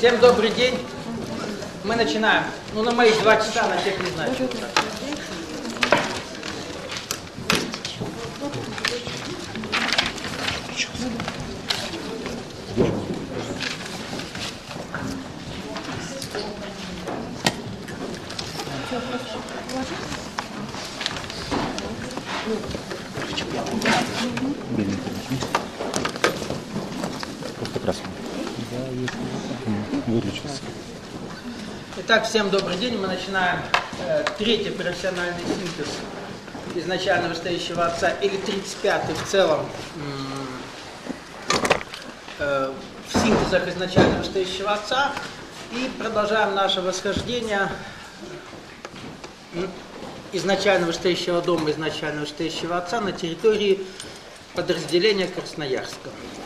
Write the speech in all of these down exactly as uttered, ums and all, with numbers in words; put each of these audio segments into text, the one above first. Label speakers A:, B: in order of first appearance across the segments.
A: Всем добрый день. Мы начинаем. Ну, на моих два часа, на тех не знаю.
B: Просто красный. Выключился.
A: Итак, всем добрый день. Мы начинаем э, третий профессиональный синтез изначально вышестоящего отца, или тридцать пятый в целом э, в синтезах изначально вышестоящего отца. И продолжаем наше восхождение изначально вышестоящего дома, изначально вышестоящего отца на территории подразделения Красноярска.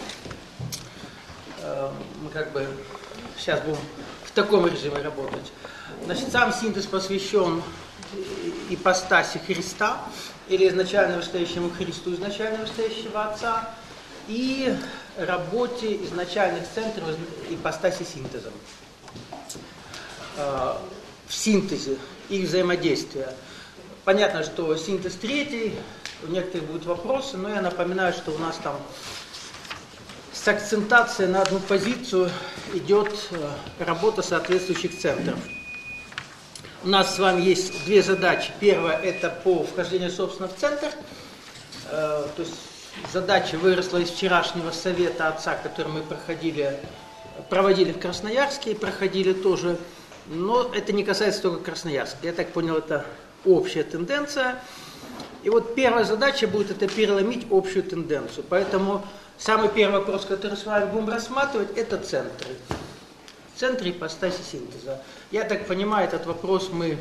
A: Э, мы как бы сейчас будем в таком режиме работать. Значит, сам синтез посвящен ипостаси Христа, или изначально вышестоящему Христу, изначально вышестоящего Отца, и работе изначальных центров ипостаси синтеза. В синтезе и взаимодействия. Понятно, что синтез третий, у некоторых будут вопросы, но я напоминаю, что у нас там с акцентацией на одну позицию идет работа соответствующих центров. У нас с вами есть две задачи. Первая — это по вхождению, собственно, в центр. То есть задача выросла из вчерашнего совета отца, который мы проходили, проводили в Красноярске и проходили тоже. Но это не касается только Красноярска. Я так понял, это общая тенденция. И вот первая задача будет это переломить общую тенденцию. Поэтому самый первый вопрос, который с вами будем рассматривать, это центры. Центры ипостаси синтеза. Я так понимаю, этот вопрос мы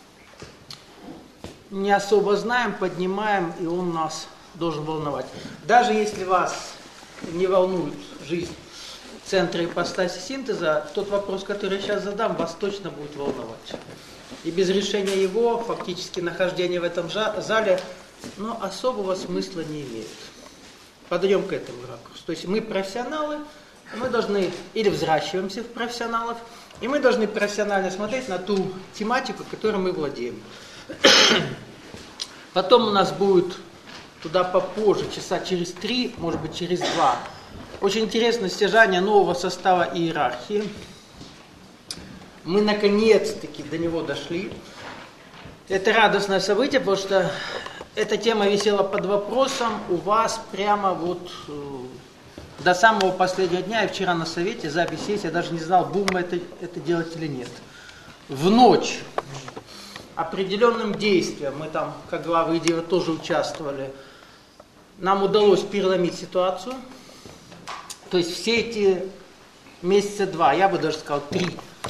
A: не особо знаем, поднимаем, и он нас должен волновать. Даже если вас не волнует жизнь центра ипостаси синтеза, тот вопрос, который я сейчас задам, вас точно будет волновать. И без решения его, фактически нахождение в этом зале, ну, особого смысла не имеет. Подойдем к этому ракурсу. То есть мы профессионалы, мы должны, или взращиваемся в профессионалов, и мы должны профессионально смотреть на ту тематику, которой мы владеем. Потом у нас будет туда попозже, часа через три, может быть через два, очень интересное стяжание нового состава иерархии. Мы наконец-таки до него дошли. Это радостное событие, потому что эта тема висела под вопросом у вас прямо вот до самого последнего дня. И вчера на совете, запись есть, я даже не знал, будем мы это, это делать или нет. В ночь определенным действием, мы там, как главы дела, тоже участвовали, нам удалось переломить ситуацию. То есть все эти месяца два, я бы даже сказал три,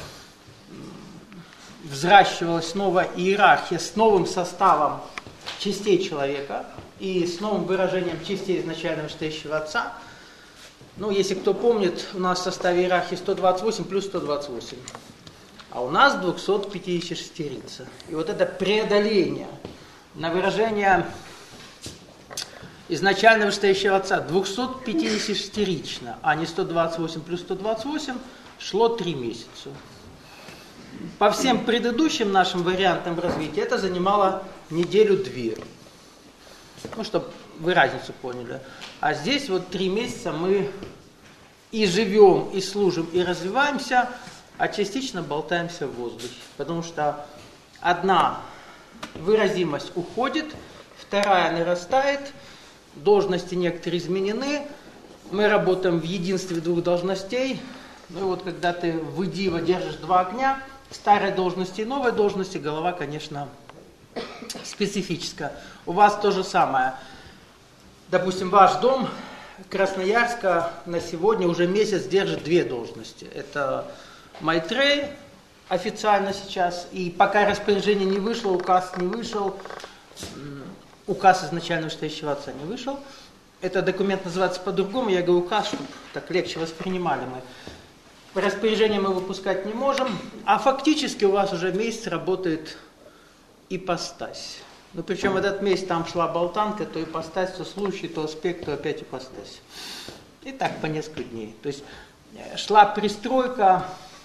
A: взращивалась новая иерархия с новым составом частей человека и с новым выражением частей изначально вышестоящего отца. Ну, если кто помнит, у нас в составе иерархии сто двадцать восемь плюс сто двадцать восемь, а у нас двухсот пятидесятишестерица. И вот это преодоление на выражение изначально вышестоящего отца двухсотпятидесятишестерично, а не сто двадцать восемь плюс сто двадцать восемь, шло три месяца. По всем предыдущим нашим вариантам развития это занимало неделю-две. Ну, чтобы вы разницу поняли. А здесь вот три месяца мы и живем, и служим, и развиваемся, а частично болтаемся в воздухе. Потому что одна выразимость уходит, вторая нарастает, должности некоторые изменены, мы работаем в единстве двух должностей. Ну и вот когда ты в идиво держишь два огня, старой должности и новой должности, голова, конечно, специфическая. У вас то же самое. Допустим, ваш дом Красноярска на сегодня уже месяц держит две должности. Это Майтрей официально сейчас, и пока распоряжение не вышло, указ не вышел, указ изначально вышестоящего отца не вышел. Этот документ называется по-другому, я говорю указ, чтобы так легче воспринимали мы. Распоряжение мы выпускать не можем, а фактически у вас уже месяц работает ипостась. Ну, причем этот месяц там шла болтанка, то ипостась, то случай, то аспект, то опять ипостась. И так по несколько дней. То есть шла пристройка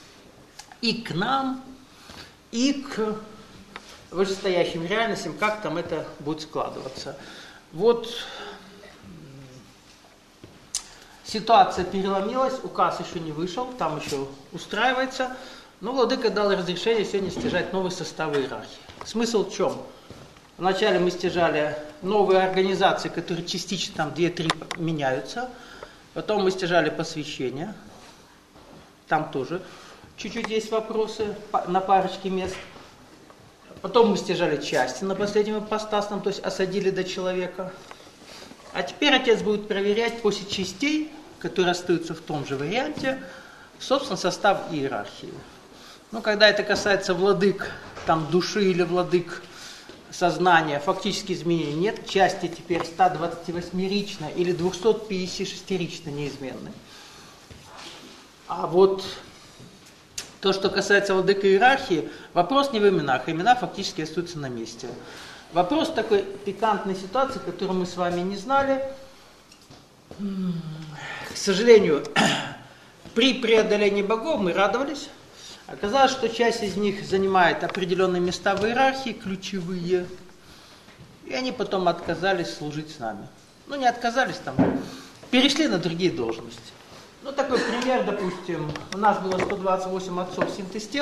A: и к нам, и к вышестоящим реальностям, как там это будет складываться. Вот ситуация переломилась, указ еще не вышел, там еще устраивается, но владыка дал разрешение сегодня стяжать новый состав иерархии. Смысл в чем? Вначале мы стяжали новые организации, которые частично там две-три меняются. Потом мы стяжали посвящение. Там тоже чуть-чуть есть вопросы на парочке мест. Потом мы стяжали части на последнем ипостасном, то есть осадили до человека. А теперь отец будет проверять после частей, которые остаются в том же варианте, собственно, состав иерархии. Ну, когда это касается владык там, души или владык сознания, фактически изменений нет. Части теперь сто двадцативосьмерично или двести пятидесятишестерично неизменны. А вот то, что касается владык иерархии, вопрос не в именах. Имена фактически остаются на месте. Вопрос такой пикантной ситуации, которую мы с вами не знали. К сожалению, при преодолении богов мы радовались. Оказалось, что часть из них занимает определенные места в иерархии, ключевые, и они потом отказались служить с нами. Ну, не отказались там, перешли на другие должности. Ну, такой пример, допустим, у нас было сто двадцать восемь отцов синтез-тел,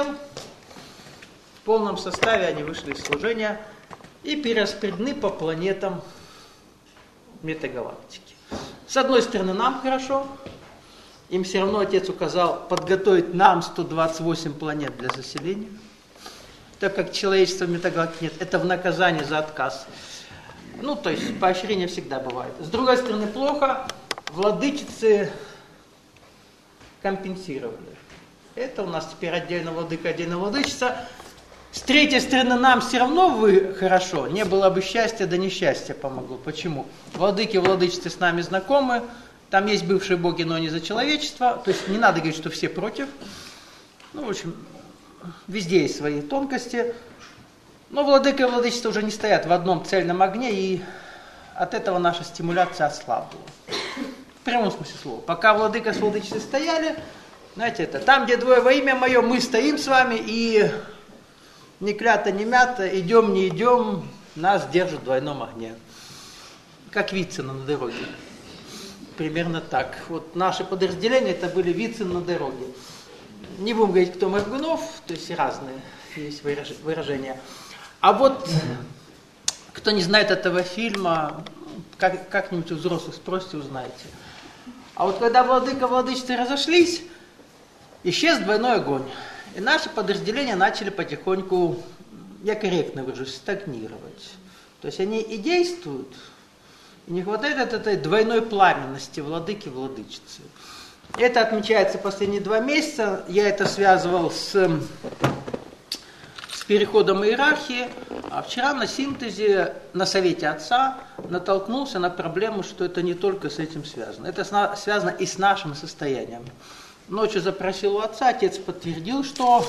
A: в полном составе они вышли из служения и перераспределены по планетам метагалактики. С одной стороны, нам хорошо. Им все равно отец указал подготовить нам сто двадцать восемь планет для заселения. Так как человечества в метагалактике нет, это в наказание за отказ. Ну, то есть поощрение всегда бывает. С другой стороны, плохо. Владычицы компенсировали. Это у нас теперь отдельно владыка, отдельно владычица. С третьей стороны, нам все равно вы хорошо. Не было бы счастья, да несчастье помогло. Почему? Владыки, владычицы с нами знакомы. Там есть бывшие боги, но не за человечество. То есть не надо говорить, что все против. Ну, в общем, везде есть свои тонкости. Но владыка и владычество уже не стоят в одном цельном огне, и от этого наша стимуляция ослабла. В прямом смысле слова. Пока владыка с владычицей стояли, знаете, это там, где двое во имя мое, мы стоим с вами, и ни клята, ни мята, идем, не идем, нас держат в двойном огне. Как Вицина на дороге. Примерно так. Вот наши подразделения, это были Вицин на дороге. Не будем говорить, кто Моргунов, то есть разные есть выражения. А вот, кто не знает этого фильма, как, как-нибудь у взрослых спросите, узнаете. А вот когда владыка и владычицы разошлись, исчез двойной огонь. И наши подразделения начали потихоньку, я корректно выражусь, стагнировать. То есть они и действуют, и не хватает от этой двойной пламенности владыки и владычицы. Это отмечается последние два месяца. Я это связывал с, с переходом иерархии. А вчера на синтезе, на совете отца, натолкнулся на проблему, что это не только с этим связано. Это связано и с нашим состоянием. Ночью запросил у отца, отец подтвердил, что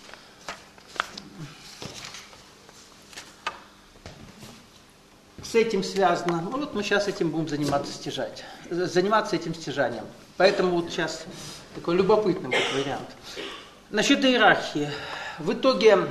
A: с этим связано. Ну вот мы сейчас этим будем заниматься стяжать, заниматься этим стяжанием. Поэтому вот сейчас такой любопытный вот вариант. Насчет иерархии. В итоге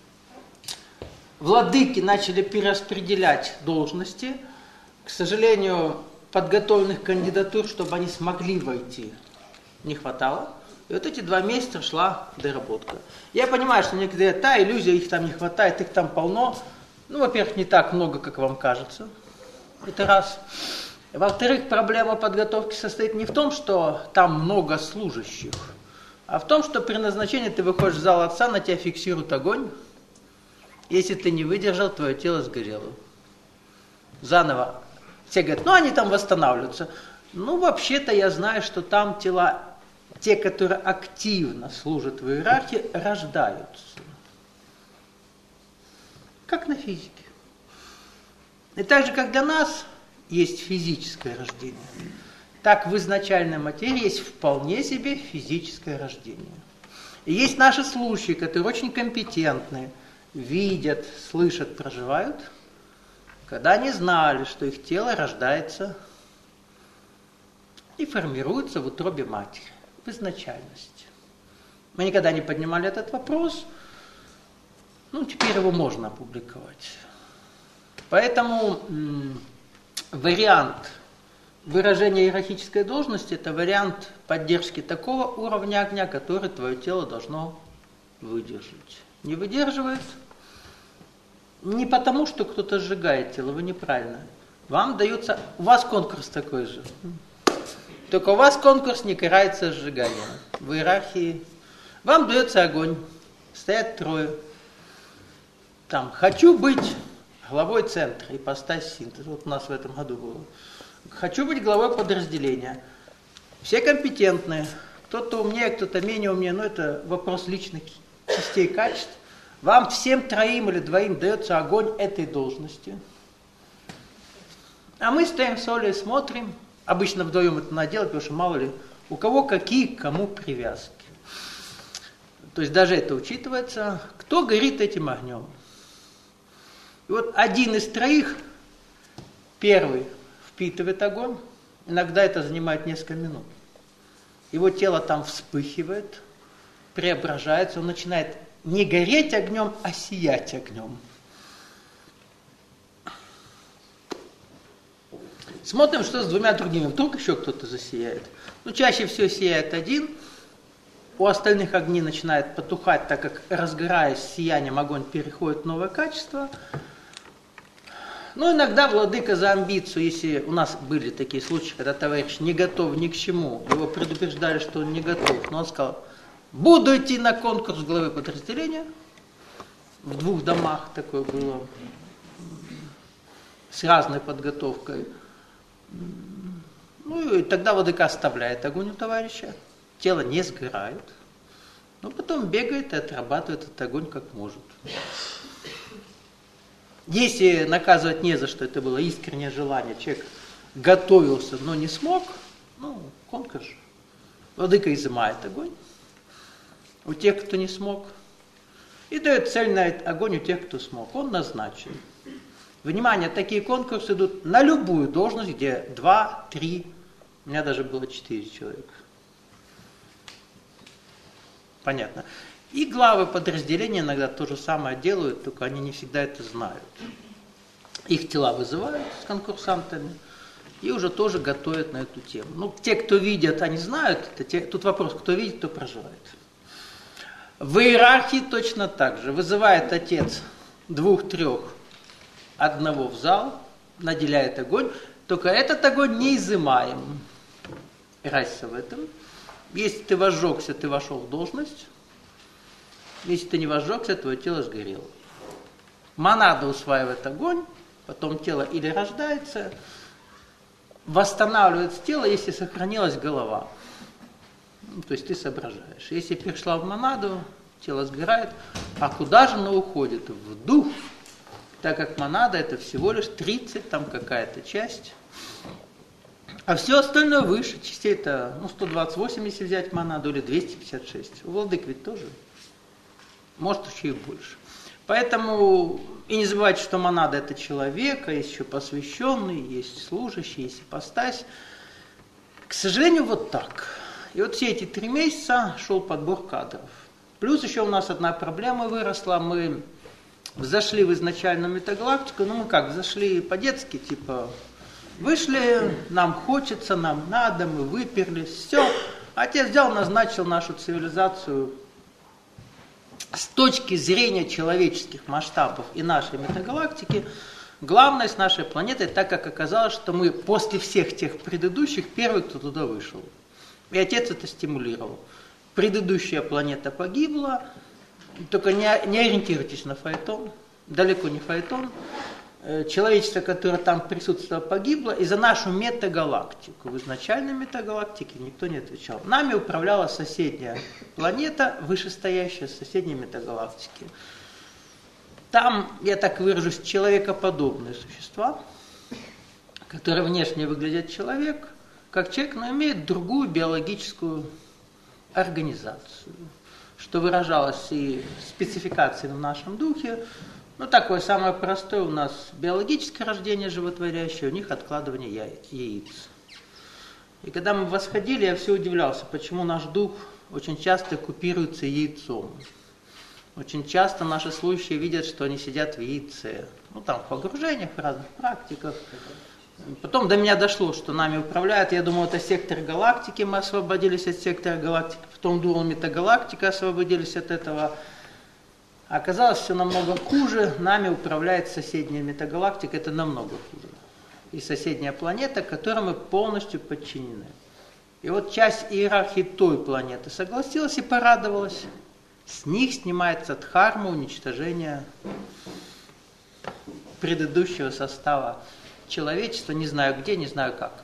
A: владыки начали перераспределять должности. К сожалению, подготовленных кандидатур, чтобы они смогли войти, не хватало. И вот эти два месяца шла доработка. Я понимаю, что некоторые, та иллюзия, их там не хватает, их там полно. Ну, во-первых, не так много, как вам кажется. Это раз. Во-вторых, проблема подготовки состоит не в том, что там много служащих, а в том, что при назначении ты выходишь в зал отца, на тебя фиксируют огонь. Если ты не выдержал, твое тело сгорело. Заново. Все говорят, ну они там восстанавливаются. Ну, вообще-то я знаю, что там тела, те, которые активно служат в иерархии, рождаются. Как на физике. И так же, как для нас есть физическое рождение, так в изначальной материи есть вполне себе физическое рождение. И есть наши слушаи, которые очень компетентны, видят, слышат, проживают, когда они знали, что их тело рождается и формируется в утробе матери, в изначальности. Мы никогда не поднимали этот вопрос. Ну, теперь его можно опубликовать. Поэтому м- вариант выражения иерархической должности – это вариант поддержки такого уровня огня, который твое тело должно выдержать. Не выдерживает не потому, что кто-то сжигает тело, вы неправильно. Вам дается, у вас конкурс такой же. Только у вас конкурс не карается сжиганием. В иерархии вам дается огонь. Стоят трое. Там, хочу быть главой центра, ипостась синтез. Вот у нас в этом году было. Хочу быть главой подразделения. Все компетентные. Кто-то умнее, кто-то менее умнее. Но это вопрос личных частей и качеств. Вам всем троим или двоим дается огонь этой должности. А мы стоим с Олей и смотрим. Обычно вдвоем это надо делать, потому что мало ли, у кого какие к кому привязки. То есть даже это учитывается. Кто горит этим огнем? И вот один из троих, первый, впитывает огонь. Иногда это занимает несколько минут. Его тело там вспыхивает, преображается, он начинает не гореть огнем, а сиять огнем. Смотрим, что с двумя другими. Вдруг еще кто-то засияет. Ну, чаще всего сияет один. У остальных огни начинают потухать, так как, разгораясь с сиянием, огонь переходит в новое качество. Ну, иногда владыка за амбицию, если у нас были такие случаи, когда товарищ не готов ни к чему, его предупреждали, что он не готов, но он сказал, буду идти на конкурс главы подразделения. В двух домах такое было, с разной подготовкой. Ну и тогда владыка оставляет огонь у товарища, тело не сгорает, но потом бегает и отрабатывает этот огонь как может. Если наказывать не за что, это было искреннее желание, человек готовился, но не смог, ну, конкурс. Владыка изымает огонь у тех, кто не смог, и дает цель на этот огонь у тех, кто смог. Он назначен. Внимание, такие конкурсы идут на любую должность, где два, три, у меня даже было четыре человека. Понятно. И главы подразделения иногда то же самое делают, только они не всегда это знают. Их тела вызывают с конкурсантами и уже тоже готовят на эту тему. Ну, те, кто видят, они знают, это те, тут вопрос, кто видит, кто проживает. В иерархии точно так же. Вызывает отец двух-трех, одного в зал, наделяет огонь, только этот огонь не изымаем. Разница в этом. Если ты возжегся, ты вошел в должность. Если ты не возжегся, твое тело сгорело. Монада усваивает огонь, потом тело или рождается, восстанавливается тело, если сохранилась голова. Ну, то есть ты соображаешь. Если перешла в монаду, тело сгорает. А куда же оно уходит? В дух. Так как монада это всего лишь тридцать, там какая-то часть. А все остальное выше. Частей это ну, сто двадцать восемь, если взять монаду, или двести пятьдесят шесть. У владык ведь тоже. Может, еще и больше. Поэтому и не забывайте, что монада это человек, а есть еще посвященный, есть служащий, есть ипостась. К сожалению, вот так. И вот все эти три месяца шел подбор кадров. Плюс еще у нас одна проблема выросла. Мы взошли в изначальную метагалактику. Ну мы как, взошли по-детски, типа вышли, нам хочется, нам надо, мы выперлись, все. Отец взял, назначил нашу цивилизацию с точки зрения человеческих масштабов и нашей метагалактики. Главное с нашей планетой, так как оказалось, что мы после всех тех предыдущих первый, кто туда вышел. И отец это стимулировал. Предыдущая планета погибла, только не, не ориентируйтесь на Фаэтон, далеко не Фаэтон. Человечество, которое там присутствовало, погибло, и за нашу метагалактику. В изначальной метагалактике никто не отвечал. Нами управляла соседняя планета, вышестоящая соседней метагалактики. Там, я так выражусь, человекоподобные существа, которые внешне выглядят человек, как человек, но имеют другую биологическую организацию, что выражалось и в спецификации в нашем духе. Ну, такое самое простое у нас биологическое рождение животворящее, у них откладывание яиц. И когда мы восходили, я все удивлялся, почему наш дух очень часто купируются яйцом. Очень часто наши слушающие видят, что они сидят в яйце. Ну, там, в погружениях, в разных практиках. Потом до меня дошло, что нами управляют. Я думал, это сектор галактики, мы освободились от сектора галактики. Потом думал, метагалактика, освободились от этого. А оказалось, все намного хуже. Нами управляет соседняя метагалактика, это намного хуже. И соседняя планета, которой мы полностью подчинены. И вот часть иерархии той планеты согласилась и порадовалась. С них снимается дхарма уничтожения предыдущего состава человечества, не знаю где, не знаю как.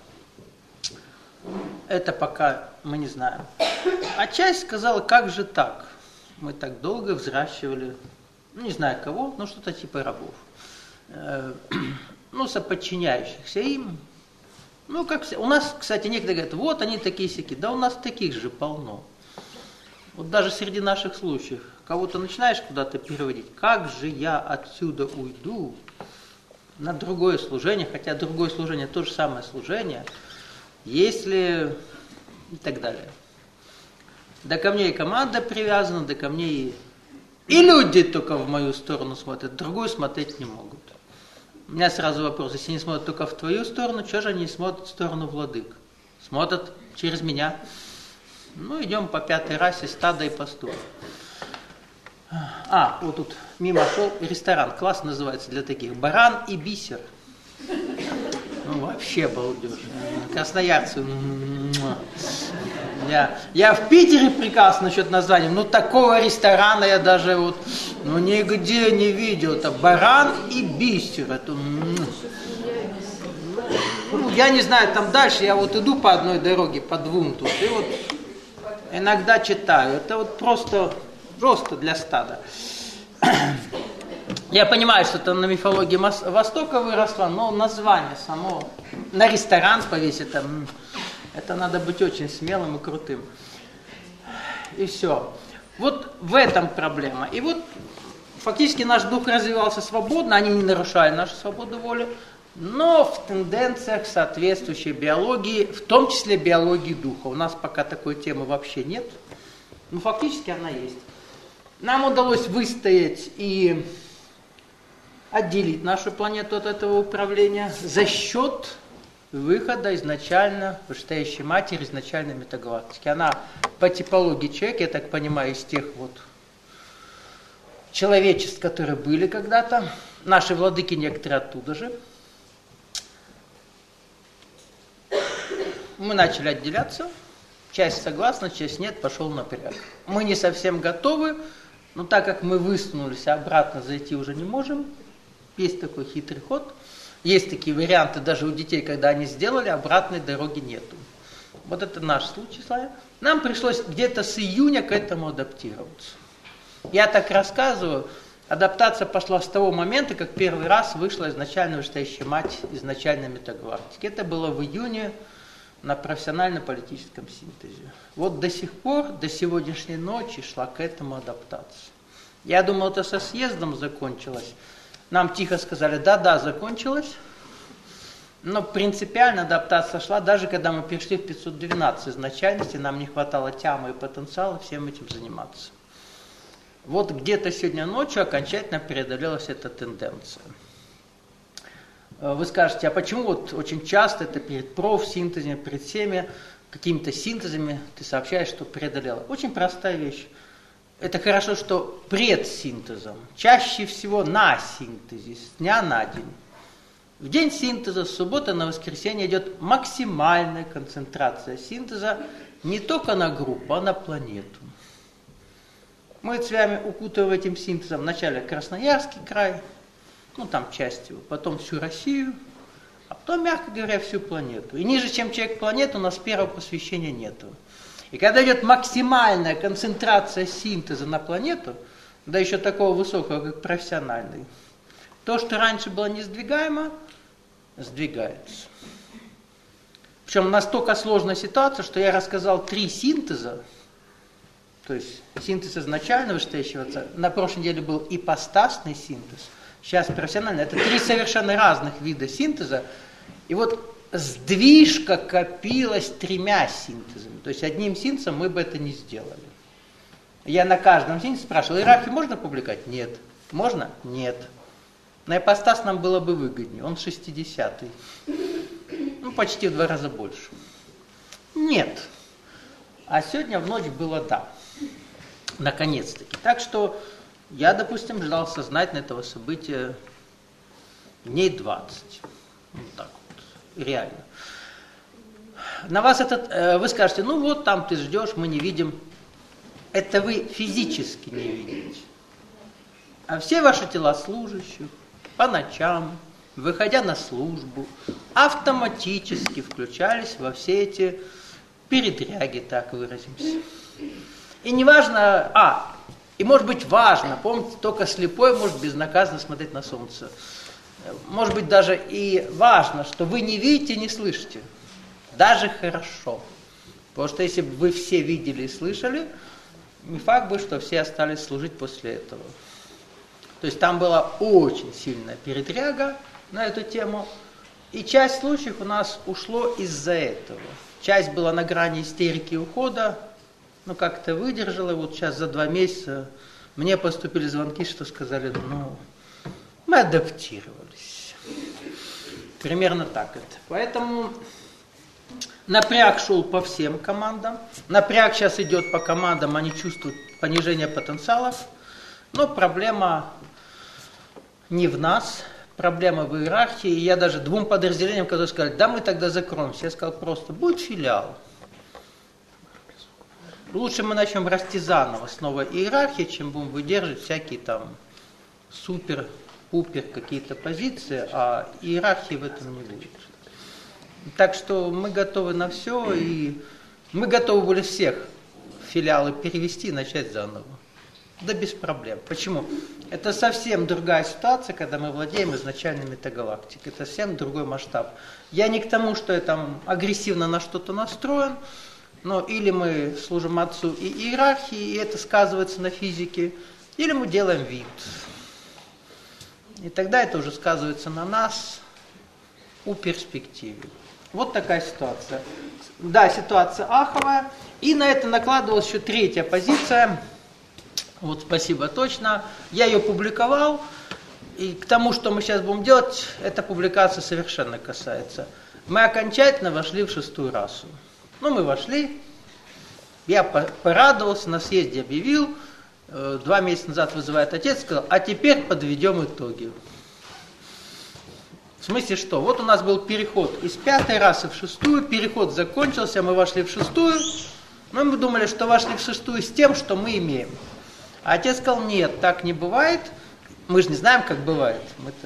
A: Это пока мы не знаем. А часть сказала, как же так? Мы так долго взращивали, ну, не знаю кого, но что-то типа рабов. Э, ну, соподчиняющихся им. Ну, как все. У нас, кстати, некоторые говорят, вот они такие-сяки. Да у нас таких же полно. Вот даже среди наших случаев. Кого-то начинаешь куда-то переводить. Как же я отсюда уйду на другое служение, хотя другое служение то же самое служение, если и так далее. Да ко мне и команда привязана, да ко мне и... И люди только в мою сторону смотрят, другую смотреть не могут. У меня сразу вопрос, если они смотрят только в твою сторону, что же они смотрят в сторону владык? Смотрят через меня. Ну, идем по пятой расе, стадо и пастух. А, вот тут мимо шел ресторан, класс называется для таких. Баран и бисер. Ну, вообще балдеж. Красноярцы. Я, я в Питере приказ насчет названия, но такого ресторана я даже вот, ну, нигде не видел. Это баран и бисер. Это, ну, я не знаю, там дальше, я вот иду по одной дороге, по двум тут, и вот иногда читаю. Это вот просто, просто для стада. Я понимаю, что это на мифологии Востока выросло, но название само, на ресторан повесить, это, это надо быть очень смелым и крутым. И все. Вот в этом проблема. И вот фактически наш дух развивался свободно, они не нарушали нашу свободу воли, но в тенденциях соответствующей биологии, в том числе биологии духа. У нас пока такой темы вообще нет, но фактически она есть. Нам удалось выстоять и отделить нашу планету от этого управления за счет выхода изначально вышестоящей матери, изначальной метагалактики. Она по типологии человека, я так понимаю, из тех вот человечеств, которые были когда-то. Наши владыки некоторые оттуда же. Мы начали отделяться. Часть согласна, часть нет, пошел напряг. Мы не совсем готовы, но так как мы высунулись, обратно зайти уже не можем. Есть такой хитрый ход. Есть такие варианты даже у детей, когда они сделали, обратной дороги нету. Вот это наш случай, Славя. Нам пришлось где-то с июня к этому адаптироваться. Я так рассказываю, адаптация пошла с того момента, как первый раз вышла изначально вышестоящая мать изначальной метагалактики. Это было в июне на профессионально-политическом синтезе. Вот до сих пор, до сегодняшней ночи шла к этому адаптация. Я думал, это со съездом закончилось. Нам тихо сказали, да-да, закончилось, но принципиально адаптация шла, даже когда мы перешли в пятьсот двенадцать изначальности, нам не хватало тямы и потенциала всем этим заниматься. Вот где-то сегодня ночью окончательно преодолелась эта тенденция. Вы скажете, а почему вот очень часто это перед профсинтезами, перед всеми какими-то синтезами ты сообщаешь, что преодолела? Очень простая вещь. Это хорошо, что пред синтезом, чаще всего на синтезе, с дня на день. В день синтеза, с субботы на воскресенье идет максимальная концентрация синтеза не только на группу, а на планету. Мы с вами укутываем этим синтезом вначале Красноярский край, ну там часть его, потом всю Россию, а потом, мягко говоря, всю планету. И ниже, чем человек планеты, у нас первого посвящения нету. И когда идет максимальная концентрация синтеза на планету, да еще такого высокого, как профессиональный, то, что раньше было несдвигаемо, сдвигается. Причем настолько сложная ситуация, что я рассказал три синтеза, то есть синтез изначального вышестоящего отца, на прошлой неделе был ипостасный синтез, сейчас профессиональный. Это три совершенно разных вида синтеза. И вот сдвижка копилась тремя синтезами. То есть одним синтезом мы бы это не сделали. Я на каждом синтезе спрашивал, иерархию можно публиковать? Нет. Можно? Нет. На ипостас нам было бы выгоднее. Он шестидесятый. Ну, почти в два раза больше. Нет. А сегодня в ночь было да. Наконец-таки. Так что я, допустим, ждал сознательно этого события дней двадцать. Вот так вот. Реально. На вас этот, вы скажете, ну вот там ты ждешь, мы не видим. Это вы физически не видите. А все ваши тела служащих по ночам, выходя на службу, автоматически включались во все эти передряги, так выразимся. И не важно, а, и может быть важно, помните, только слепой может безнаказанно смотреть на солнце. Может быть даже и важно, что вы не видите, не слышите. Даже хорошо. Потому что если бы вы все видели и слышали, не факт бы, что все остались служить после этого. То есть там была очень сильная передряга на эту тему. И часть случаев у нас ушло из-за этого. Часть была на грани истерики и ухода, но как-то выдержала. И вот сейчас за два месяца мне поступили звонки, что сказали, ну, мы адаптировались. Примерно так это. Поэтому напряг шел по всем командам. Напряг сейчас идет по командам, они чувствуют понижение потенциалов. Но проблема не в нас, проблема в иерархии. И я даже двум подразделениям, которые сказали, да мы тогда закроемся, я сказал просто, будет филиал. Лучше мы начнем расти заново с новой иерархией, чем будем выдерживать всякие там супер-пупер какие-то позиции, а иерархии в этом не будет. Так что мы готовы на все, и мы готовы были всех филиалы перевести и начать заново. Да без проблем. Почему? Это совсем другая ситуация, когда мы владеем изначальной метагалактикой. Это совсем другой масштаб. Я не к тому, что я там агрессивно на что-то настроен, но или мы служим отцу и иерархии, и это сказывается на физике, или мы делаем вид. И тогда это уже сказывается на нас у перспективы. Вот такая ситуация. Да, ситуация аховая. И на это накладывалась еще третья позиция. Вот спасибо, точно. Я ее публиковал. И к тому, что мы сейчас будем делать, эта публикация совершенно касается. Мы окончательно вошли в шестую расу. Ну, мы вошли. Я порадовался, на съезде объявил. Два месяца назад вызывает отец, сказал, а теперь подведем итоги. В смысле что? Вот у нас был переход из пятой расы в шестую, переход закончился, мы вошли в шестую, но мы думали, что вошли в шестую с тем, что мы имеем. А отец сказал, нет, так не бывает, мы же не знаем, как бывает. Мы-то...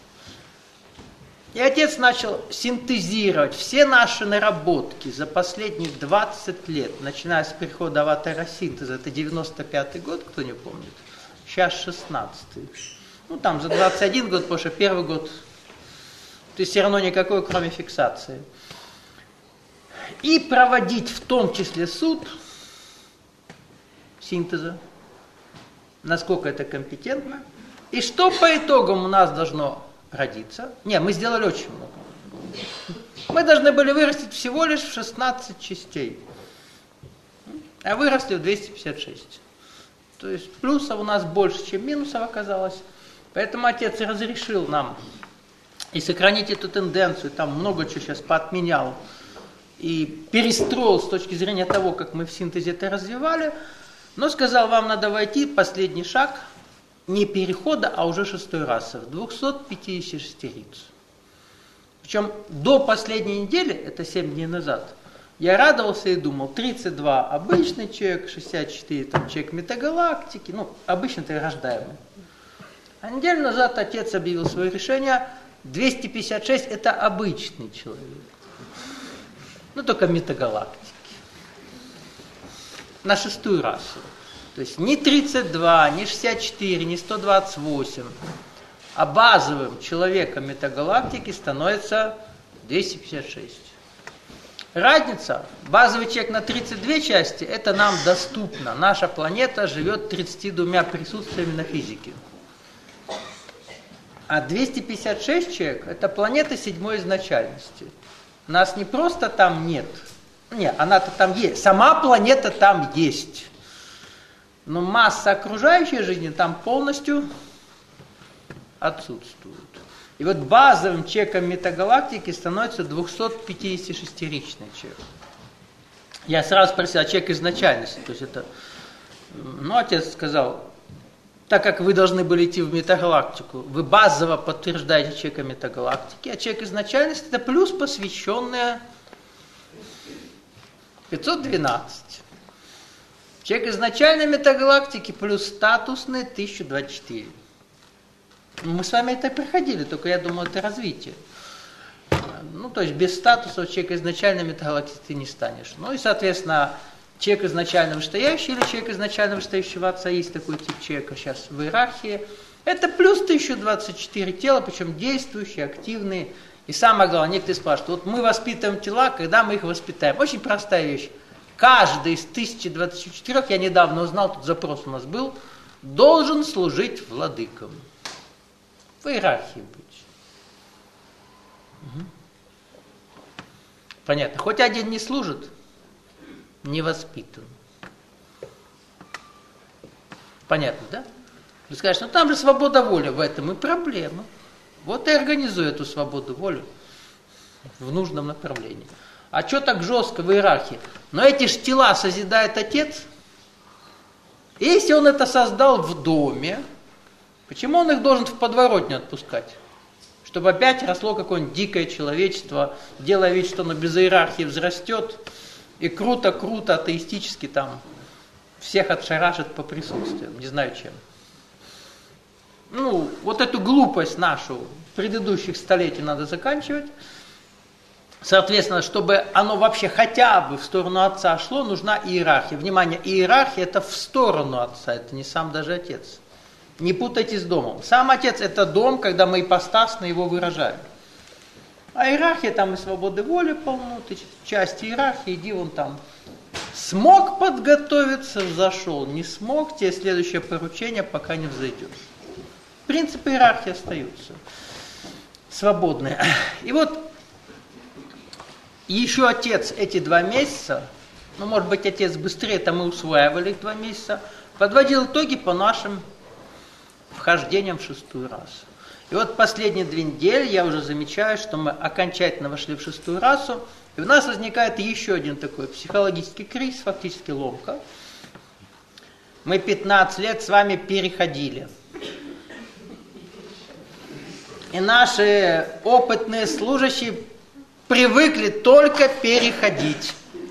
A: И отец начал синтезировать все наши наработки за последние двадцать лет, начиная с прихода аватара синтеза, это девяносто пятый год, кто не помнит, сейчас шестнадцатый. Ну там за двадцать один год, потому что первый год... То есть все равно никакой, кроме фиксации. И проводить в том числе суд синтеза, насколько это компетентно, и что по итогам у нас должно родиться. Не, мы сделали очень много. Мы должны были вырастить всего лишь в шестнадцать частей, а выросли в двести пятьдесят шесть. То есть плюсов у нас больше, чем минусов оказалось. Поэтому отец разрешил нам и сохранить эту тенденцию, там много чего сейчас поотменял и перестроил с точки зрения того, как мы в синтезе это развивали, но сказал, вам надо войти, последний шаг, не перехода, а уже шестой расы, в двухсот пятидесяти шестерицу. Причем до последней недели, это семь дней назад, я радовался и думал, тридцать два обычный человек, шестьдесят четыре там, человек метагалактики, ну, обычно-то и рождаемый. А неделю назад отец объявил свое решение, двести пятьдесят шесть это обычный человек. Ну, только метагалактики. На шестую расу. То есть не тридцать два, не шестьдесят четыре, не сто двадцать восемь. А базовым человеком метагалактики становится двести пятьдесят шесть. Разница, базовый человек на тридцать две части, это нам доступно. Наша планета живет тридцатью двумя присутствиями на физике. А двести пятьдесят шесть человек – это планета седьмой изначальности. Нас не просто там нет. Не, она-то там есть. Сама планета там есть. Но масса окружающей жизни там полностью отсутствует. И вот базовым чеком метагалактики становится двухсотпятидесятишестиричный чек. Я сразу спросил, а чек изначальности? То есть это, ну, отец сказал, так как вы должны были идти в метагалактику, вы базово подтверждаете чека метагалактики, а чек изначальности это плюс посвященная пятьсот двенадцать. Чек изначальной метагалактики плюс статусный тысяча двадцать четыре. Мы с вами это проходили, только я думаю, это развитие. Ну, то есть без статуса чек изначальной метагалактики ты не станешь. Ну и, соответственно, чек изначально вышестоящий или чек изначально вышестоящего отца, есть такой тип чека сейчас в иерархии. Это плюс тысяча двадцать четыре тела, причем действующие, активные. И самое главное, некоторые спрашивают, вот мы воспитываем тела, когда мы их воспитаем. Очень простая вещь. Каждый из тысячи двадцати четырёх, я недавно узнал, тут запрос у нас был, должен служить владыкам. В иерархии быть. Угу. Понятно. Хоть один не служит, не воспитан. Понятно, да? Вы скажете, ну там же свобода воли, в этом и проблема. Вот и организуй эту свободу воли в нужном направлении. А что так жестко в иерархии? Но эти ж тела созидает Отец. И если Он это создал в доме, почему Он их должен в подворотню отпускать? Чтобы опять росло какое-нибудь дикое человечество, делая вид, что оно без иерархии взрастет, и круто-круто атеистически там всех отшарашит по присутствию, не знаю чем. Ну, вот эту глупость нашу предыдущих столетий надо заканчивать. Соответственно, чтобы оно вообще хотя бы в сторону Отца шло, нужна иерархия. Внимание, иерархия это в сторону Отца, это не сам даже Отец. Не путайте с домом. Сам Отец это дом, когда мы ипостасно его выражаем. А иерархия там и свободы воли полно, ты часть иерархии, иди вон там. Смог подготовиться, зашел. Не смог, тебе следующее поручение, пока не взойдешь. Принципы иерархии остаются свободные. И вот еще Отец эти два месяца, ну может быть Отец быстрее, там мы усваивали их два месяца, подводил итоги по нашим вхождениям в шестую расу. И вот последние две недели я уже замечаю, что мы окончательно вошли в шестую расу, и у нас возникает еще один такой психологический кризис, фактически ломка. Мы пятнадцать лет с вами переходили. И наши опытные служащие привыкли только переходить.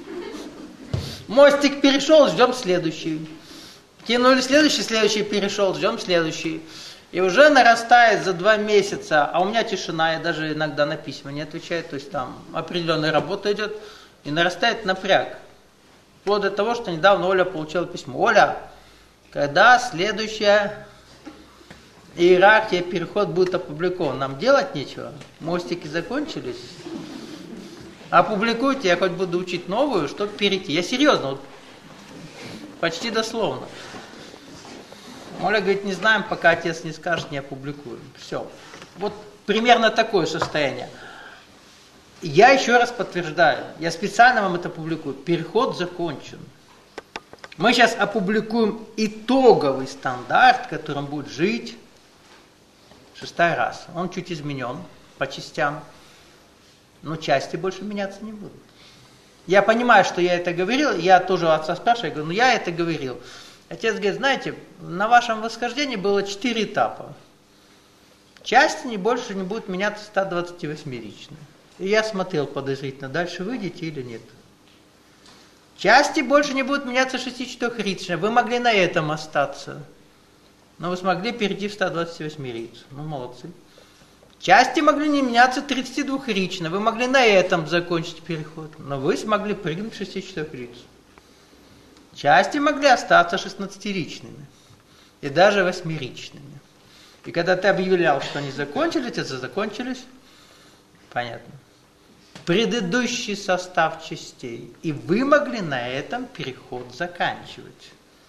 A: Мостик перешел, ждем следующий. Кинули следующий, следующий перешел, ждем следующий. И уже нарастает за два месяца, а у меня тишина, я даже иногда на письма не отвечаю, то есть там определенная работа идет, и нарастает напряг. Вплоть до того, что недавно Оля получила письмо. Оля, когда следующая иерархия, переход будет опубликован? Нам делать нечего, мостики закончились. Опубликуйте, я хоть буду учить новую, чтобы перейти. Я серьезно, вот, почти дословно. Оля говорит, не знаем, пока Отец не скажет, не опубликуем. Все. Вот примерно такое состояние. Я еще раз подтверждаю, я специально вам это публикую. Переход закончен. Мы сейчас опубликуем итоговый стандарт, которым будет жить шестая раса. Он чуть изменен по частям, но части больше меняться не будут. Я понимаю, что я это говорил, я тоже у отца спрашиваю, я говорю, ну я это говорил. Отец говорит, знаете, на вашем восхождении было четыре этапа. Части не больше не будут меняться сто двадцативосьмеричные. И я смотрел подозрительно, дальше выйдете или нет. Части больше не будут меняться шестичетырехричные. Вы могли на этом остаться. Но вы смогли перейти в сто двадцативосьмерицу. Ну, молодцы. Части могли не меняться тридцатидвухрично. Вы могли на этом закончить переход. Но вы смогли прыгнуть в шестичетырехрицу. Части могли остаться шестнадцатиричными. И даже восьмеричными. И когда ты объявлял, что они закончились, это закончились. Понятно. Предыдущий состав частей. И вы могли на этом переход заканчивать.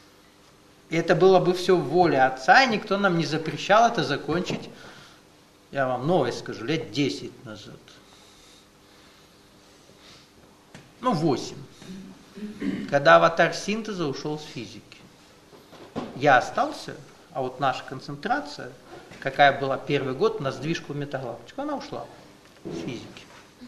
A: И это было бы все в воле Отца, и никто нам не запрещал это закончить, я вам новость скажу, лет десять назад. ну восемь, когда аватар синтеза ушел с физики. Я остался, а вот наша концентрация, какая была первый год на сдвижку метагалактику, она ушла с физики.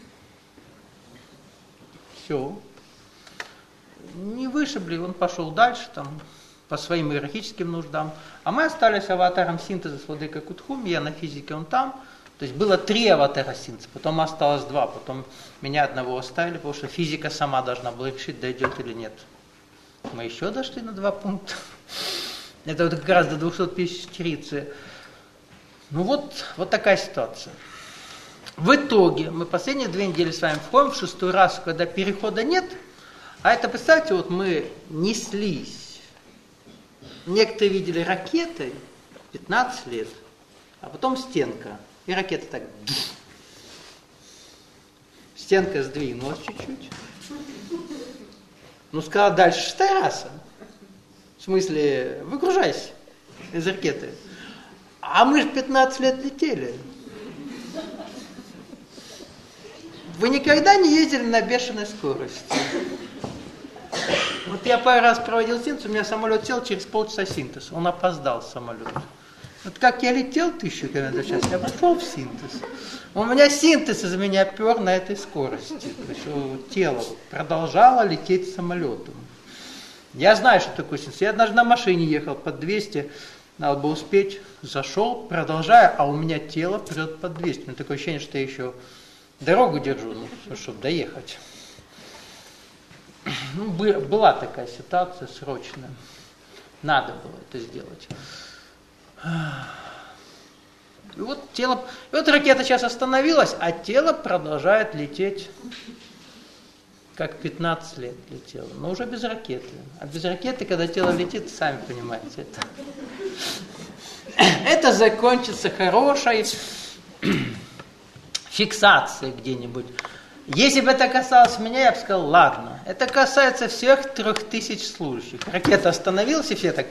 A: Все. Не вышибли, он пошел дальше там по своим иерархическим нуждам. А мы остались аватаром синтеза с владыкой Кутхуми, я на физике, он там. То есть было три аватара синтеза, потом осталось два, потом меня одного оставили, потому что физика сама должна была решить, дойдет или нет. Мы еще дошли на два пункта. Это вот как раз до двухсот пятидесяти. Ну вот, вот такая ситуация. В итоге мы последние две недели с вами входим в шестой раз, когда перехода нет. А это, представьте, вот мы неслись. Некоторые видели ракеты пятнадцать лет, а потом стенка. И ракета так. Стенка сдвинулась чуть-чуть. Ну, сказала дальше шестая раса. В смысле, выгружайся из ракеты. А мы же пятнадцать лет летели. Вы никогда не ездили на бешеной скорости? Вот я пару раз проводил синтез, у меня самолет сел, через полчаса синтез. Он опоздал, самолет. Вот как я летел тысячу километров в час, я пошел в синтез. У меня синтез из меня пер на этой скорости. То есть тело продолжало лететь самолетом. Я знаю, что такое синтез. Я однажды на машине ехал под двести, надо было успеть, зашел, продолжаю, а у меня тело прет под двести. У меня такое ощущение, что я еще дорогу держу, ну, чтобы доехать. Ну, была такая ситуация срочная. Надо было это сделать. И вот тело, и вот ракета сейчас остановилась, а тело продолжает лететь, как пятнадцать лет летело, но уже без ракеты. А без ракеты, когда тело летит, сами понимаете, это, это закончится хорошей фиксацией где-нибудь. Если бы это касалось меня, я бы сказал, ладно, это касается всех трех тысяч служащих. Ракета остановилась, и все так...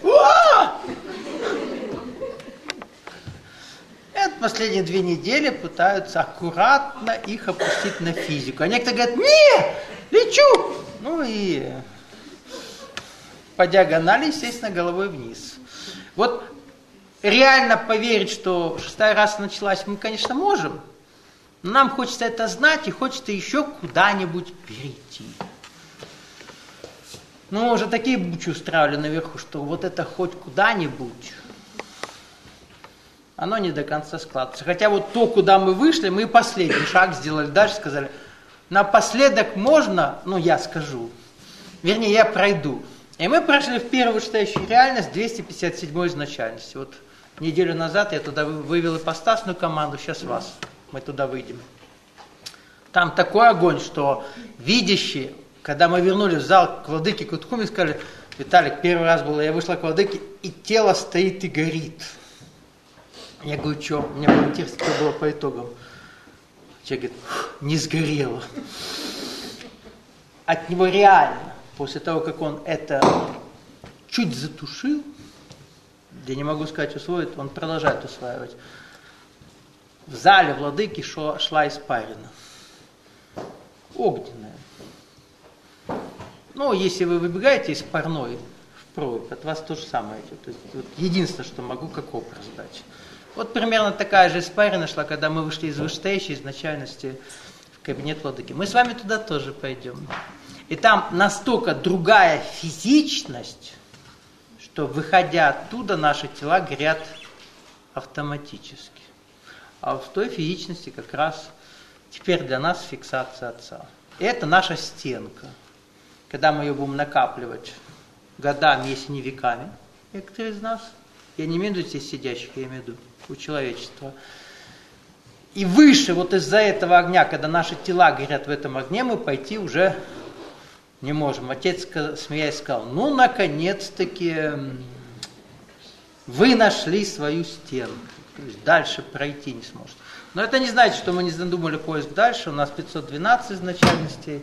A: Это последние две недели пытаются аккуратно их опустить на физику. А некоторые говорят, не, лечу. Ну и по диагонали, естественно, головой вниз. Вот реально поверить, что шестая раса началась, мы, конечно, можем. Но нам хочется это знать и хочется еще куда-нибудь перейти. Ну, уже такие бучи устраивали наверху, что вот это хоть куда-нибудь, оно не до конца складывается. Хотя вот то, куда мы вышли, мы последний шаг сделали дальше, сказали, напоследок можно, ну я скажу, вернее я пройду. И мы прошли в первую вышестоящую реальность двести пятьдесят седьмой изначальности. Вот неделю назад я туда вывел ипостасную команду, сейчас вас. Мы туда выйдем. Там такой огонь, что видящие, когда мы вернулись в зал к владыке Кутхуми, сказали, Виталик, первый раз было, я вышла к владыке, и тело стоит и горит. Я говорю, что? Мне было интересно, что было по итогам. Человек говорит, не сгорело. От него реально, после того, как он это чуть затушил, я не могу сказать, усвоит, он продолжает усваивать. В зале владыки шла, шла испарина. Огненная. Ну, если вы выбегаете из парной в прорубь, от вас то же самое идет. То есть, вот единственное, что могу, как образ дать. Вот примерно такая же испарина шла, когда мы вышли из вышестоящей изначальности в кабинет владыки. Мы с вами туда тоже пойдем. И там настолько другая физичность, что, выходя оттуда, наши тела горят автоматически. А в той физичности как раз теперь для нас фиксация Отца. И это наша стенка. Когда мы ее будем накапливать годами, если не веками, некоторые из нас, я не имею в виду здесь сидящих, я имею в виду у человечества. И выше вот из-за этого огня, когда наши тела горят в этом огне, мы пойти уже не можем. Отец, смеясь, сказал, ну, наконец-таки вы нашли свою стенку. То есть дальше пройти не сможет. Но это не значит, что мы не задумали поиск дальше. У нас пятьсот двенадцать изначальностей,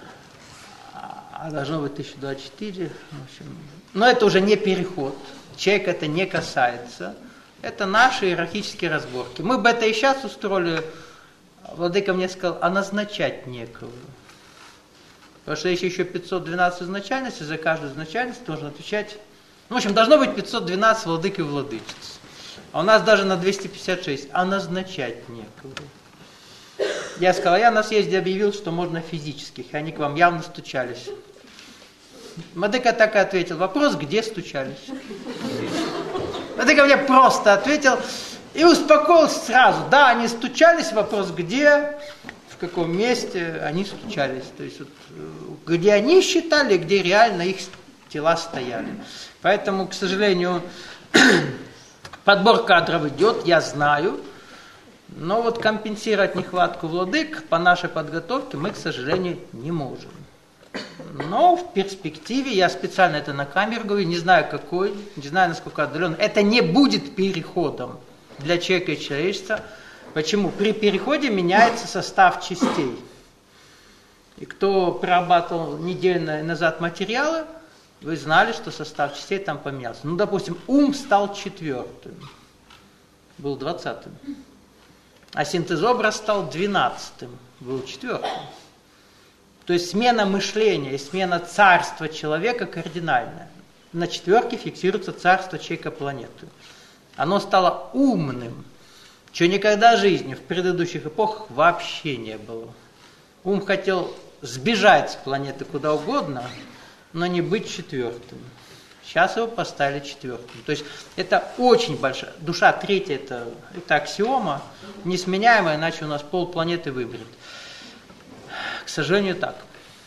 A: а должно быть тысяча двадцать четыре. В общем. Но это уже не переход. Человек это не касается. Это наши иерархические разборки. Мы бы это и сейчас устроили. Владыка мне сказал, а назначать некого. Потому что есть еще пятьсот двенадцать изначальностей, за каждую изначальность должен отвечать... Ну, в общем, должно быть пятьсот двенадцать владык и владычиц. А у нас даже на двести пятьдесят шесть, а назначать некого. Я сказал, я на съезде объявил, что можно физических, и они к вам явно стучались. Владыка так и ответил, вопрос, где стучались. Владыка мне просто ответил и успокоился сразу. Да, они стучались, вопрос, где, в каком месте они стучались. То есть, вот, где они считали, где реально их тела стояли. Поэтому, к сожалению, подбор кадров идет, я знаю. Но вот компенсировать нехватку владык по нашей подготовке мы, к сожалению, не можем. Но в перспективе, я специально это на камеру говорю, не знаю какой, не знаю насколько отдаленно, это не будет переходом для человека и человечества. Почему? При переходе меняется состав частей. И кто прорабатывал неделю назад материалы, вы знали, что состав частей там поменялся. Ну, допустим, ум стал четвертым, был двадцатым. А синтез-образ стал двенадцатым, был четвертым. То есть смена мышления и смена царства человека кардинальная. На четверке фиксируется царство человека-планеты. Оно стало умным, что никогда в жизни в предыдущих эпохах вообще не было. Ум хотел сбежать с планеты куда угодно, но не быть четвертым. Сейчас его поставили четвертым. То есть это очень большая... Душа третья это, это аксиома, несменяемая, иначе у нас полпланеты вымрет. К сожалению, так.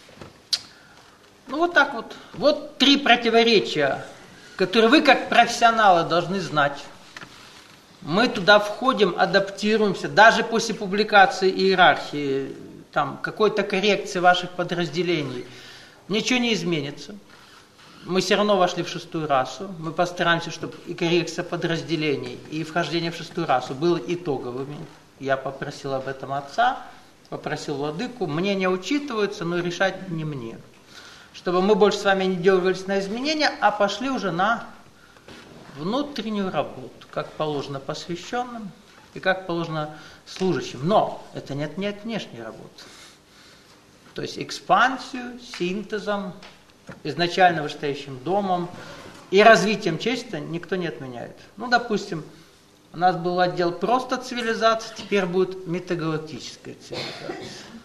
A: Ну вот так вот. Вот три противоречия, которые вы как профессионалы должны знать. Мы туда входим, адаптируемся, даже после публикации иерархии, там, какой-то коррекции ваших подразделений. Ничего не изменится. Мы все равно вошли в шестую расу. Мы постараемся, чтобы и коррекция подразделений, и вхождение в шестую расу было итоговыми. Я попросил об этом отца, попросил владыку. Мнения учитываются, но решать не мне. Чтобы мы больше с вами не дергались на изменения, а пошли уже на внутреннюю работу, как положено посвященным и как положено служащим. Но это не отменяет внешней работы. То есть экспансию, синтезом, изначально вышестоящим домом и развитием человечества никто не отменяет. Ну, допустим, у нас был отдел просто цивилизации, теперь будет метагалактическая цивилизация.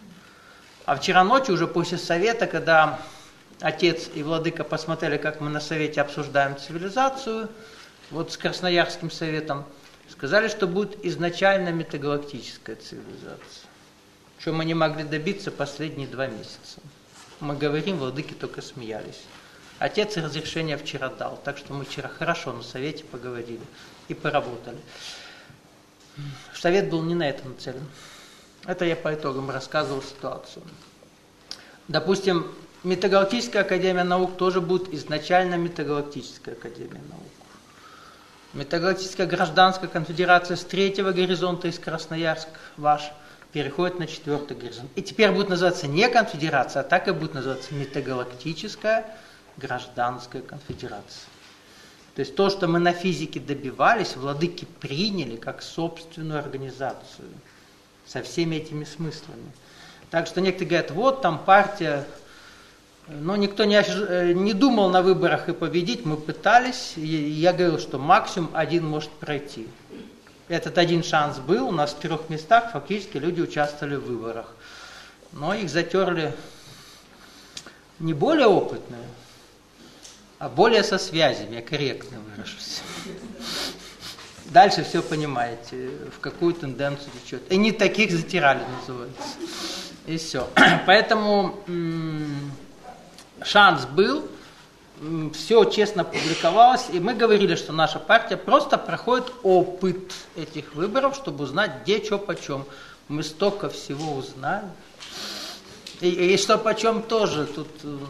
A: А вчера ночью, уже после совета, когда отец и владыка посмотрели, как мы на совете обсуждаем цивилизацию, вот с Красноярским советом, сказали, что будет изначально метагалактическая цивилизация. Чего мы не могли добиться последние два месяца. Мы говорим, владыки только смеялись. Отец разрешение вчера дал, так что мы вчера хорошо на совете поговорили и поработали. Совет был не на это нацелен. Это я по итогам рассказывал ситуацию. Допустим, Метагалактическая академия наук тоже будет изначально Метагалактическая академия наук. Метагалактическая гражданская конфедерация с третьего горизонта из Красноярск ваш переходит на четвертый горизонт. И теперь будет называться не конфедерация, а так и будет называться Метагалактическая гражданская конфедерация. То есть то, что мы на физике добивались, владыки приняли как собственную организацию со всеми этими смыслами. Так что некоторые говорят, вот там партия, но никто не, не думал на выборах и победить, мы пытались, и я говорил, что максимум один может пройти. Этот один шанс был, у нас в трех местах фактически люди участвовали в выборах. Но их затерли не более опытные, а более со связями, я корректно выражусь. Дальше все понимаете, в какую тенденцию течет. И не таких затирали, называется. И все. Поэтому м- шанс был, м- все честно публиковалось, и мы говорили, что наша партия просто проходит опыт этих выборов, чтобы узнать, где, что, почем. Мы столько всего узнали. И, и что почем тоже. Тут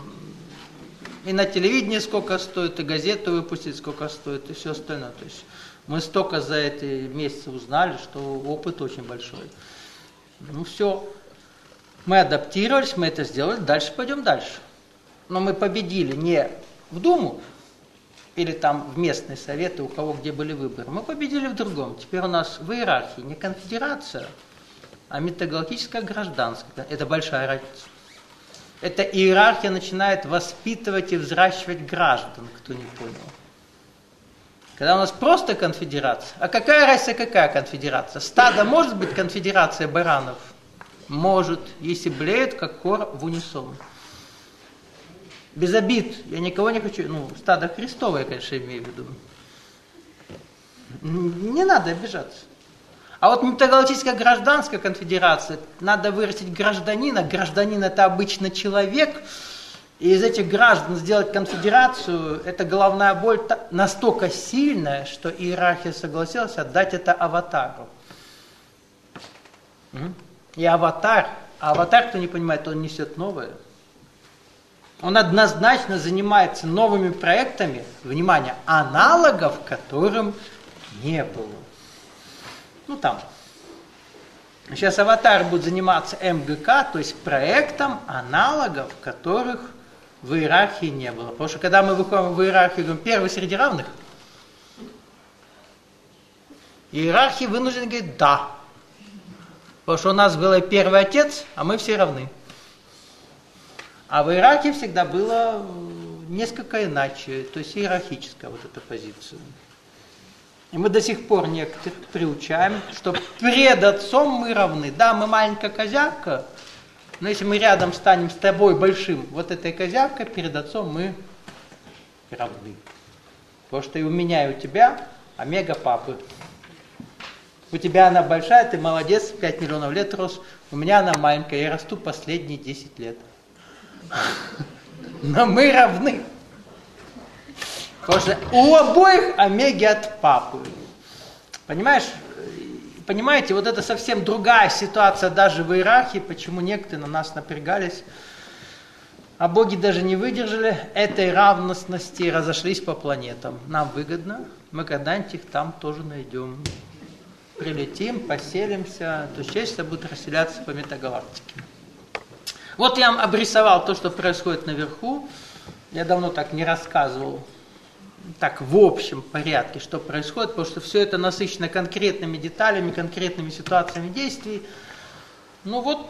A: и на телевидении сколько стоит, и газету выпустить сколько стоит, и все остальное. То есть мы столько за эти месяцы узнали, что опыт очень большой. Ну все. Мы адаптировались, мы это сделали, дальше пойдем дальше. Но мы победили не в Думу или там в местные советы, у кого где были выборы. Мы победили в другом. Теперь у нас в иерархии не конфедерация, а метагалактическая гражданская. Это большая разница. Эта иерархия начинает воспитывать и взращивать граждан, кто не понял. Когда у нас просто конфедерация, а какая разница, какая конфедерация? Стадо может быть конфедерация баранов? Может, если блеют, как хор в унисон. Без обид, я никого не хочу, ну, стадо Христово, я, конечно, имею в виду. Не надо обижаться. А вот метагалактическая гражданская конфедерация, надо вырастить гражданина, гражданин это обычно человек, и из этих граждан сделать конфедерацию, это головная боль настолько сильная, что иерархия согласилась отдать это аватару. И аватар, а аватар, кто не понимает, он несет новое. Он однозначно занимается новыми проектами, внимание, аналогов которым не было. Ну там. Сейчас аватар будет заниматься эм гэ ка, то есть проектом аналогов, которых в иерархии не было. Потому что когда мы выходим в иерархию, говорим, первый среди равных, иерархия вынуждена говорить да. Потому что у нас был первый отец, а мы все равны. А в иерархии всегда было несколько иначе, то есть иерархическая вот эта позиция. И мы до сих пор некоторых приучаем, что пред отцом мы равны. Да, мы маленькая козявка, но если мы рядом станем с тобой большим, вот этой козявкой, перед отцом мы равны. Потому что и у меня, и у тебя омега папы. У тебя она большая, ты молодец, пять миллионов лет рос. У меня она маленькая, я расту последние десять лет. Но мы равны. Потому что у обоих омеги от папы. Понимаешь? Понимаете, вот это совсем другая ситуация даже в иерархии, почему некоторые на нас напрягались. А боги даже не выдержали этой равностности и разошлись по планетам. Нам выгодно, мы когда-нибудь их там тоже найдем. Прилетим, поселимся, то есть человечество будет расселяться по метагалактике. Вот я вам обрисовал то, что происходит наверху. Я давно так не рассказывал, так в общем порядке, что происходит, потому что все это насыщено конкретными деталями, конкретными ситуациями действий. Ну вот,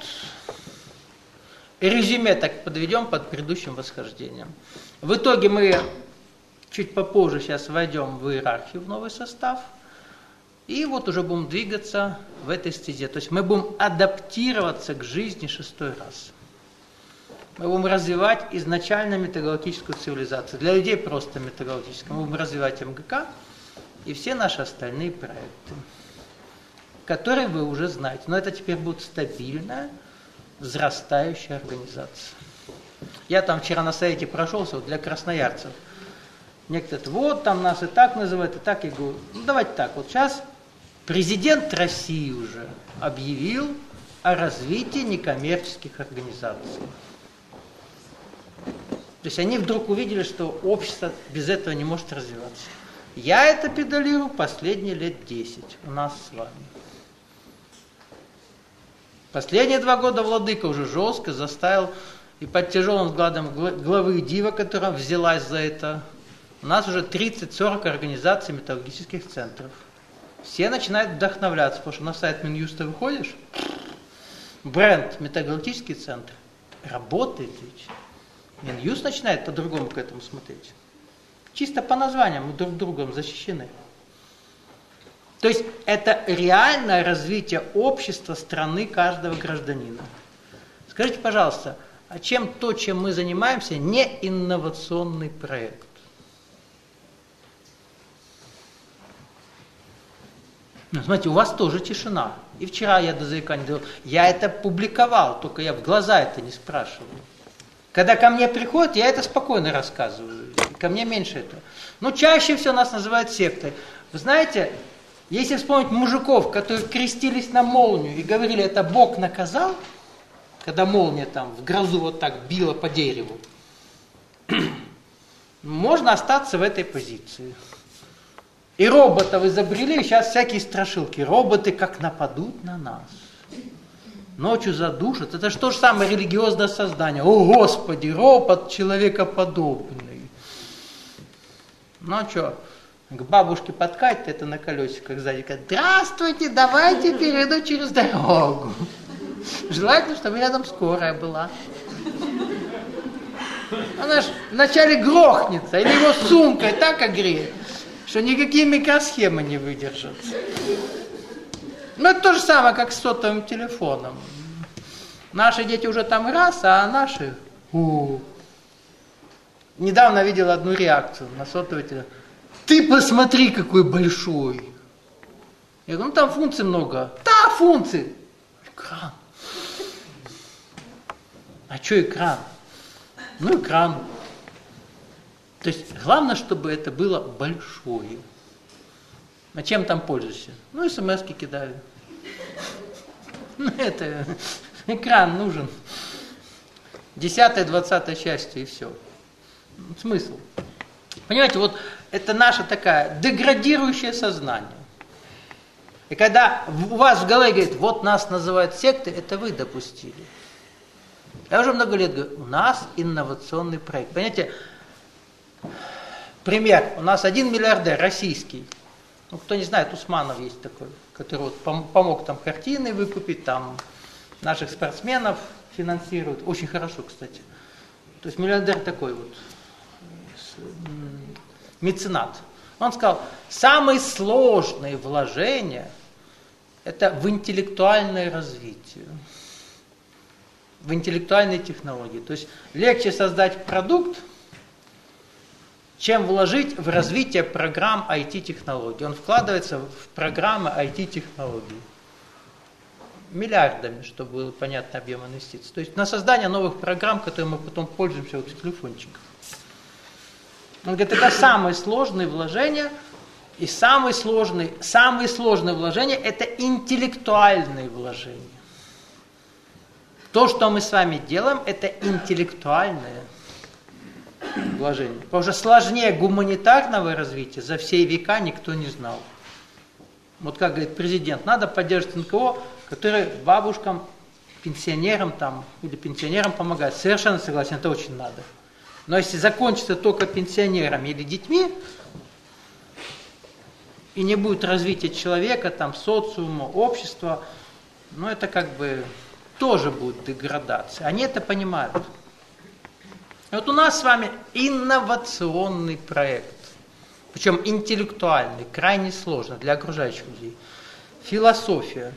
A: резюме так подведем под предыдущим восхождением. В итоге мы чуть попозже сейчас войдем в иерархию, в новый состав. И вот уже будем двигаться в этой стезе. То есть мы будем адаптироваться к жизни шестой раз. Мы будем развивать изначально метагалактическую цивилизацию. Для людей просто метагалактическую. Мы будем развивать эм гэ ка и все наши остальные проекты, которые вы уже знаете. Но это теперь будет стабильная, взрастающая организация. Я там вчера на совете прошелся вот для красноярцев. Некоторые говорят, вот там нас и так называют, и так. Я говорю, ну давайте так, вот сейчас президент России уже объявил о развитии некоммерческих организаций. То есть они вдруг увидели, что общество без этого не может развиваться. Я это педалирую последние лет десять у нас с вами. Последние два года владыка уже жестко заставил и под тяжелым взглядом главы Дива, которая взялась за это, у нас уже тридцать-сорок организаций металлургических центров. Все начинают вдохновляться, потому что на сайт Минюста выходишь, бренд металлургический центр работает ведь. Минюст начинает по-другому к этому смотреть. Чисто по названиям мы друг другом защищены. То есть это реальное развитие общества, страны каждого гражданина. Скажите, пожалуйста, а чем то, чем мы занимаемся, не инновационный проект? Ну, смотрите, у вас тоже тишина. И вчера я до заикания делал. Я это публиковал, только я в глаза это не спрашивал. Когда ко мне приходят, я это спокойно рассказываю. Ко мне меньше этого. Но чаще всего нас называют сектой. Вы знаете, если вспомнить мужиков, которые крестились на молнию и говорили, это Бог наказал, когда молния там в грозу вот так била по дереву, можно остаться в этой позиции. И роботов изобрели, сейчас всякие страшилки. Роботы как нападут на нас. Ночью задушат. Это же то же самое религиозное создание. О, Господи, робот человекоподобный. Ну а что, к бабушке подкатит это на колесиках сзади. Говорит, здравствуйте, давайте перейду через дорогу. Желательно, чтобы рядом скорая была. Она же вначале грохнется, или его сумкой так огреет, что никакие микросхемы не выдержат. Ну, это то же самое, как с сотовым телефоном. Наши дети уже там раз, а наши... У-у-у. Недавно видел одну реакцию на сотовый телефон. Ты посмотри, какой большой. Я говорю, ну там функций много. Да, функций. Экран. А что экран? Ну, экран. То есть, главное, чтобы это было большое. А чем там пользуешься? Ну, смс-ки кидаю. Ну, это... Экран нужен. Десятая, двадцатая части и все. Смысл. Понимаете, вот это наше такое деградирующее сознание. И когда у вас в голове говорит, вот нас называют сектой, это вы допустили. Я уже много лет говорю, у нас инновационный проект. Понимаете, пример. У нас один миллиардер российский. Ну, кто не знает, Усманов есть такой, который вот помог там картины выкупить, там наших спортсменов финансирует. Очень хорошо, кстати. То есть миллиардер такой вот, меценат. Он сказал, самые сложные вложения это в интеллектуальное развитие, в интеллектуальные технологии. То есть легче создать продукт, чем вложить в развитие программ ай ти-технологий. Он вкладывается в программы ай ти-технологий. Миллиардами, чтобы был понятный объем инвестиций. То есть на создание новых программ, которые мы потом пользуемся вот в телефончиках. Он говорит, это самые сложные вложения, и самые сложные, самые сложные вложения это интеллектуальные вложения. То, что мы с вами делаем, это интеллектуальное вложение. Потому что сложнее гуманитарного развития за все века никто не знал. Вот как говорит президент, надо поддерживать эн ка о, которые бабушкам, пенсионерам там, или пенсионерам помогают. Совершенно согласен, это очень надо. Но если закончится только пенсионерами или детьми, и не будет развития человека, там, социума, общества, ну это как бы тоже будет деградация. Они это понимают. И вот у нас с вами инновационный проект. Причем интеллектуальный, крайне сложный для окружающих людей. Философия.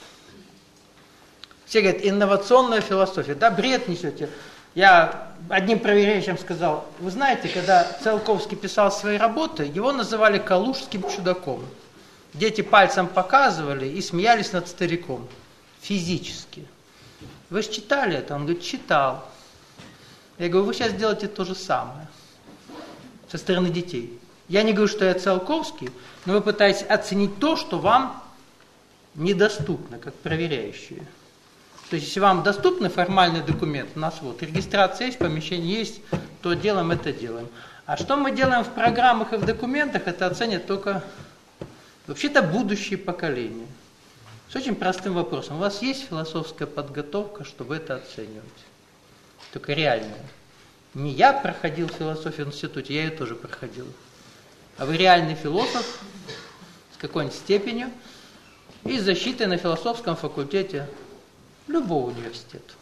A: Все говорят, инновационная философия. Да, бред несете. Я одним проверяющим сказал, вы знаете, когда Циолковский писал свои работы, его называли калужским чудаком. Дети пальцем показывали и смеялись над стариком. Физически. Вы же читали это? Он говорит, читал. Я говорю, вы сейчас делаете то же самое. Со стороны детей. Я не говорю, что я Циолковский, но вы пытаетесь оценить то, что вам недоступно, как проверяющие. То есть, если вам доступны формальные документы, у нас вот регистрация есть, помещение есть, то делаем это делаем. А что мы делаем в программах и в документах, это оценят только вообще-то будущие поколения. С очень простым вопросом. У вас есть философская подготовка, чтобы это оценивать? Только реальная. Не я проходил философию в институте, я ее тоже проходил. А вы реальный философ с какой-нибудь степенью и с защитой на философском факультете любого университета.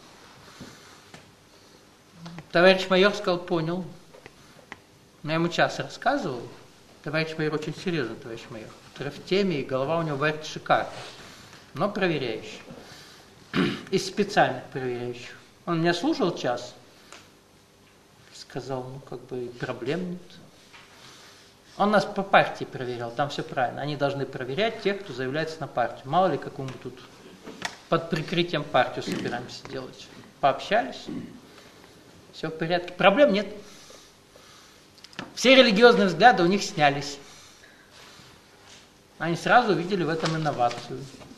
A: Товарищ майор сказал, понял. Но я ему час рассказывал. Товарищ майор очень серьезный, товарищ майор, который в теме, и голова у него варит шикарно. Но проверяющий. Из специальных проверяющих. Он меня слушал час. Сказал, ну как бы проблем нет. Он нас по партии проверял, там все правильно. Они должны проверять тех, кто заявляется на партию. Мало ли, какую мы тут под прикрытием партию собираемся делать. Пообщались, все в порядке. Проблем нет. Все религиозные взгляды у них снялись. Они сразу увидели в этом инновацию.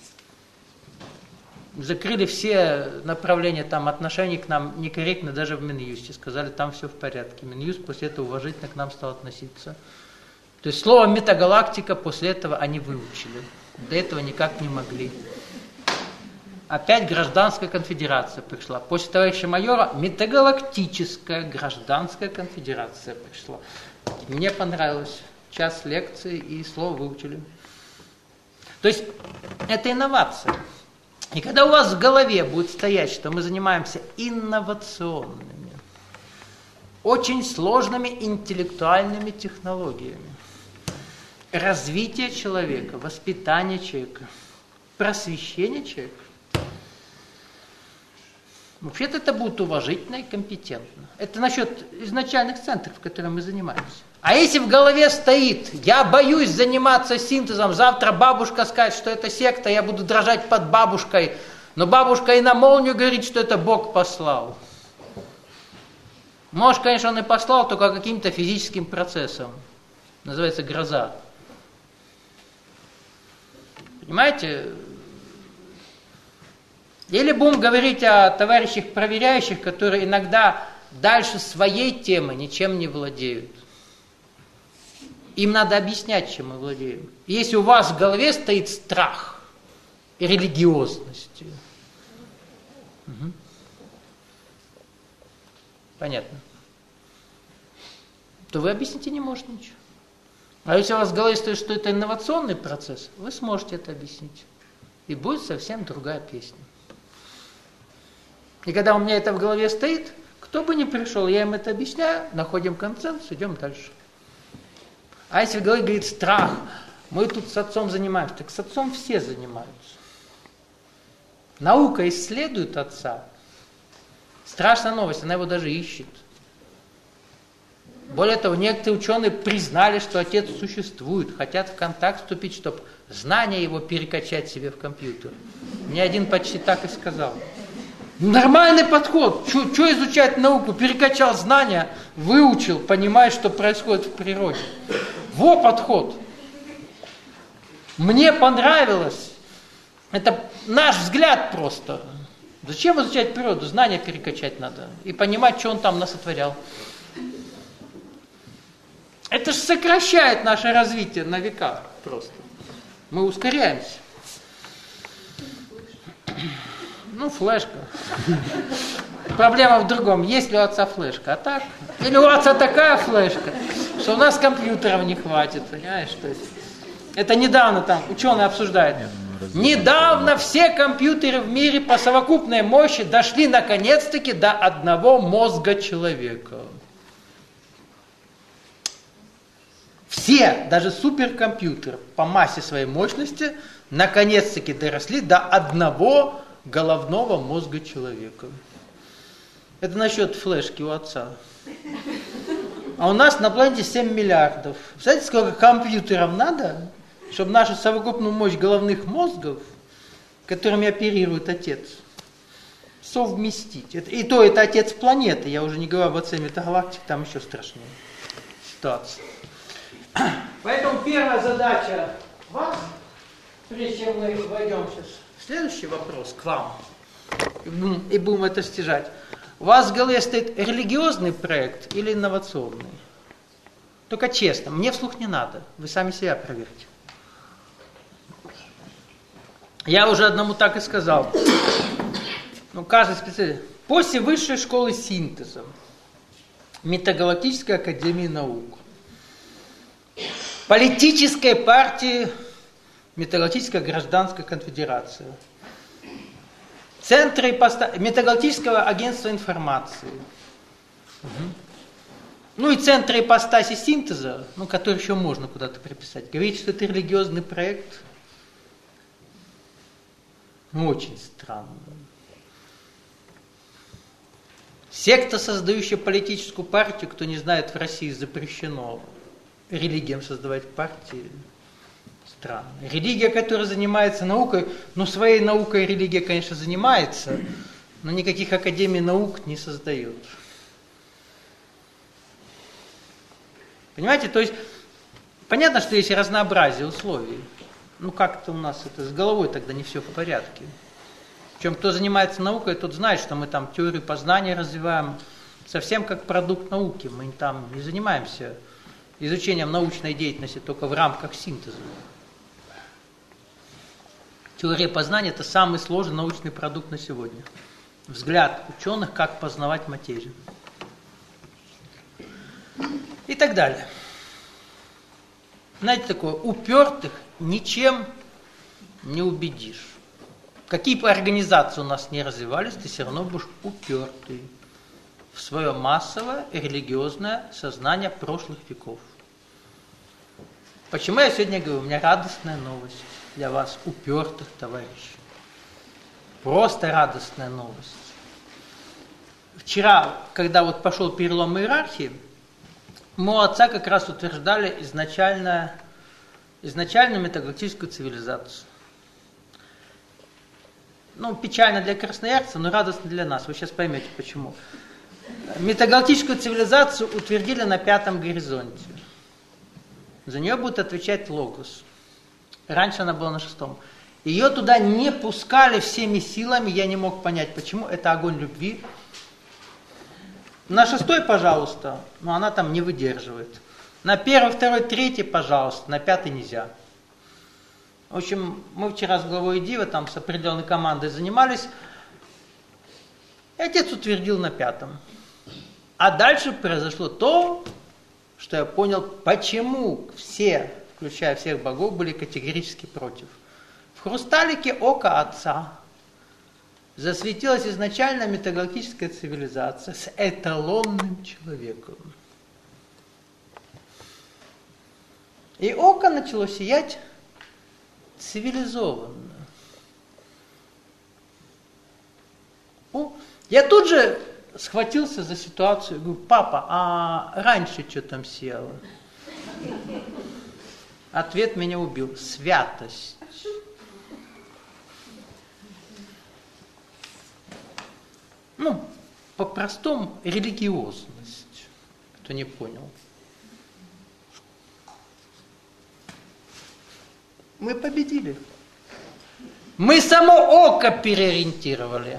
A: Закрыли все направления там, отношений к нам некорректно даже в Минюсте. Сказали, там все в порядке. Минюст после этого уважительно к нам стал относиться. То есть слово метагалактика после этого они выучили. До этого никак не могли. Опять гражданская конфедерация пришла. После товарища майора метагалактическая гражданская конфедерация пришла. Мне понравилось. Час лекции и слово выучили. То есть это инновация. И когда у вас в голове будет стоять, что мы занимаемся инновационными очень сложными интеллектуальными технологиями. Развитие человека, воспитание человека, просвещение человека. Вообще-то это будет уважительно и компетентно. Это насчет изначальных центров, которыми мы занимаемся. А если в голове стоит, я боюсь заниматься синтезом, завтра бабушка скажет, что это секта, я буду дрожать под бабушкой, но бабушка и на молнию говорит, что это Бог послал. Может, конечно, он и послал, только каким-то физическим процессом. Называется гроза. Понимаете? Или будем говорить о товарищах проверяющих, которые иногда дальше своей темы ничем не владеют. Им надо объяснять, чем мы владеем. Если у вас в голове стоит страх и религиозность. Угу. Понятно. То вы объяснить не можете ничего. А если у вас в голове стоит, что это инновационный процесс, вы сможете это объяснить. И будет совсем другая песня. И когда у меня это в голове стоит, кто бы ни пришел, я им это объясняю, находим консенсус, идем дальше. А если в голове говорит страх, мы тут с отцом занимаемся, так с отцом все занимаются. Наука исследует отца. Страшная новость, она его даже ищет. Более того, некоторые ученые признали, что отец существует, хотят в контакт вступить, чтобы знания его перекачать себе в компьютер. Мне один почти так и сказал. Нормальный подход. Что изучать науку? Перекачал знания, выучил, понимаешь, что происходит в природе. Во подход. Мне понравилось. Это наш взгляд просто. Зачем изучать природу? Знания перекачать надо. И понимать, что он там насотворял. Это же сокращает наше развитие на века просто. Мы ускоряемся. Ну, флешка. Проблема в другом. Есть ли у отца флешка? А так? Или у отца такая флешка, что у нас компьютеров не хватит. Понимаешь? То есть, это недавно там ученые обсуждают. Недавно все компьютеры в мире по совокупной мощи дошли наконец-таки до одного мозга человека. Все, даже суперкомпьютеры по массе своей мощности, наконец-таки доросли до одного головного мозга человека. Это насчет флешки у отца. А у нас на планете семь миллиардов. Знаете, сколько компьютеров надо, чтобы нашу совокупную мощь головных мозгов, которыми оперирует отец, совместить? Это, и то это отец планеты, я уже не говорю об отце метагалактик, там еще страшнее ситуация. Поэтому первая задача вас, прежде чем мы войдем сейчас, следующий вопрос к вам, и будем это стяжать. У вас в голове стоит религиозный проект или инновационный? Только честно, мне вслух не надо, вы сами себя проверьте. Я уже одному так и сказал. Ну, каждый специалист. После высшей школы синтеза Метагалактической академии наук, политической партии Метагалактическая гражданская конфедерация, Центра ипостаси, Метагалактического агентства информации, угу. Ну и Центра ипостаси синтеза, ну, который еще можно куда-то приписать. Говорит, что это религиозный проект. Ну, очень странно. Секта, создающая политическую партию, кто не знает, в России запрещено религиям создавать партии. Странно. Религия, которая занимается наукой, ну, своей наукой религия, конечно, занимается, но никаких академий наук не создает. Понимаете, то есть, понятно, что есть разнообразие условий. Ну, как-то у нас это с головой тогда не все в порядке. Причем, кто занимается наукой, тот знает, что мы там теорию познания развиваем совсем как продукт науки. Мы там не занимаемся изучением научной деятельности только в рамках синтеза. Теория познания – это самый сложный научный продукт на сегодня. Взгляд ученых, как познавать материю. И так далее. Знаете, такое, упертых ничем не убедишь. Какие бы организации у нас не развивались, ты все равно будешь упертый. в свое массовое религиозное сознание прошлых веков. Почему я сегодня говорю, у меня радостная новость для вас, упертых товарищей. Просто радостная новость. Вчера, когда вот пошел перелом иерархии, моего отца как раз утверждали изначально, изначальную метагалактическую цивилизацию. Ну, печально для красноярцев, но радостно для нас. Вы сейчас поймете, почему. Метагалактическую цивилизацию утвердили на пятом горизонте. За нее будет отвечать Логос. Раньше она была на шестом. Ее туда не пускали всеми силами, я не мог понять, почему. Это огонь любви. На шестой, пожалуйста, но она там не выдерживает. На первый, второй, третий, пожалуйста, на пятый нельзя. В общем, мы вчера с главой Дива там с определенной командой занимались. И отец утвердил на пятом. А дальше произошло то, что я понял, почему все, включая всех богов, были категорически против. В хрусталике ока отца засветилась изначально метагалактическая цивилизация с эталонным человеком. И око начало сиять цивилизованно. О, я тут же схватился за ситуацию, говорю, папа, а раньше что там сияло? Ответ меня убил. Святость. Ну, по-простому, религиозность. Кто не понял. Мы победили. Мы само око переориентировали.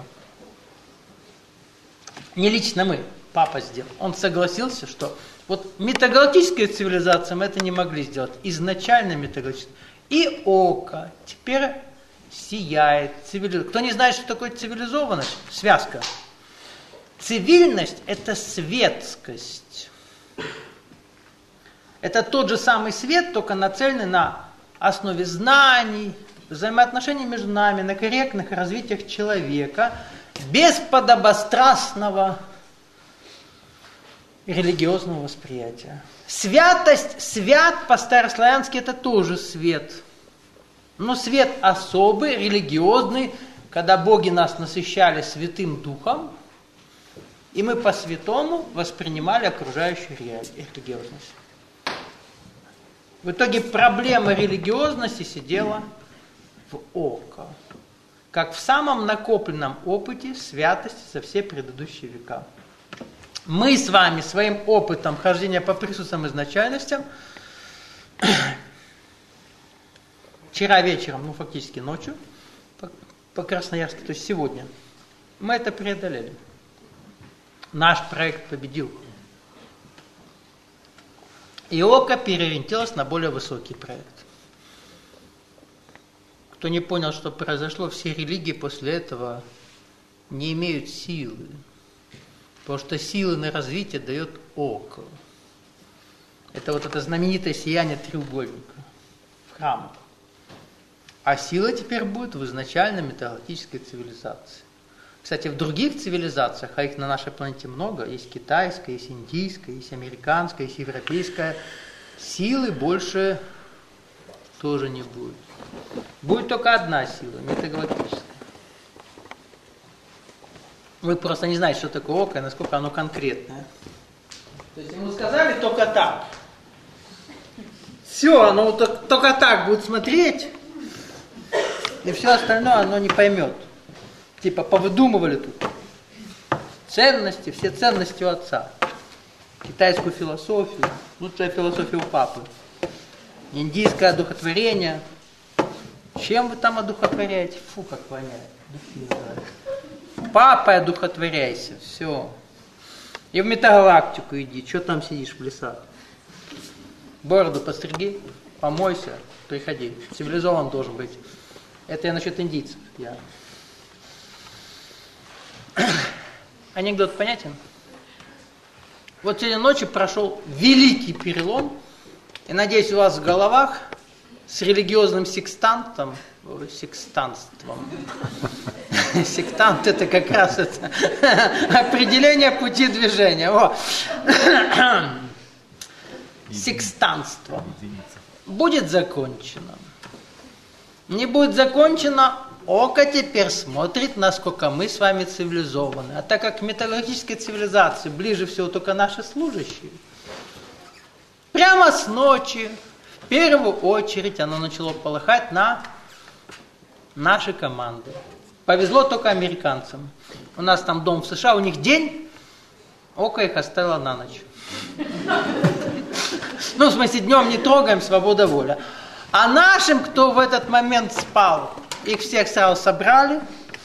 A: Не лично мы, папа сделал. Он согласился, что вот метагалактическая цивилизация мы это не могли сделать. Изначально метагалактическая. И око теперь сияет. Цивили... Кто не знает, что такое цивилизованность? Связка. Цивильность – это светскость. Это тот же самый свет, только нацеленный на основе знаний, взаимоотношений между нами, на корректных развитиях человека, без подобострастного религиозного восприятия. Святость, свят по-старославянски это тоже свет. Но свет особый, религиозный, когда боги нас насыщали Святым Духом, и мы по-святому воспринимали окружающую религиозность. В итоге проблема религиозности сидела в око, как в самом накопленном опыте святости за все предыдущие века. Мы с вами своим опытом хождения по присутствиям изначальностям вчера вечером, ну фактически ночью, по, по Красноярску, то есть сегодня, мы это преодолели. Наш проект победил. И око переориентировалось на более высокий проект. Кто не понял, что произошло, все религии после этого не имеют силы. Потому что силы на развитие дает око. Это вот это знаменитое сияние треугольника в храмах. А сила теперь будет в изначальной метагалактической цивилизации. Кстати, в других цивилизациях, а их на нашей планете много, есть китайская, есть индийская, есть американская, есть европейская, силы больше тоже не будет. Будет только одна сила, метагалактическая. Вы просто не знаете, что такое око и насколько оно конкретное. То есть ему сказали только так. Все, оно вот только так будет смотреть, и все остальное оно не поймет. Типа повыдумывали тут ценности, все ценности у отца. Китайскую философию, лучшая философия у папы. Индийское одухотворение. Чем вы там одухотворяете? Фу, как воняет. Духи называют. Папой одухотворяйся, все. И в метагалактику иди, что там сидишь в лесах? Бороду постриги, помойся, приходи. Цивилизован должен быть. Это я насчет индийцев. Я... Анекдот понятен? Вот сегодня ночью прошел великий перелом, и надеюсь, у вас в головах с религиозным секстантом, секстанством Сектант это как раз это определение пути движения. О. Секстанство будет закончено. Не будет закончено, око теперь смотрит, насколько мы с вами цивилизованы. А так как к металлургической цивилизации ближе всего только наши служащие, прямо с ночи, в первую очередь, оно начало полыхать на наши команды. Повезло только американцам. У нас там дом в США, у них день, око их оставило на ночь. Ну, в смысле, днем не трогаем, свобода воля. А нашим, кто в этот момент спал, их всех сразу собрали,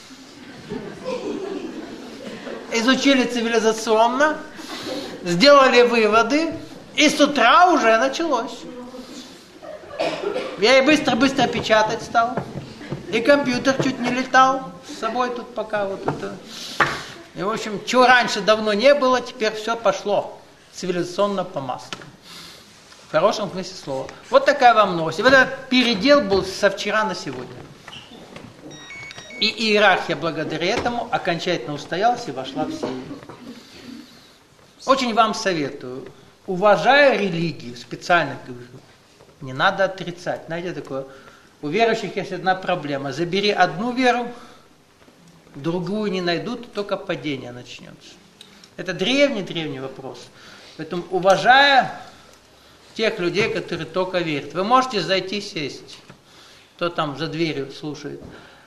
A: изучили цивилизационно, сделали выводы, и с утра уже началось. Я и быстро-быстро печатать стал, и компьютер чуть не летал с собой тут пока вот это. И, в общем, чего раньше давно не было, теперь все пошло цивилизационно по маслу. В хорошем смысле слова. Вот такая вам новость. И вот этот передел был со вчера на сегодня. И иерархия благодаря этому окончательно устоялась и вошла в силу. Очень вам советую, уважая религию, специально говорю, не надо отрицать. Знаете, такое, у верующих есть одна проблема. Забери одну веру, другую не найдут, только падение начнется. Это древний-древний вопрос. Поэтому, уважая тех людей, которые только верят, вы можете зайти сесть, кто там за дверью слушает.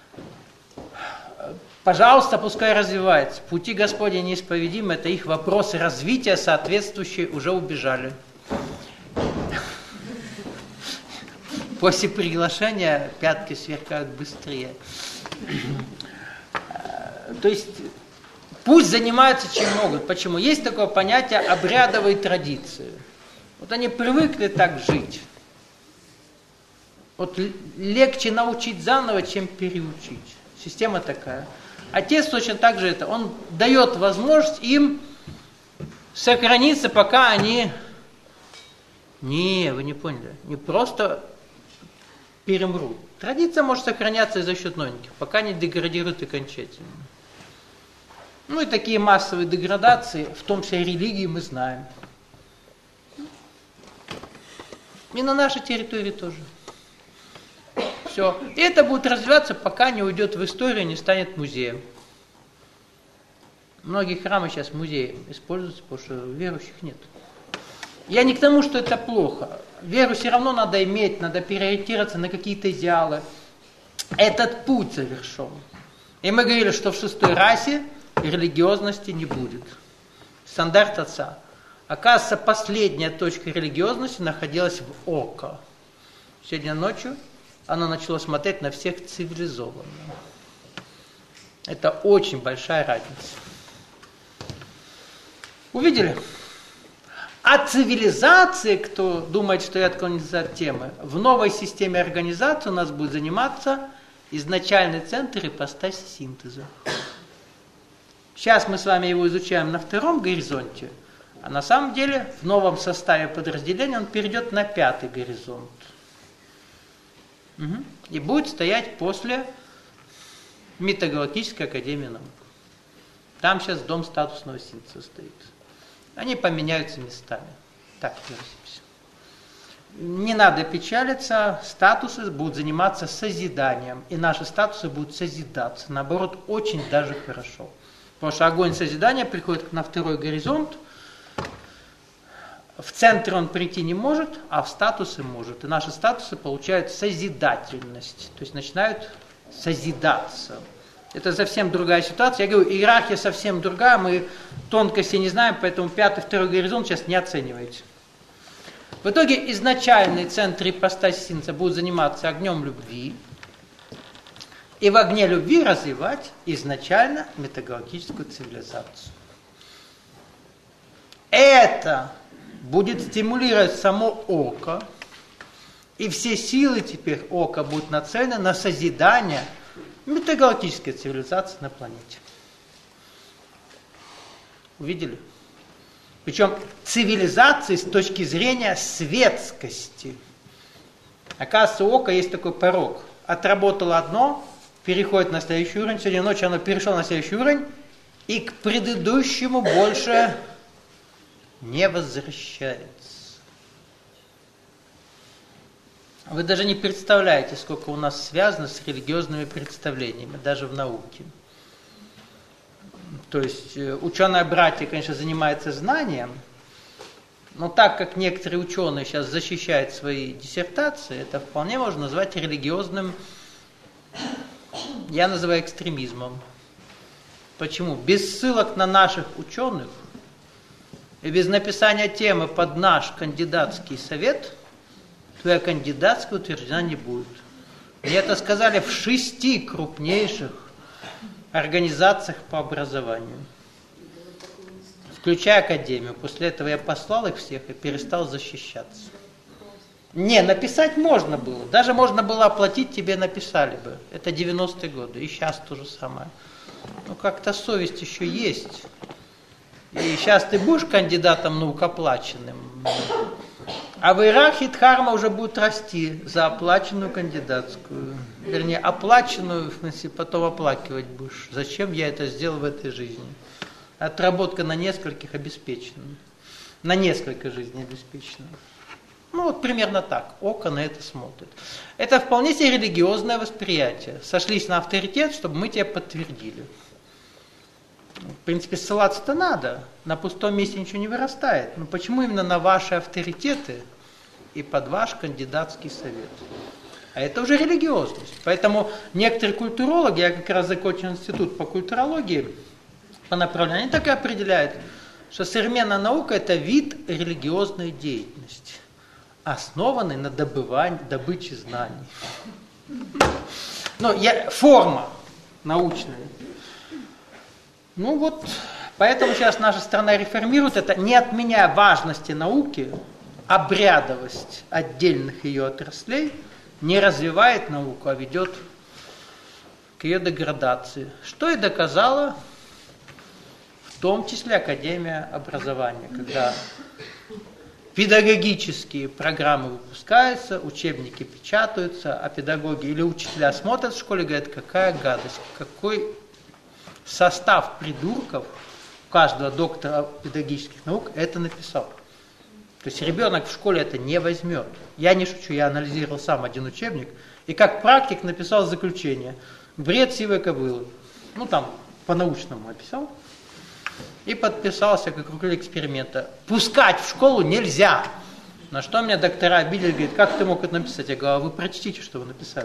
A: Пожалуйста, пускай развивается. Пути Господни неисповедимы, это их вопросы развития соответствующие уже убежали. После приглашения пятки сверкают быстрее. То есть пусть занимаются чем могут. Почему? Есть такое понятие обрядовой традиции. Вот они привыкли так жить. Вот легче научить заново, чем переучить. Система такая. Отец точно так же это. Он дает возможность им сохраниться, пока они... Не, вы не поняли. Не просто перемрут. Традиция может сохраняться и за счет новеньких, пока не деградирует окончательно. Ну и такие массовые деградации, в том числе и религии, мы знаем. И на нашей территории тоже. Все. И это будет развиваться, пока не уйдет в историю, не станет музеем. Многие храмы сейчас музеем используются, потому что верующих нет. Я не к тому, что это плохо. Веру все равно надо иметь, надо переориентироваться на какие-то идеалы. Этот путь завершен. И мы говорили, что в шестой расе религиозности не будет. Стандарт отца. Оказывается, последняя точка религиозности находилась в око. Сегодня ночью оно начало смотреть на всех цивилизованно. Это очень большая разница. Увидели? А цивилизации, кто думает, что я отклонился от темы, в новой системе организации у нас будет заниматься изначальный центр ипостаси синтеза. Сейчас мы с вами его изучаем на втором горизонте, а на самом деле в новом составе подразделения он перейдет на пятый горизонт. Угу. И будет стоять после Метагалактической академии наук. Там сейчас дом статусного синтеза стоит. Они поменяются местами. Так, выразимся. Не надо печалиться, статусы будут заниматься созиданием, и наши статусы будут созидаться. Наоборот, очень даже хорошо. Потому что огонь созидания приходит на второй горизонт, в центр он прийти не может, а в статусы может. И наши статусы получают созидательность, то есть начинают созидаться. Это совсем другая ситуация. Я говорю, иерархия совсем другая, мы тонкости не знаем, поэтому пятый, второй горизонт сейчас не оцениваете. В итоге изначальный центр ипостаси синтеза будет заниматься огнем любви, и в огне любви развивать изначально метагалактическую цивилизацию. Это будет стимулировать само око, и все силы теперь ока будут нацелены на созидание метагалактической цивилизации на планете. Увидели? Причем цивилизации с точки зрения светскости. Оказывается, у ока есть такой порог. Отработало одно, переходит на следующий уровень. Сегодня ночью оно перешло на следующий уровень и к предыдущему больше не возвращается. Вы даже не представляете, сколько у нас связано с религиозными представлениями, даже в науке. То есть ученые братья, конечно, занимаются знанием, но так как некоторые ученые сейчас защищают свои диссертации, это вполне можно назвать религиозным, я называю экстремизмом. Почему? Без ссылок на наших ученых и без написания темы под наш кандидатский совет твоя кандидатская утверждена не будет. Мне это сказали в шести крупнейших организациях по образованию, включая академию. После этого я послал их всех и перестал защищаться. Не, написать можно было. Даже можно было оплатить, тебе написали бы. Это девяностые годы. И сейчас то же самое. Ну, как-то совесть еще есть. И сейчас ты будешь кандидатом наук оплаченным. А в иерархии дхарма уже будет расти за оплаченную кандидатскую. Вернее, оплаченную, в смысле, потом оплакивать будешь. Зачем я это сделал в этой жизни? Отработка на нескольких обеспечена. На несколько жизней обеспечена. Ну, вот примерно так. Око на это смотрит. Это вполне себе религиозное восприятие. Сошлись на авторитет, чтобы мы тебя подтвердили. В принципе, ссылаться-то надо. На пустом месте ничего не вырастает. Но почему именно на ваши авторитеты и под ваш кандидатский совет? А это уже религиозность. Поэтому некоторые культурологи, я как раз закончил институт по культурологии, по направлению, они так и определяют, что современная наука – это вид религиозной деятельности, основанный на добывании, добыче знаний. Ну, я, форма научная. Ну вот, поэтому сейчас наша страна реформирует это, не отменяя важности науки, обрядовость отдельных ее отраслей, не развивает науку, а ведет к ее деградации. Что и доказала в том числе Академия образования, когда педагогические программы выпускаются, учебники печатаются, а педагоги или учителя смотрят в школе и говорят, какая гадость, какой состав придурков каждого доктора педагогических наук это написал. То есть ребенок в школе это не возьмет. Я не шучу, я анализировал сам один учебник, и как практик написал заключение. Бред сивой кобылы. Ну там по-научному описал. И подписался как руководитель эксперимента. Пускать в школу нельзя. На что меня доктора обидели, говорят, как ты мог это написать? Я говорю, а вы прочтите, что вы написали.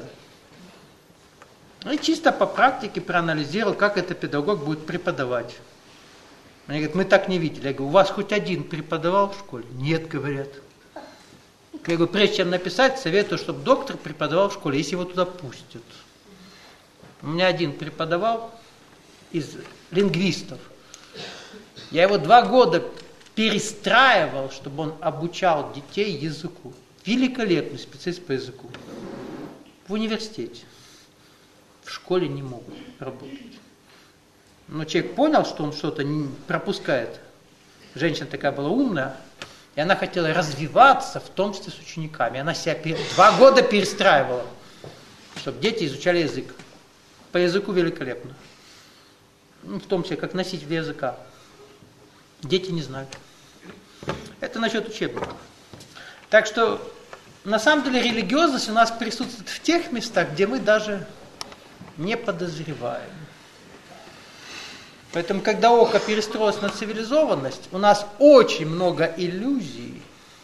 A: И чисто по практике проанализировал, как этот педагог будет преподавать. Они говорят, мы так не видели. Я говорю, у вас хоть один преподавал в школе? Нет, говорят. Я говорю, прежде чем написать, советую, чтобы доктор преподавал в школе, если его туда пустят. У меня один преподавал из лингвистов. Я его два года перестраивал, чтобы он обучал детей языку. Великолепный специалист по языку. В университете. В школе не могут работать. Но человек понял, что он что-то не пропускает. Женщина такая была умная, и она хотела развиваться, в том числе с учениками. Она себя пер... два года перестраивала, чтобы дети изучали язык. По языку великолепно. Ну, в том числе, как носитель языка. Дети не знают. Это насчет учебников. Так что, на самом деле, религиозность у нас присутствует в тех местах, где мы даже не подозреваем. Поэтому, когда око перестроилось на цивилизованность, у нас очень много иллюзий,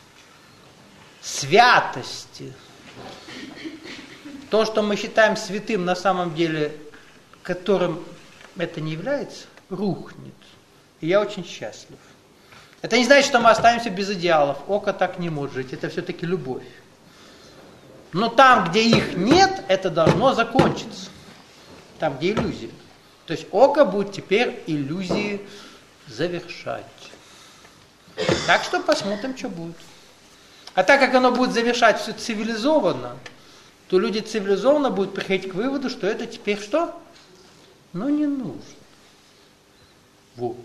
A: святости. То, что мы считаем святым, на самом деле, которым это не является, рухнет. И я очень счастлив. Это не значит, что мы останемся без идеалов. Око так не может жить. Это все-таки любовь. Но там, где их нет, это должно закончиться. Там, где иллюзии. То есть око будет теперь иллюзии завершать. Так что посмотрим, что будет. А так как оно будет завершать все цивилизованно, то люди цивилизованно будут приходить к выводу, что это теперь что? Ну, не нужно. Вот.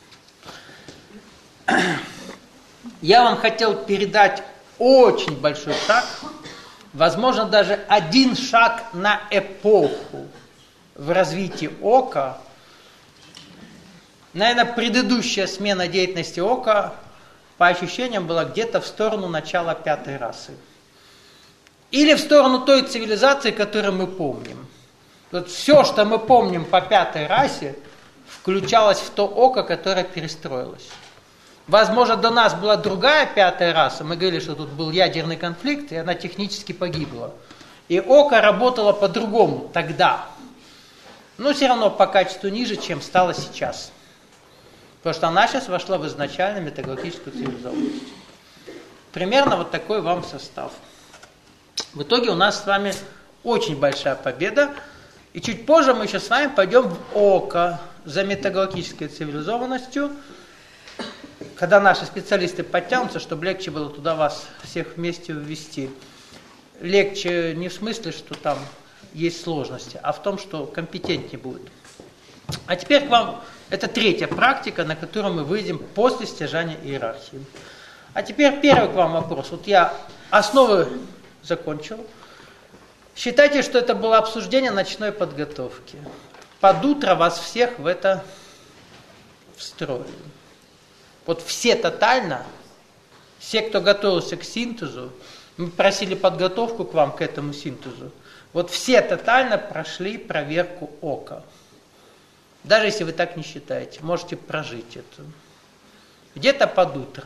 A: Я вам хотел передать очень большой шаг, возможно, даже один шаг на эпоху в развитии ока, наверное, предыдущая смена деятельности ока, по ощущениям, была где-то в сторону начала пятой расы. Или в сторону той цивилизации, которую мы помним. Вот все, что мы помним по пятой расе, включалось в то око, которое перестроилось. Возможно, до нас была другая пятая раса, мы говорили, что тут был ядерный конфликт, и она технически погибла. И око работало по-другому тогда. Но все равно по качеству ниже, чем стало сейчас. Потому что она сейчас вошла в изначально метагалактическую цивилизованность. Примерно вот такой вам состав. В итоге у нас с вами очень большая победа. И чуть позже мы еще с вами пойдем в око за метагалактической цивилизованностью, когда наши специалисты подтянутся, чтобы легче было туда вас всех вместе ввести. Легче не в смысле, что там есть сложности, а в том, что компетентнее будет. А теперь к вам, это третья практика, на которую мы выйдем после стяжания иерархии. А теперь первый к вам вопрос. Вот я основы закончил. Считайте, что это было обсуждение ночной подготовки. Под утро вас всех в это встроили. Вот все тотально, все, кто готовился к синтезу, мы просили подготовку к вам, к этому синтезу, вот все тотально прошли проверку ока. Даже если вы так не считаете, можете прожить это. Где-то под утро.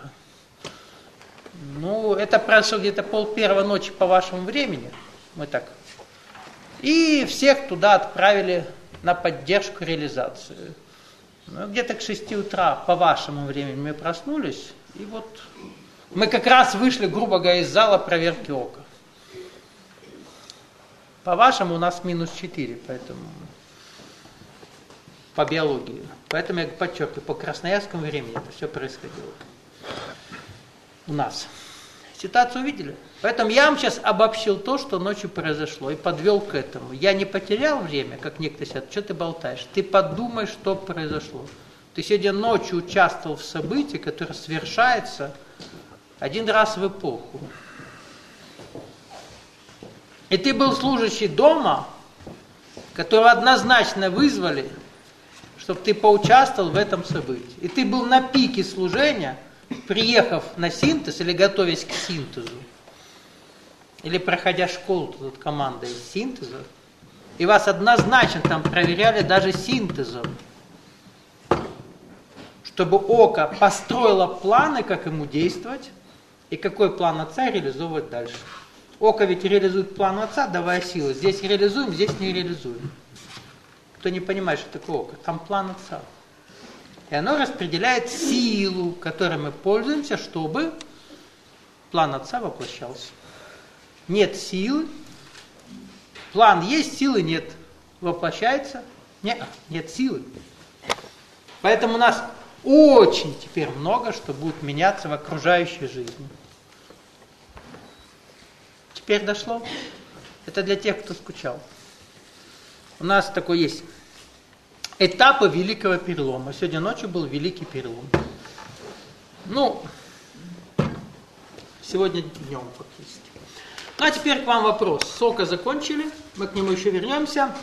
A: Ну, это прошло где-то пол первой ночи по вашему времени. Мы так. И всех туда отправили на поддержку реализации. Ну, где-то к шести утра по вашему времени мы проснулись, и вот мы как раз вышли, грубо говоря, из зала проверки ока. По вашему у нас минус четыре, поэтому по биологии. Поэтому я подчеркиваю, по красноярскому времени это все происходило. У нас. Ситуацию увидели? Поэтому я вам сейчас обобщил то, что ночью произошло, и подвел к этому. Я не потерял время, как некоторые сидят, что ты болтаешь? Ты подумай, что произошло. Ты сегодня ночью участвовал в событии, которое совершается один раз в эпоху. И ты был служащий дома, которого однозначно вызвали, чтобы ты поучаствовал в этом событии. И ты был на пике служения, приехав на синтез или готовясь к синтезу, или проходя школу тут команда из синтеза, и вас однозначно там проверяли даже синтезом, чтобы око построило планы, как ему действовать, и какой план отца реализовывать дальше. Око ведь реализует план отца, давая силы. Здесь реализуем, здесь не реализуем. Кто не понимает, что такое око, там план отца. И оно распределяет силу, которой мы пользуемся, чтобы план отца воплощался. Нет силы, план есть, силы нет. Воплощается? Нет, нет силы. Поэтому у нас очень теперь много, что будет меняться в окружающей жизни. Теперь дошло? Это для тех, кто скучал. У нас такой есть этапы великого перелома. Сегодня ночью был великий перелом. Ну, сегодня днем фактически. Ну, а теперь к вам вопрос. Сока закончили, мы к нему еще вернемся.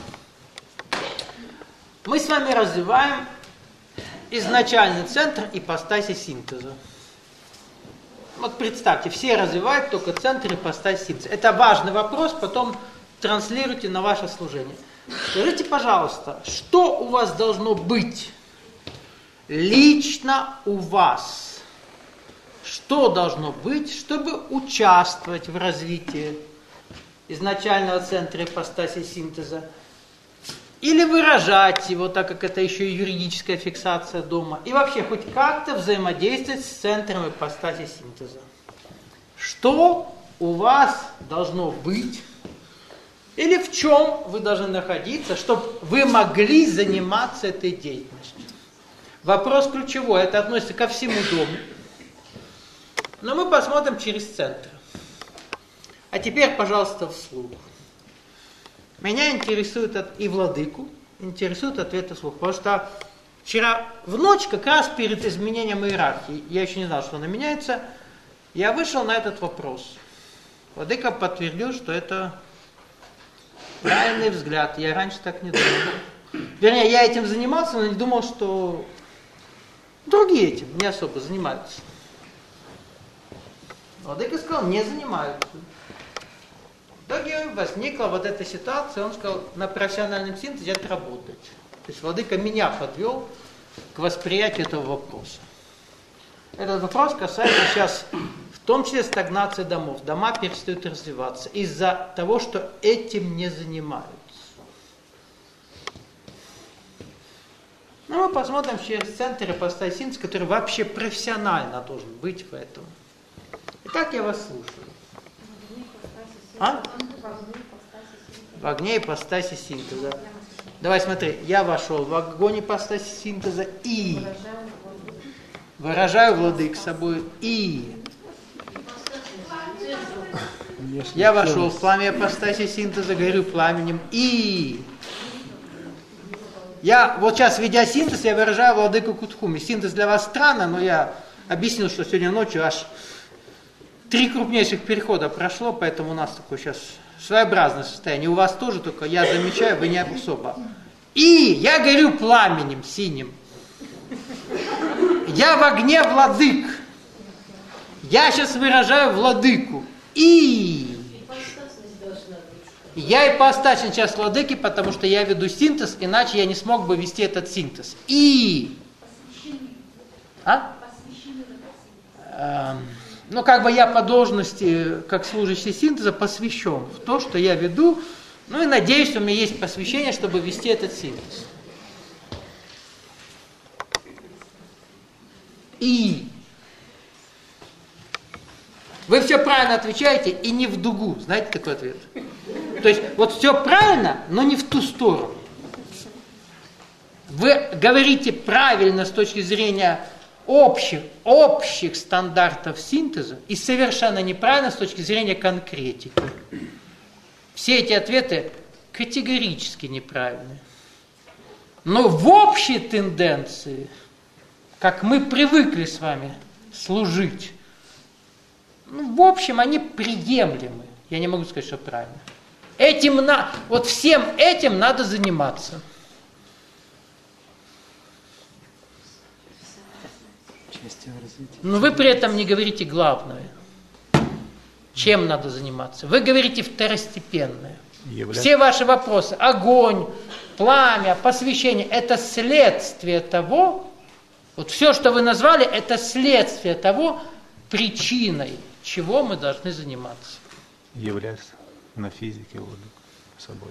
A: Мы с вами развиваем изначальный центр ипостаси синтеза. Вот представьте, все развивают только центр ипостаси синтеза. Это важный вопрос, потом транслируйте на ваше служение. Скажите, пожалуйста, что у вас должно быть лично у вас? Что должно быть, чтобы участвовать в развитии изначального центра ипостаси синтеза? Или выражать его, так как это еще и юридическая фиксация дома. И вообще хоть как-то взаимодействовать с центром ипостаси синтеза. Что у вас должно быть? Или в чем вы должны находиться, чтобы вы могли заниматься этой деятельностью? Вопрос ключевой, это относится ко всему дому. Но мы посмотрим через центр. А теперь, пожалуйста, вслух. Меня интересует и владыку, интересует ответы вслух. Потому что вчера в ночь, как раз перед изменением иерархии, я еще не знал, что она меняется, я вышел на этот вопрос. Владыка подтвердил, что это Правильный взгляд. Я раньше так не думал. Вернее, я этим занимался, но не думал, что другие этим не особо занимаются. Владыка сказал, не занимаются. В итоге возникла вот эта ситуация, он сказал, на профессиональном синтезе это работает. То есть Владыка меня подвел к восприятию этого вопроса. Этот вопрос касается сейчас в том числе стагнации домов. Дома перестают развиваться из-за того, что этим не занимаются. Ну, мы посмотрим через центр ипостаси синтеза, который вообще профессионально должен быть в этом. Итак, я вас слушаю. А? В огне ипостаси синтеза. Давай смотри, я вошел в огонь ипостаси синтеза и выражаю владык собой и я вошел в пламя ипостаси синтеза, горю пламенем и я вот сейчас, ведя синтез, я выражаю владыку Кутхуми. Синтез для вас странно, но я объяснил, что сегодня ночью аж три крупнейших перехода прошло, поэтому у нас такое сейчас своеобразное состояние. У вас тоже, только я замечаю, вы не особо. И я горю пламенем синим. Я в огне владык. Я сейчас выражаю владыку. И я ипостась сейчас владыки, потому что я веду синтез, иначе я не смог бы вести этот синтез. И а? Эм, ну, как бы я по должности, как служащий синтеза, посвящен в то, что я веду. Ну и надеюсь, у меня есть посвящение, чтобы вести этот синтез. И вы все правильно отвечаете и не в дугу. Знаете такой ответ? То есть вот все правильно, но не в ту сторону. Вы говорите правильно с точки зрения общих, общих стандартов синтеза и совершенно неправильно с точки зрения конкретики. Все эти ответы категорически неправильные. Но в общей тенденции, как мы привыкли с вами служить, ну, в общем, они приемлемы. Я не могу сказать, что правильно. Этим на... Вот всем этим надо заниматься. Но вы при этом не говорите главное. Чем надо заниматься? Вы говорите второстепенное. Явля... Все ваши вопросы, огонь, пламя, посвящение, это следствие того, вот все, что вы назвали, это следствие того, причиной, чего мы должны заниматься.
B: Является на физике собой.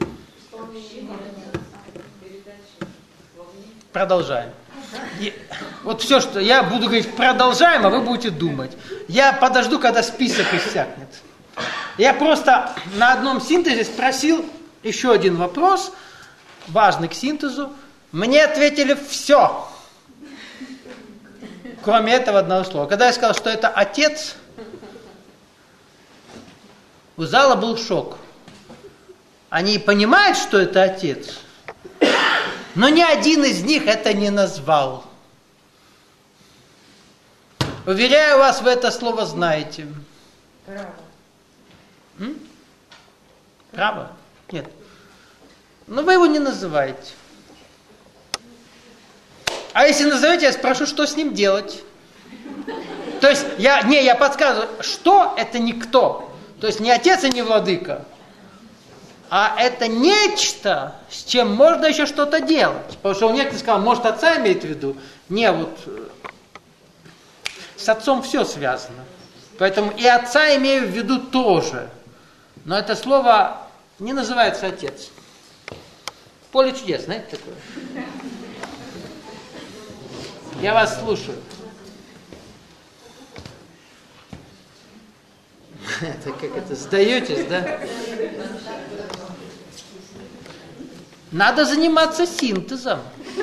A: Продолжаем. И вот все, что я буду говорить, продолжаем, а вы будете думать. Я подожду, когда список иссякнет. Я просто на одном синтезе спросил еще один вопрос, важный к синтезу. Мне ответили все, кроме этого одного слова. Когда я сказал, что это отец, у зала был шок. Они понимают, что это отец, но ни один из них это не назвал. Уверяю вас, вы это слово знаете.
C: Право.
A: М? Право? Нет. Но вы его не называете. А если назовете, я спрошу, что с ним делать. То есть, я, не, я подсказываю, что это никто. То есть, не отец и не владыка. А это нечто, с чем можно еще что-то делать. Потому что у некоторых сказал, может, отца имеет в виду? Не, вот с отцом все связано. Поэтому и отца имею в виду тоже. Но это слово не называется отец. Поле чудес, знаете такое? Я вас слушаю. Это как это, сдаетесь, да? Надо заниматься синтезом.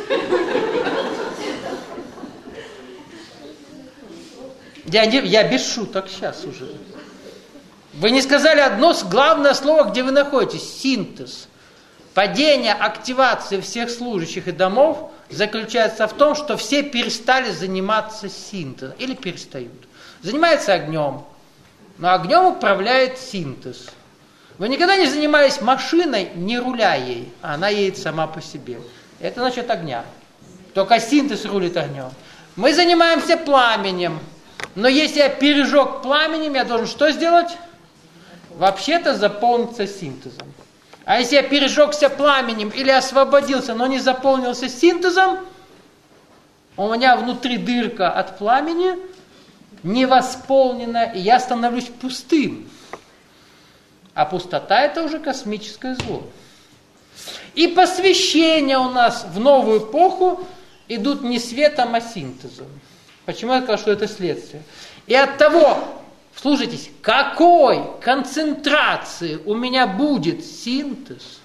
A: Я, не, я без шуток сейчас уже. Вы не сказали одно главное слово, где вы находитесь. Синтез. Падение активации всех служащих и домов заключается в том, что все перестали заниматься синтезом. Или перестают. Занимаются огнем. Но огнем управляет синтез. Вы никогда не занимались машиной, не руля ей, а она едет сама по себе. Это насчет огня. Только синтез рулит огнем. Мы занимаемся пламенем. Но если я пережег пламенем, я должен что сделать? Вообще-то заполниться синтезом. А если я пережегся пламенем или освободился, но не заполнился синтезом, у меня внутри дырка от пламени не восполнена, и я становлюсь пустым. А пустота – это уже космическое зло. И посвящения у нас в новую эпоху идут не светом, а синтезом. Почему я сказал, что это следствие? И от того, слушайтесь, какой концентрации у меня будет синтез,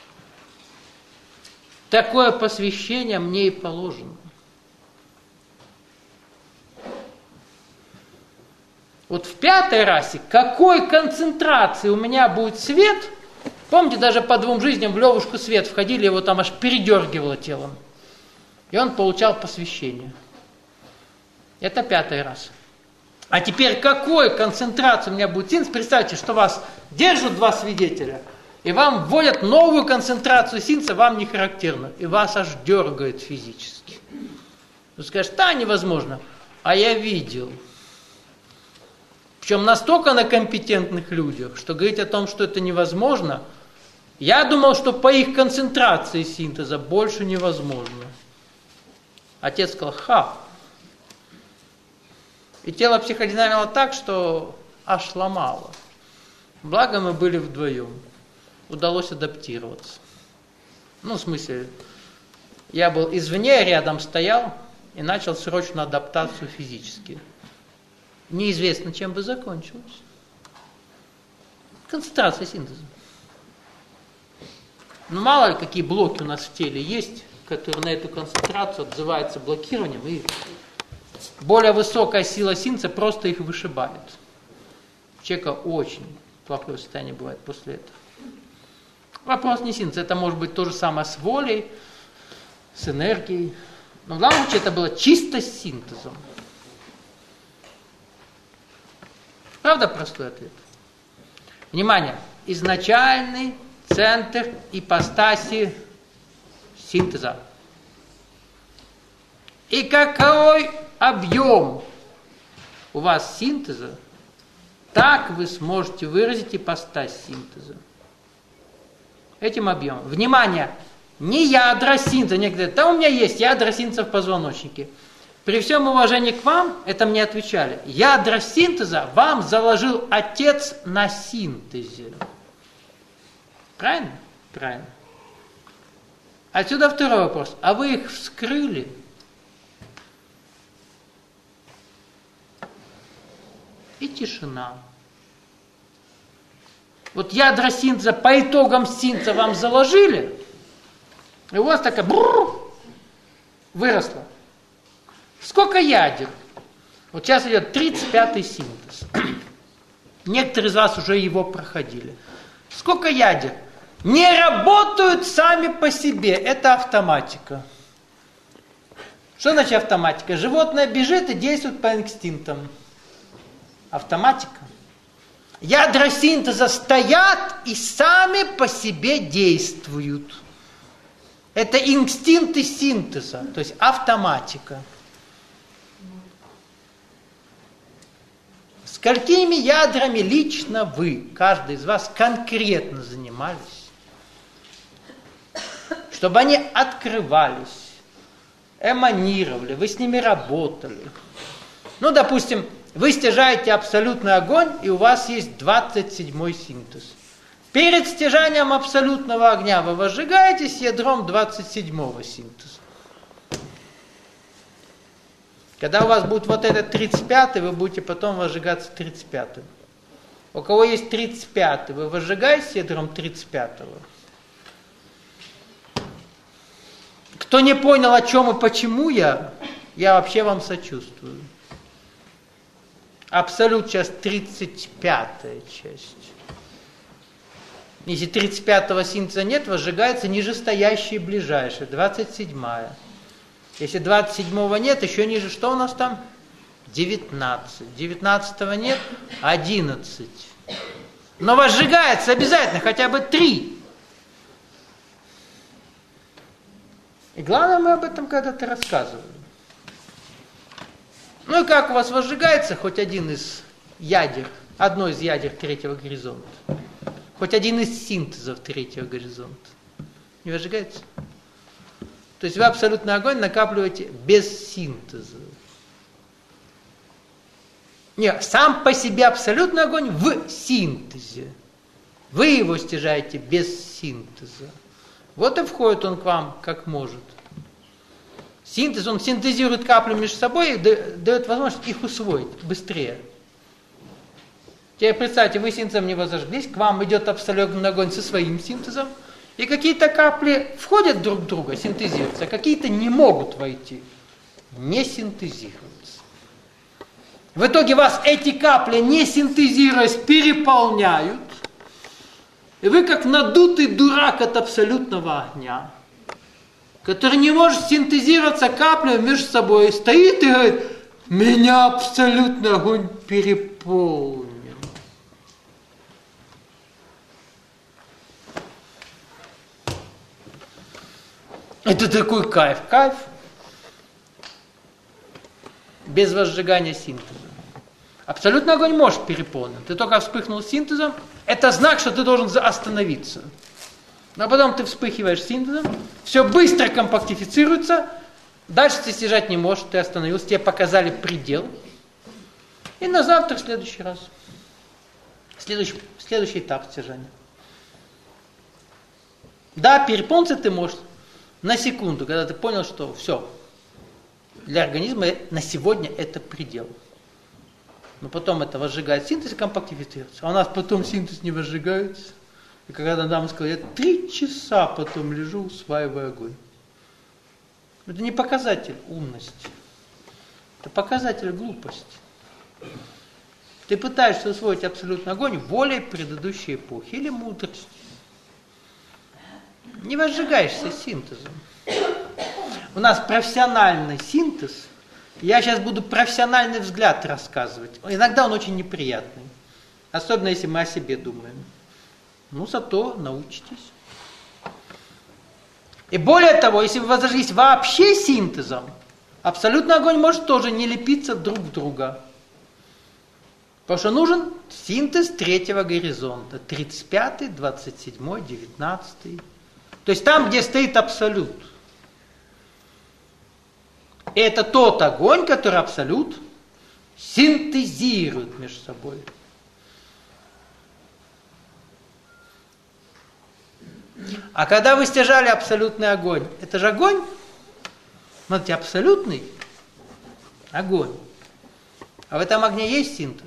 A: такое посвящение мне и положено. Вот в пятой расе, какой концентрации у меня будет свет, помните, даже по двум жизням в Левушку свет входили, его там аж передергивало телом. И он получал посвящение. Это пятый раз. А теперь какой концентрации у меня будет синтез? Представьте, что вас держат два свидетеля, и вам вводят новую концентрацию синтеза, вам не характерно, и вас аж дергает физически. Вы скажете, да, невозможно. А я видел. Причем настолько на компетентных людях, что говорить о том, что это невозможно, я думал, что по их концентрации синтеза больше невозможно. Отец сказал, ха. И тело психодинамило так, что аж ломало. Благо мы были вдвоем. Удалось адаптироваться. Ну, в смысле, я был извне, рядом стоял и начал срочно адаптацию физически. Неизвестно, чем бы закончилось. Концентрация синтеза. Ну, мало ли, какие блоки у нас в теле есть, которые на эту концентрацию отзываются блокированием, и более высокая сила синтеза просто их вышибает. У человека очень плохое состояние бывает после этого. Вопрос не синтез, это может быть то же самое с волей, с энергией. Но в данном случае это было чисто с синтезом. Правда простой ответ? Внимание! Изначальный центр ипостаси синтеза. И какой объем у вас синтеза, так вы сможете выразить ипостась синтеза. Этим объемом. Внимание! Не ядра синтеза. Некоторые говорят, да у меня есть ядра синтеза в позвоночнике. При всем уважении к вам, это мне отвечали, ядра синтеза вам заложил отец на синтезе. Правильно? Правильно. Отсюда второй вопрос. А вы их вскрыли? И тишина. Вот ядра синтеза по итогам синтеза вам заложили, и у вас такая бррр, выросла. Сколько ядер? Вот сейчас идет тридцать пятый синтез. Некоторые из вас уже его проходили. Сколько ядер? Не работают сами по себе. Это автоматика. Что значит автоматика? Животное бежит и действует по инстинктам. Автоматика. Ядра синтеза стоят и сами по себе действуют. Это инстинкты синтеза, то есть автоматика. Сколькими ядрами лично вы, каждый из вас, конкретно занимались, чтобы они открывались, эманировали, вы с ними работали. Ну, допустим, вы стяжаете абсолютный огонь, и у вас есть двадцать седьмой синтез. Перед стяжанием абсолютного огня вы возжигаетесь ядром двадцать седьмого синтеза. Когда у вас будет вот этот тридцать пятый, вы будете потом возжигаться тридцать пятым. У кого есть тридцать пятый, вы возжигаетесь ядром тридцать пятого. Кто не понял, о чем и почему я, я вообще вам сочувствую. Абсолют сейчас тридцать пятая часть. Если тридцать пятого синтеза нет, возжигается нижестоящие ближайшие, двадцать седьмая. Если двадцать седьмого нет, еще ниже что у нас там? девятнадцать. девятнадцатого нет, одиннадцать. Но возжигается обязательно хотя бы три. И главное, мы об этом когда-то рассказывали. Ну и как у вас возжигается хоть один из ядер, одно из ядер третьего горизонта? Хоть один из синтезов третьего горизонта? Не возжигается? То есть вы абсолютный огонь накапливаете без синтеза. Нет, сам по себе абсолютный огонь в синтезе. Вы его стяжаете без синтеза. Вот и входит он к вам как может. Синтез, он синтезирует каплю между собой и дает возможность их усвоить быстрее. Теперь представьте, вы синтезом не возожглись, к вам идет абсолютный огонь со своим синтезом, и какие-то капли входят друг в друга, синтезируются, а какие-то не могут войти, не синтезируются. В итоге вас эти капли, не синтезируясь, переполняют, и вы как надутый дурак от абсолютного огня, который не может синтезироваться каплями между собой, стоит и говорит: меня абсолютный огонь переполнил. Это такой кайф. Кайф без возжигания синтеза. Абсолютный огонь может переполнить. Ты только вспыхнул синтезом, это знак, что ты должен остановиться. А потом ты вспыхиваешь синтезом, все быстро компактифицируется, дальше ты стяжать не можешь, ты остановился, тебе показали предел. И на завтра в следующий раз. Следующий, следующий этап стяжания. Да, переполниться ты можешь на секунду, когда ты понял, что все, для организма на сегодня это предел. Но потом это возжигает синтез и компактифицируется. А у нас потом синтез не возжигается. И когда дама сказала, я три часа потом лежу, усваивая огонь. Это не показатель умности. Это показатель глупости. Ты пытаешься усвоить абсолютный огонь волей предыдущей эпохи или мудростью. Не возжигаешься синтезом. У нас профессиональный синтез. Я сейчас буду профессиональный взгляд рассказывать. Иногда он очень неприятный. Особенно, если мы о себе думаем. Ну, зато научитесь. И более того, если вы возожглись вообще синтезом, абсолютный огонь может тоже не лепиться друг в друга. Потому что нужен синтез третьего горизонта. тридцать пятый, двадцать седьмой, девятнадцатый. То есть там, где стоит абсолют. И это тот огонь, который абсолют синтезирует между собой. А когда вы стяжали абсолютный огонь, это же огонь. Смотрите, абсолютный огонь. А в этом огне есть синтез.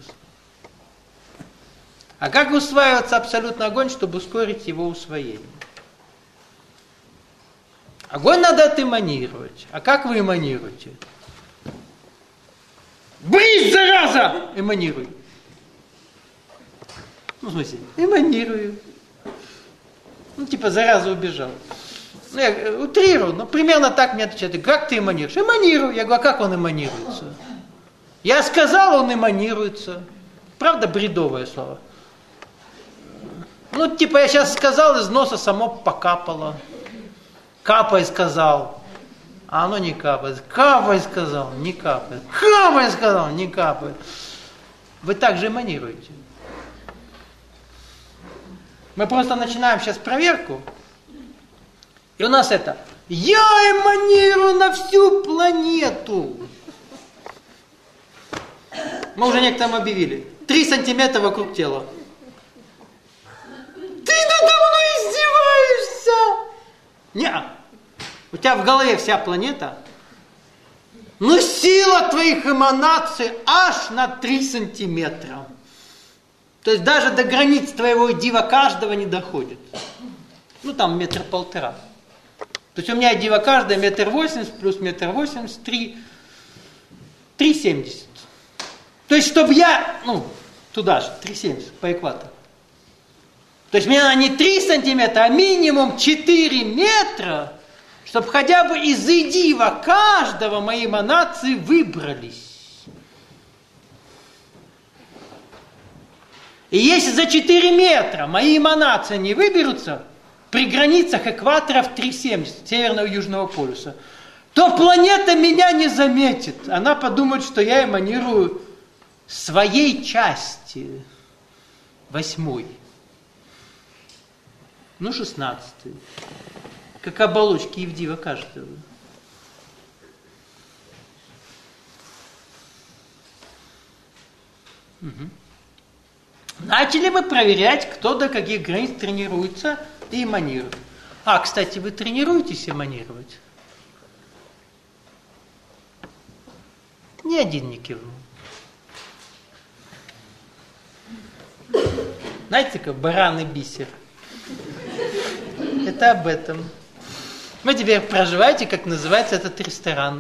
A: А как усваивается абсолютный огонь, чтобы ускорить его усвоение? Огонь надо отэманировать. А как вы эманируете? Брысь, зараза! Эманируй. Ну, в смысле, эманирую. Ну, типа, зараза убежал. Ну, я утрирую, но примерно так мне отвечают. Как ты эманируешь? Эманирую. Я говорю, а как он эманируется? Я сказал, он эманируется. Правда, бредовое слово. Ну, типа, я сейчас сказал, из носа само покапало. Капай сказал, а оно не капает. Капай сказал, не капает. Капай сказал, не капает. Вы так же эманируете. Мы просто начинаем сейчас проверку. И у нас это, я эманирую на всю планету. Мы уже некоторым объявили. Три сантиметра вокруг тела. Ты надо мной издеваешься? Нет. У тебя в голове вся планета. Но сила твоих эманаций аж на три сантиметра. То есть даже до границ твоего дива каждого не доходит. Ну там метр полтора. То есть у меня дива каждая метр восемьдесят плюс метр восемьдесят три. Три семьдесят. То есть чтобы я, ну туда же, три семьдесят по экватору. То есть мне надо не три сантиметра, а минимум четыре метра, чтобы хотя бы из дива каждого мои эманации выбрались. И если за четыре метра мои эманации не выберутся при границах экваторов три семьдесят, Северного и Южного полюса, то планета меня не заметит. Она подумает, что я эманирую своей части, восьмой. Ну, шестнадцатый. Как оболочки Евдива каждого. Угу. Начали бы проверять, кто до каких границ тренируется и эманирует. А, кстати, вы тренируетесь эманировать? Ни один не кивнул. Знаете, как баран и бисер? Это об этом. Вы теперь проживаете, как называется этот ресторан.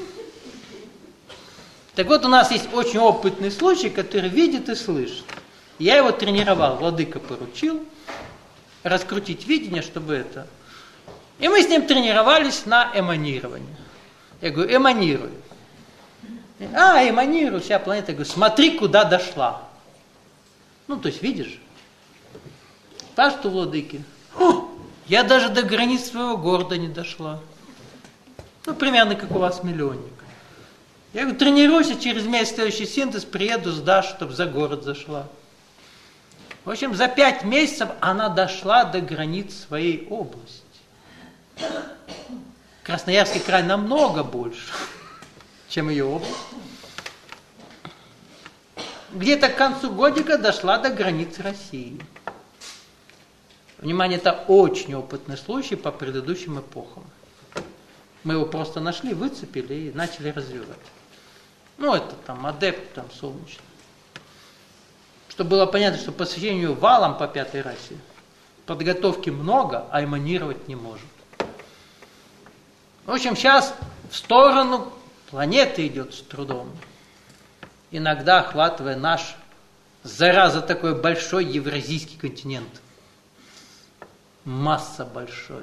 A: Так вот, у нас есть очень опытный случай, который видит и слышит. Я его тренировал, владыка поручил раскрутить видение, чтобы это. И мы с ним тренировались на эманирование. Я говорю, эманируй. А, эманирую, вся планета. Я говорю, смотри, куда дошла. Ну, то есть, видишь? Так что, владыки, о, я даже до границ своего города не дошла. Ну, примерно как у вас миллионник. Я говорю, тренируйся, через месяц следующий синтез приеду, сдашь, чтобы за город зашла. В общем, за пять месяцев она дошла до границ своей области. Красноярский край намного больше, чем ее область. Где-то к концу годика дошла до границ России. Внимание, это очень опытный случай по предыдущим эпохам. Мы его просто нашли, выцепили и начали развивать. Ну, это там адепт там солнечный. Чтобы было понятно, что по посвящению валом по пятой расе подготовки много, а эманировать не может. В общем, сейчас в сторону планеты идет с трудом. Иногда охватывая наш, зараза, такой большой евразийский континент. Масса большая.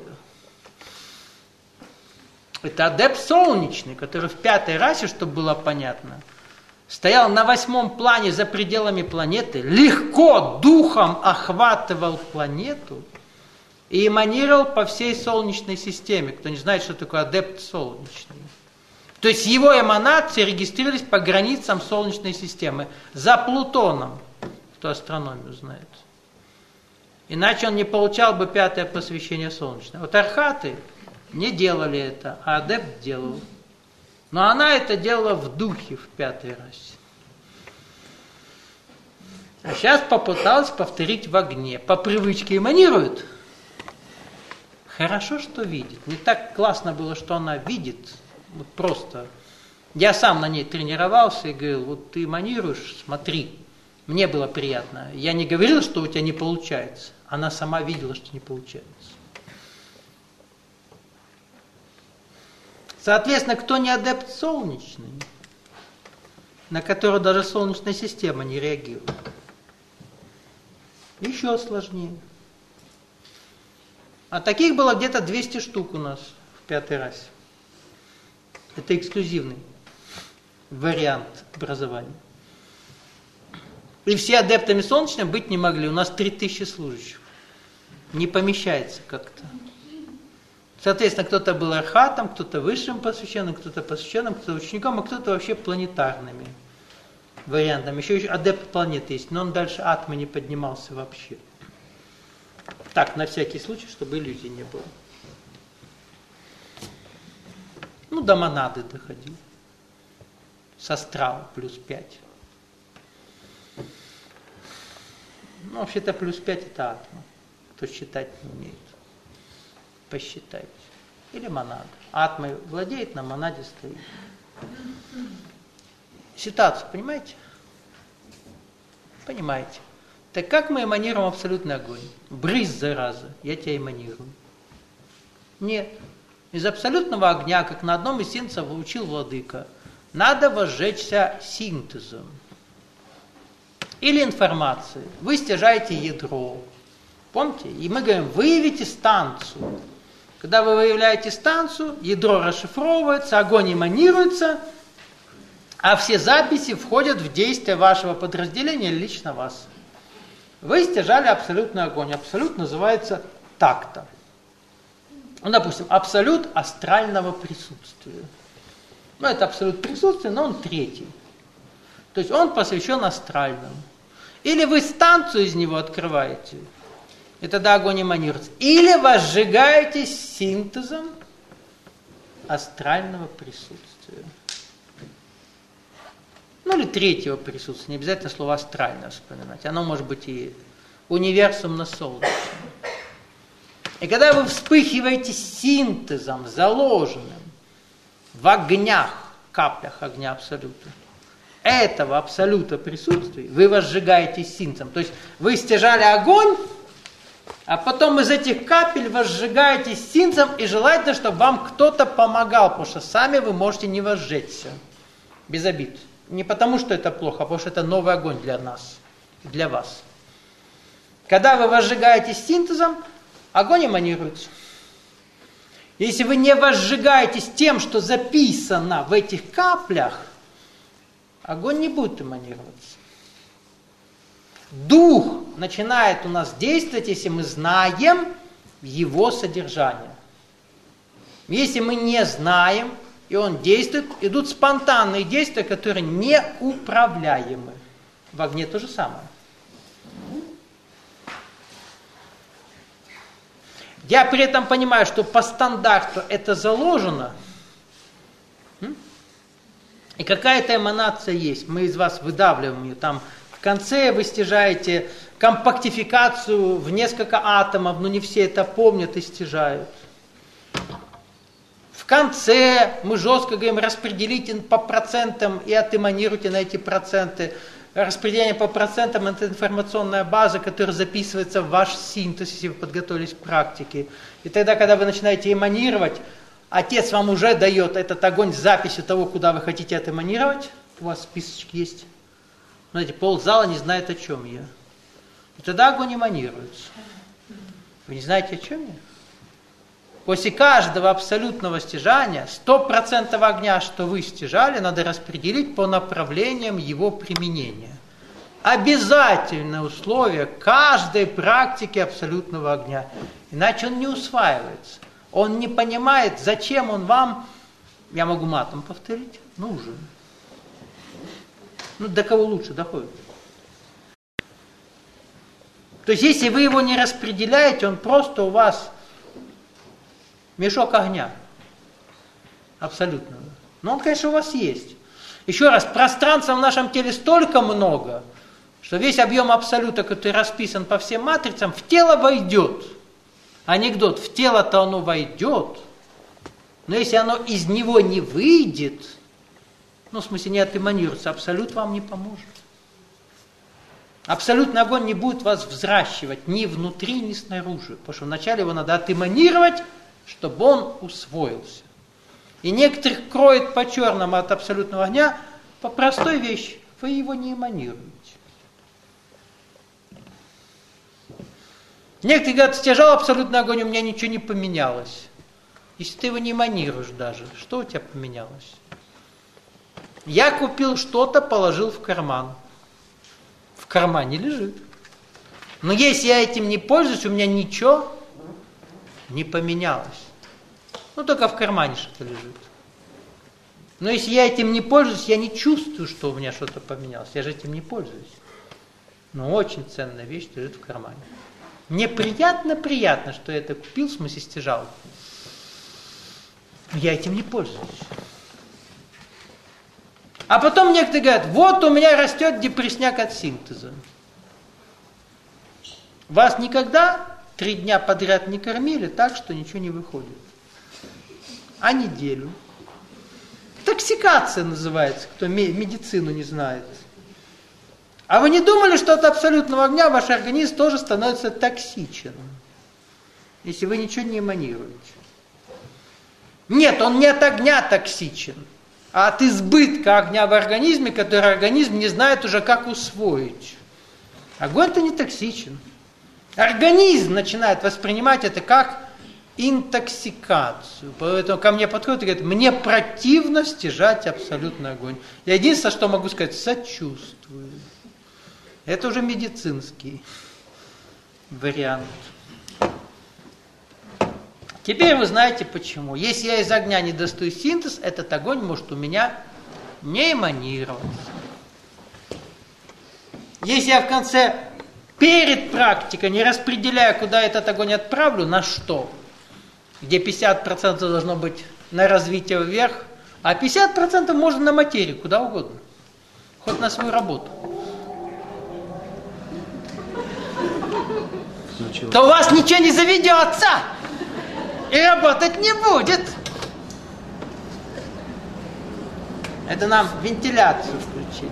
A: Это адепт солнечный, который в пятой расе, чтобы было понятно, стоял на восьмом плане за пределами планеты, легко духом охватывал планету и эманировал по всей Солнечной системе. Кто не знает, что такое адепт солнечный. То есть его эманации регистрировались по границам Солнечной системы, за Плутоном, кто астрономию знает. Иначе он не получал бы пятое посвящение солнечное. Вот архаты не делали это, а адепт делал. Но она это делала в духе в пятой расе. А сейчас попыталась повторить в огне. По привычке эманирует. Хорошо, что видит. Не так классно было, что она видит. Вот просто. Я сам на ней тренировался и говорил, вот ты эманируешь, смотри. Мне было приятно. Я не говорил, что у тебя не получается. Она сама видела, что не получается. Соответственно, кто не адепт солнечный, на который даже Солнечная система не реагирует, еще сложнее. А таких было где-то двести штук у нас в пятой расе. Это эксклюзивный вариант образования. И все адептами солнечным быть не могли. У нас три тысячи служащих. Не помещается как-то. Соответственно, кто-то был архатом, кто-то высшим посвященным, кто-то посвященным, кто-то учеником, а кто-то вообще планетарными вариантами. Еще, еще адепт планеты есть, но он дальше атмы не поднимался вообще. Так, на всякий случай, чтобы иллюзий не было. Ну, до монады доходил. С астрала плюс пять. Ну, вообще-то плюс пять это атма. Кто считать не умеет. Посчитайте. Или монада. Атмой владеет, на монаде стоит. Ситуацию понимаете? Понимаете. Так как мы эманируем абсолютный огонь? Брысь, зараза, я тебя эманирую. Нет. Из абсолютного огня, как на одном из синтезов учил владыка, надо возжечься синтезом. Или информацией. Вы стяжаете ядро. Помните? И мы говорим, выявите станцию. Когда вы выявляете станцию, ядро расшифровывается, огонь эманируется, а все записи входят в действие вашего подразделения или лично вас. Вы стяжали абсолютный огонь. Абсолют называется такта. Ну, допустим, абсолют астрального присутствия. Ну, это абсолют присутствия, но он третий. То есть он посвящен астральному. Или вы станцию из него открываете, и тогда огонь эманируется. Или возжигаетесь синтезом астрального присутствия. Ну, или третьего присутствия. Не обязательно слово астральное вспоминать. Оно может быть и универсумно-солнечным. И когда вы вспыхиваете синтезом, заложенным в огнях, каплях огня абсолюта, этого абсолюта присутствия, вы возжигаете синтезом. То есть вы стяжали огонь, а потом из этих капель возжигаете синтезом и желательно, чтобы вам кто-то помогал, потому что сами вы можете не возжечься. Без обид. Не потому, что это плохо, а потому что это новый огонь для нас, для вас. Когда вы возжигаете синтезом, огонь эманируется. Если вы не возжигаетесь тем, что записано в этих каплях, огонь не будет эманироваться. Дух начинает у нас действовать, если мы знаем его содержание. Если мы не знаем, и он действует, идут спонтанные действия, которые неуправляемы. В огне то же самое. Я при этом понимаю, что по стандарту это заложено, и какая-то эманация есть. Мы из вас выдавливаем ее. Там в конце вы стяжаете компактификацию в несколько атомов, но не все это помнят и стяжают. В конце мы жестко говорим, распределите по процентам и отэманируйте на эти проценты. Распределение по процентам – это информационная база, которая записывается в ваш синтез, если вы подготовились к практике. И тогда, когда вы начинаете эманировать, Отец вам уже дает этот огонь с записью того, куда вы хотите отэманировать. У вас списочки есть. Знаете, ползала не знает, о чем я. И тогда огонь эманируется. Вы не знаете, о чем я? После каждого абсолютного стяжания сто процентов огня, что вы стяжали, надо распределить по направлениям его применения. Обязательное условие каждой практики абсолютного огня. Иначе он не усваивается. Он не понимает, зачем он вам, я могу матом повторить, нужен. Ну, до кого лучше доходит. То есть, если вы его не распределяете, он просто у вас мешок огня. Абсолютно. Но он, конечно, у вас есть. Еще раз, пространства в нашем теле столько много, что весь объем абсолюта, который расписан по всем матрицам, в тело войдет. Анекдот, в тело-то оно войдет, но если оно из него не выйдет, ну, в смысле, не отэманируется, абсолют вам не поможет. Абсолютный огонь не будет вас взращивать ни внутри, ни снаружи, потому что вначале его надо отэманировать, чтобы он усвоился. И некоторых кроет по черному от абсолютного огня по простой вещи. Вы его не эманируете. Некоторые говорят, стяжал абсолютный огонь, у меня ничего не поменялось. Если ты его не эманируешь даже, что у тебя поменялось? Я купил что-то, положил в карман. В кармане лежит. Но если я этим не пользуюсь, у меня ничего не поменялось. Ну, только в кармане что-то лежит. Но если я этим не пользуюсь, я не чувствую, что у меня что-то поменялось. Я же этим не пользуюсь. Но очень ценная вещь лежит в кармане. Мне приятно-приятно, что я это купил, в смысле стяжал. Но я этим не пользуюсь. А потом некоторые говорят, вот у меня растет депрессняк от синтеза. Вас никогда три дня подряд не кормили так, что ничего не выходит. А неделю. Токсикация называется, кто медицину не знает. А вы не думали, что от абсолютного огня ваш организм тоже становится токсичен, если вы ничего не эманируете? Нет, он не от огня токсичен, а от избытка огня в организме, который организм не знает уже, как усвоить. Огонь-то не токсичен. Организм начинает воспринимать это как интоксикацию. Поэтому ко мне подходит и говорит, мне противно стяжать абсолютный огонь. Я единственное, что могу сказать, сочувствую. Это уже медицинский. вариант. Теперь вы знаете почему. Если я из огня не достаю синтез, этот огонь может у меня не эманировать. Если я в конце, перед практикой, не распределяю, куда этот огонь отправлю, на что, где пятьдесят процентов должно быть на развитие вверх, а пятьдесят процентов можно на материю, куда угодно, хоть на свою работу, Случилось. То у вас ничего не заведется и работать не будет. Это нам вентиляцию включили.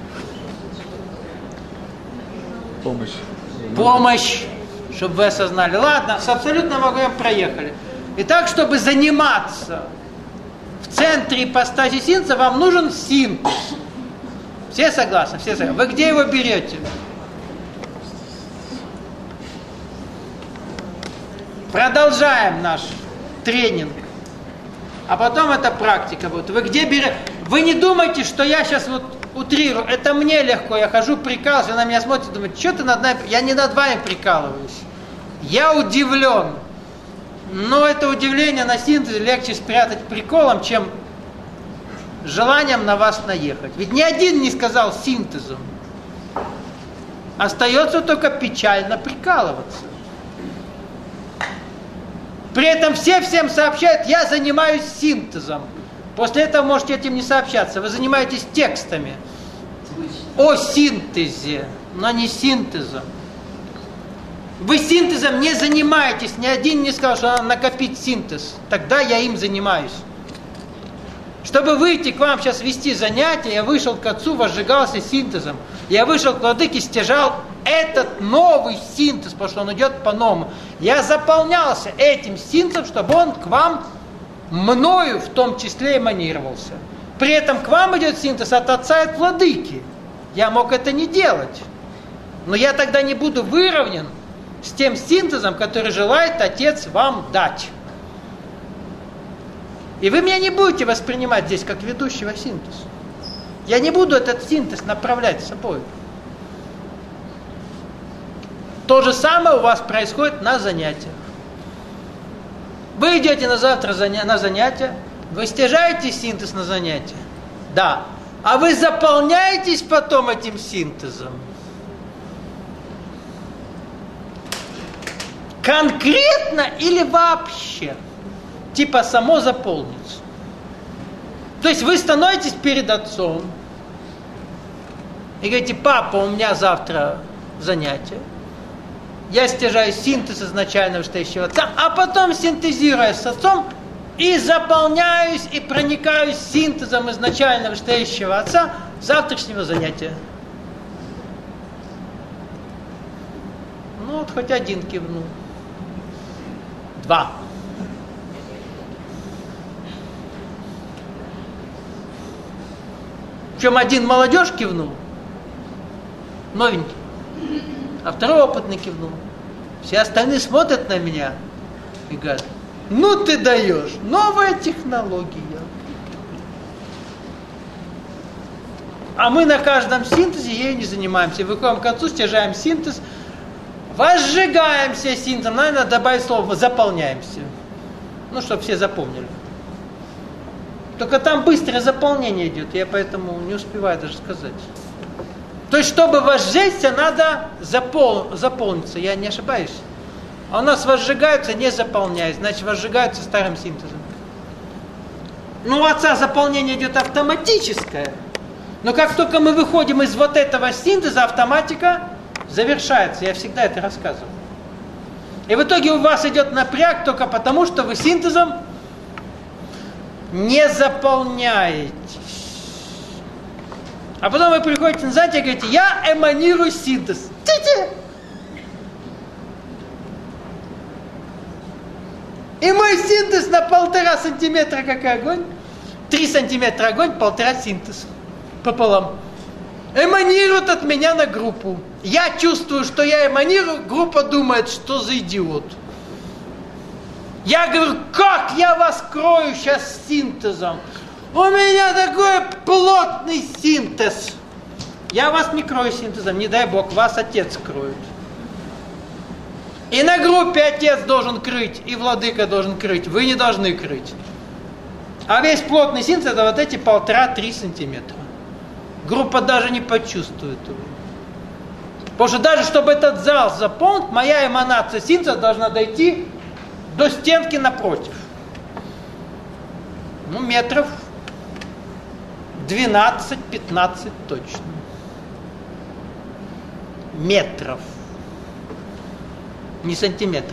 B: Помощь.
A: Помощь, чтобы вы осознали. Ладно, с абсолютным огнем проехали. Итак, чтобы заниматься в центре ипостаси синтеза, вам нужен синтез. Все согласны? Все согласны. Вы где его берете? Продолжаем наш тренинг. А потом это практика будет. Вы где берете? Вы не думайте, что я сейчас вот утрирую. Это мне легко. Я хожу, прикалываюсь, она меня смотрит и думает, что ты над нами... Я не над вами прикалываюсь. Я удивлен. Но это удивление на синтезе легче спрятать приколом, чем желанием на вас наехать. Ведь ни один не сказал синтезом. Остается только печально прикалываться. При этом все всем сообщают, я занимаюсь синтезом. После этого можете этим не сообщаться. Вы занимаетесь текстами о синтезе, но не синтезом. Вы синтезом не занимаетесь. Ни один не сказал, что надо накопить синтез. Тогда я им занимаюсь. Чтобы выйти к вам сейчас вести занятия, я вышел к отцу, возжигался синтезом. Я вышел к владыке, стяжал этот новый синтез, потому что он идет по-новому. Я заполнялся этим синтезом, чтобы он к вам, мною в том числе, эманировался. При этом к вам идет синтез от отца и от владыки. Я мог это не делать. Но я тогда не буду выровнен с тем синтезом, который желает отец вам дать. И вы меня не будете воспринимать здесь как ведущего синтез. Я не буду этот синтез направлять с собой. То же самое у вас происходит на занятиях. Вы идете на завтра на занятия, вы стяжаете синтез на занятия. Да. А вы заполняетесь потом этим синтезом. Конкретно или вообще? Типа само заполнится. То есть вы становитесь перед отцом и говорите, папа, у меня завтра занятие. Я стяжаю синтез изначального вышестоящего отца, а потом синтезируя с отцом и заполняюсь и проникаюсь синтезом изначального вышестоящего отца завтрашнего занятия. Ну вот хоть один кивнул. Два. Причем один молодежь кивнул, новенький, а второй опытный кивнул. Все остальные смотрят на меня и говорят, ну ты даешь, новая технология. А мы на каждом синтезе ею не занимаемся. Выходим к отцу, стяжаем синтез, возжигаемся синтезом. Наверное, добавить слово заполняемся. Ну, чтобы все запомнили. Только там быстрое заполнение идет, я поэтому не успеваю даже сказать. То есть, чтобы возжечься, надо запол... заполниться, я не ошибаюсь. А у нас возжигаются, не заполняясь, значит, возжигаются старым синтезом. Ну, у отца заполнение идет автоматическое. Но как только мы выходим из вот этого синтеза, автоматика завершается. Я всегда это рассказываю. И в итоге у вас идет напряг только потому, что вы синтезом не заполняетесь. А потом вы приходите на занятие и говорите, я эманирую синтез. Ти-ти! И мой синтез на полтора сантиметра как огонь. Три сантиметра огонь, полтора синтез. Пополам. Эманирует от меня на группу. Я чувствую, что я эманирую, группа думает, что за идиот. Я говорю, как я вас крою сейчас синтезом? У меня такой плотный синтез. Я вас не крою синтезом, не дай Бог, вас отец кроет. И на группе отец должен крыть, и владыка должен крыть. Вы не должны крыть. А весь плотный синтез это вот эти полтора-три сантиметра. Группа даже не почувствует его. Потому что даже чтобы этот зал заполнить, моя эманация синтеза должна дойти до стенки напротив. Ну, метров двенадцать-пятнадцать точно. Метров. Не сантиметров.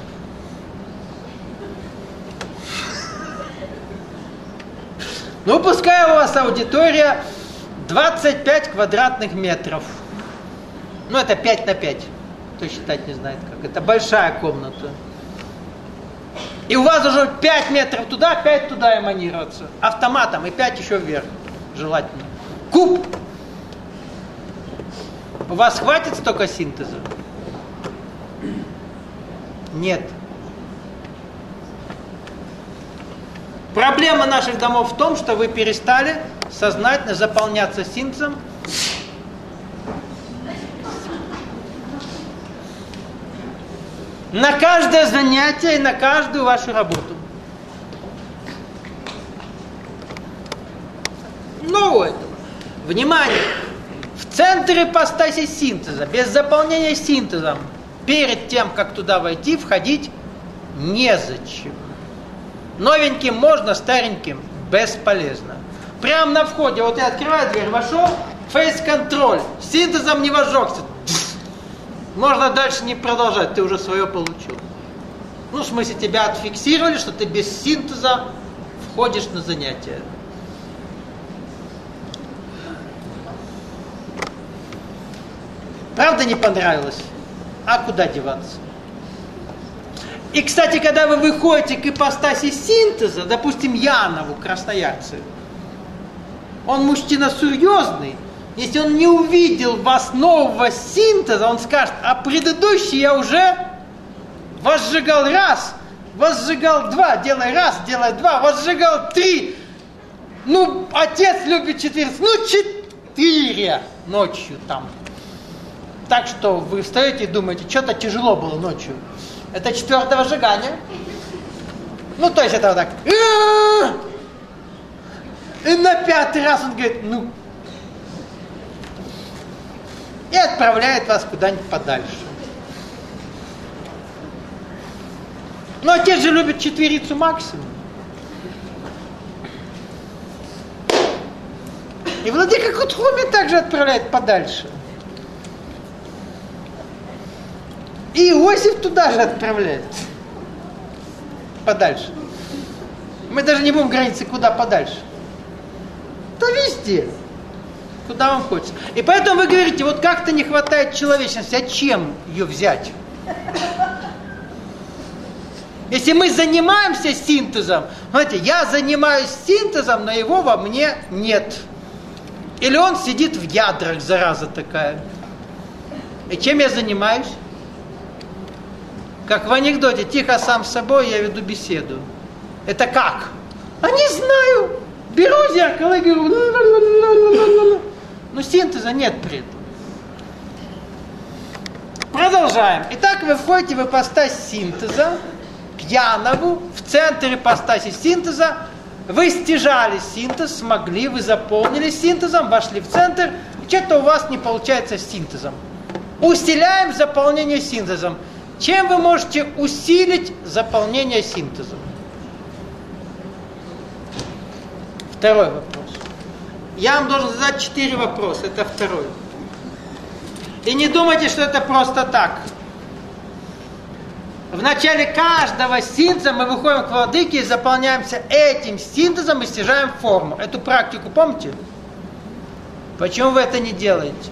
A: Ну, пускай у вас аудитория двадцать пять квадратных метров. Ну, это пять на пять. Кто считать не знает как. Это большая комната. И у вас уже пять метров туда, пять туда эманироваться. Автоматом и пять еще вверх. Желательно. Куб. У вас хватит столько синтеза? Нет. Проблема наших домов в том, что вы перестали сознательно заполняться синтезом. На каждое занятие и на каждую вашу работу. Но у этого, внимание, в центре ипостаси синтеза, без заполнения синтезом, перед тем, как туда войти, входить незачем. Новеньким можно, стареньким бесполезно. Прямо на входе, вот я открываю дверь, вошел, фейс-контроль, синтезом не вожжёгся. Можно дальше не продолжать, ты уже свое получил. Ну, в смысле, тебя отфиксировали, что ты без синтеза входишь на занятия. Правда не понравилось? А куда деваться? И, кстати, когда вы выходите к ипостаси синтеза, допустим, Янову, красноярцы, он мужчина серьезный, если он не увидел в вас нового синтеза, он скажет, а предыдущий я уже возжигал раз, возжигал два, делай раз, делай два, возжигал три. Ну, отец любит четыре, ну, четыре ночью там. Так что вы встаете и думаете, что-то тяжело было ночью. Это четвертое возжигание. Ну, то есть это вот так. И на пятый раз он говорит, ну, и отправляет вас куда-нибудь подальше. Но отец же любит четверицу максимум. И владыка Кутхуми также отправляет подальше. И Иосиф туда же отправляет. Подальше. Мы даже не будем границы, куда подальше. Да везде. Куда вам хочется. И поэтому вы говорите, вот как-то не хватает человечности. А чем ее взять? Если мы занимаемся синтезом, знаете, я занимаюсь синтезом, но его во мне нет. Или он сидит в ядрах, зараза такая. И чем я занимаюсь? Как в анекдоте, тихо сам с собой я веду беседу. Это как? А не знаю. Беру зеркало и говорю. Но синтеза нет при этом. Продолжаем. Итак, вы входите в ипостась синтеза, к Янову, в центр ипостаси синтеза. Вы стяжали синтез, смогли, вы заполнили синтезом, вошли в центр, и что-то у вас не получается с синтезом. Усиляем заполнение синтезом. Чем вы можете усилить заполнение синтезом? Второй вопрос. Я вам должен задать четыре вопроса. Это второй. И не думайте, что это просто так. В начале каждого синтеза мы выходим к владыке и заполняемся этим синтезом и стяжаем форму. Эту практику помните? Почему вы это не делаете?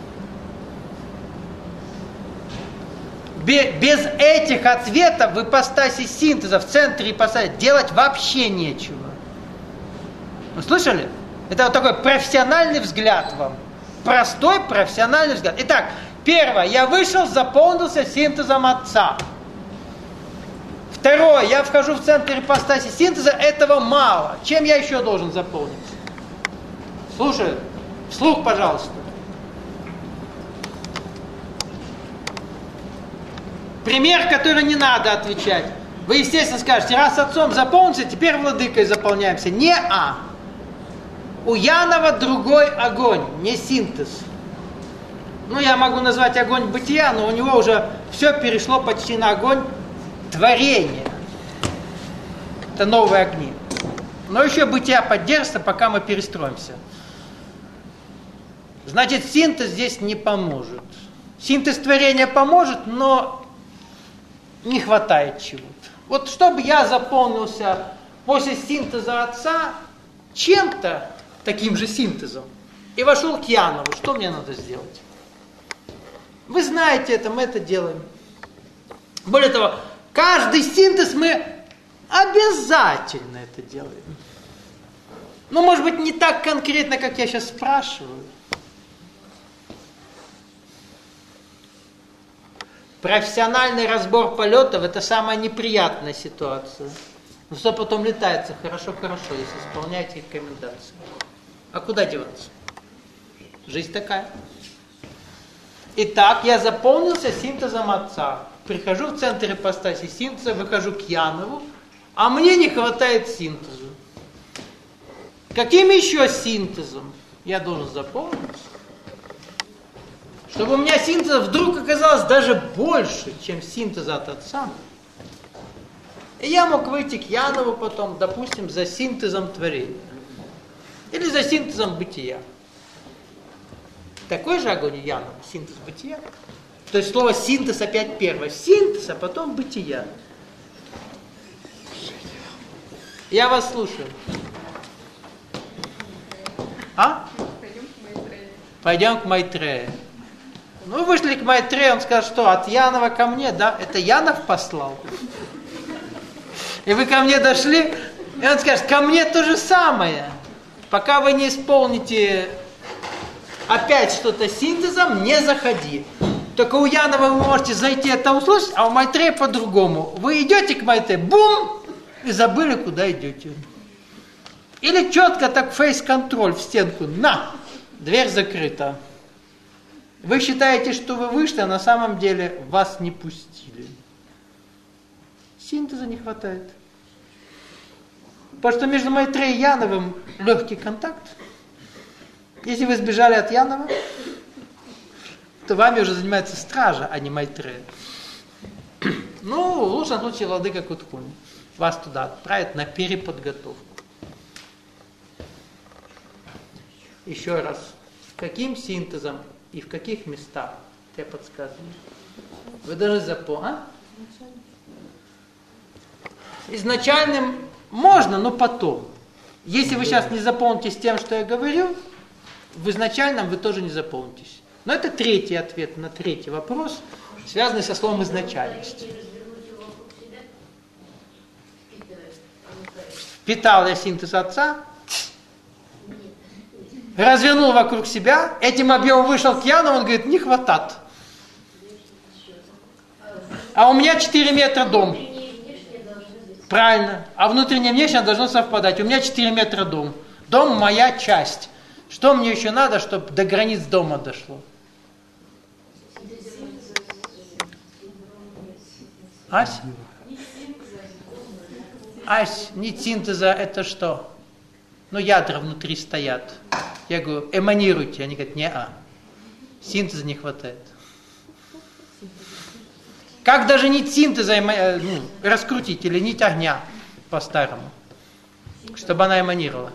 A: Без этих ответов в ипостаси синтеза, в центре ипостаси, делать вообще нечего. Вы слышали? Это вот такой профессиональный взгляд вам. Простой профессиональный взгляд. Итак, первое. Я вышел, заполнился синтезом отца. Второе. Я вхожу в центр ипостаси синтеза. Этого мало. Чем я еще должен заполнить? Слушаю. Вслух, пожалуйста. Пример, который не надо отвечать. Вы, естественно, скажете, раз отцом заполнился, теперь владыкой заполняемся. Не-а. У Янова другой огонь, не синтез. Ну, я могу назвать огонь бытия, но у него уже все перешло почти на огонь творения. Это новые огни. Но еще бытия поддержится, пока мы перестроимся. Значит, синтез здесь не поможет. Синтез творения поможет, но не хватает чего-то. Вот чтобы я заполнился после синтеза отца чем-то, таким же синтезом, и вошел к Янову, что мне надо сделать? Вы знаете это, мы это делаем. Более того, каждый синтез мы обязательно это делаем. Ну, может быть, не так конкретно, как я сейчас спрашиваю. Профессиональный разбор полетов – это самая неприятная ситуация. Но что потом летается хорошо-хорошо, если исполняете рекомендации. А куда деваться? Жизнь такая. Итак, я заполнился синтезом отца. Прихожу в центр ипостаси синтеза, выхожу к Янову, а мне не хватает синтеза. Каким еще синтезом я должен заполниться? Чтобы у меня синтеза вдруг оказалось даже больше, чем синтеза от отца. И я мог выйти к Янову потом, допустим, за синтезом творения. Или за синтезом бытия. Такой же огонь у Янова, синтез бытия. То есть слово синтез опять первое. Синтез, а потом бытия. Я вас слушаю. А?
C: Пойдем к Майтрею.
A: Пойдем к Майтрею. Ну, вышли к Майтрею, он скажет, что от Янова ко мне, да? Это Янов послал. И вы ко мне дошли, и он скажет, ко мне то же самое. Пока вы не исполните опять что-то синтезом, не заходи. Только у Янова вы можете зайти это услышать, а у Майтрея по-другому. Вы идете к Майтрею, бум, и забыли, куда идете. Или четко так фейс-контроль в стенку, на, дверь закрыта. Вы считаете, что вы вышли, а на самом деле вас не пустили. Синтеза не хватает. Потому что между Майтреем и Яновым легкий контакт. Если вы сбежали от Янова, то вами уже занимается стража, а не Майтрея. Ну, в лучшем случае владыка Куткунь вас туда отправит на переподготовку. Еще раз. Каким синтезом и в каких местах я подсказываю? Вы должны запомнить. А? Изначальным можно, но потом. Если вы сейчас не заполнитесь тем, что я говорю, в изначальном вы тоже не заполнитесь. Но это третий ответ на третий вопрос, связанный со словом изначальность. Впитал я синтез отца, развернул вокруг себя, этим объемом вышел к Яну, он говорит, не хватает. А у меня четыре метра дом. Правильно. А внутреннее и внешнее должно совпадать. У меня четыре метра дом. Дом моя часть. Что мне еще надо, чтобы до границ дома дошло? Ась? Ась, нить синтеза это что? Ну, ядра внутри стоят. Я говорю, эманируйте. Они говорят, не-а. Синтеза не хватает. Как даже нить синтеза ну, раскрутить или нить огня по-старому, чтобы она эманировала?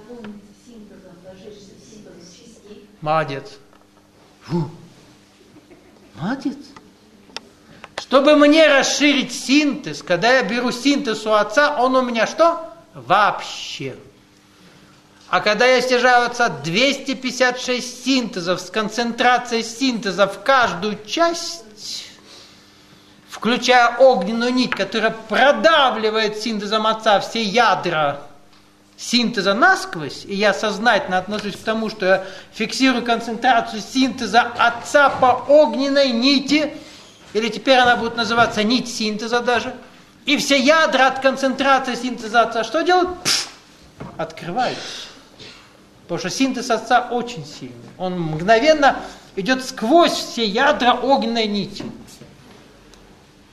A: Молодец. Фу. Молодец. Чтобы мне расширить синтез, когда я беру синтез у отца, он у меня что? Вообще. А когда я стяжаю отца двести пятьдесят шесть синтезов с концентрацией синтеза в каждую часть, включая огненную нить, которая продавливает синтезом отца все ядра синтеза насквозь, и я сознательно отношусь к тому, что я фиксирую концентрацию синтеза отца по огненной нити, или теперь она будет называться нить синтеза даже, и все ядра от концентрации синтеза отца что делают? Пфф, открываются. Потому что синтез отца очень сильный. Он мгновенно идет сквозь все ядра огненной нити.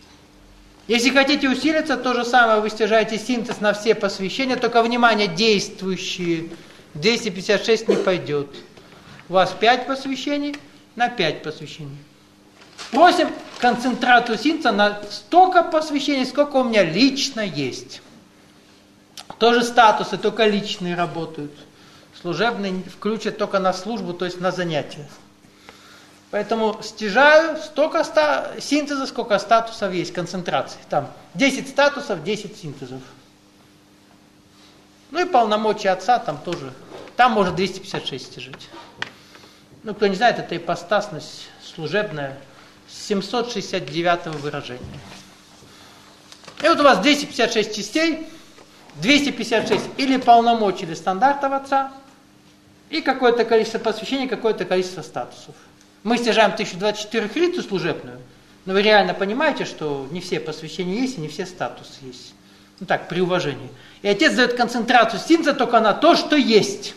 C: Если хотите усилиться, то же самое вы стяжаете синтез на все посвящения, только, внимание, действующие. двести пятьдесят шесть не пойдет. У вас пять посвящений на пять посвящений. Просим концентрацию синтеза на столько посвящений, сколько у меня лично есть. Тоже статусы, только личные работают. Служебные включат только на службу, то есть на занятия. Поэтому стяжаю столько ста- синтеза, сколько статусов есть, концентрации. Там десять статусов, десять синтезов. Ну и полномочия отца там тоже. Там можно двести пятьдесят шесть стяжать. Ну, кто не знает, это ипостасность служебная семьсот шестьдесят девятого выражения. И вот у вас двести пятьдесят шесть частей, двести пятьдесят шесть или полномочий, или стандартов отца, и какое-то количество посвящений, какое-то количество статусов. Мы стяжаем тысячу двадцать четыре хрицу служебную, но вы реально понимаете, что не все посвящения есть и не все статусы есть. Ну так, при уважении. И отец дает концентрацию синтеза только на то, что есть.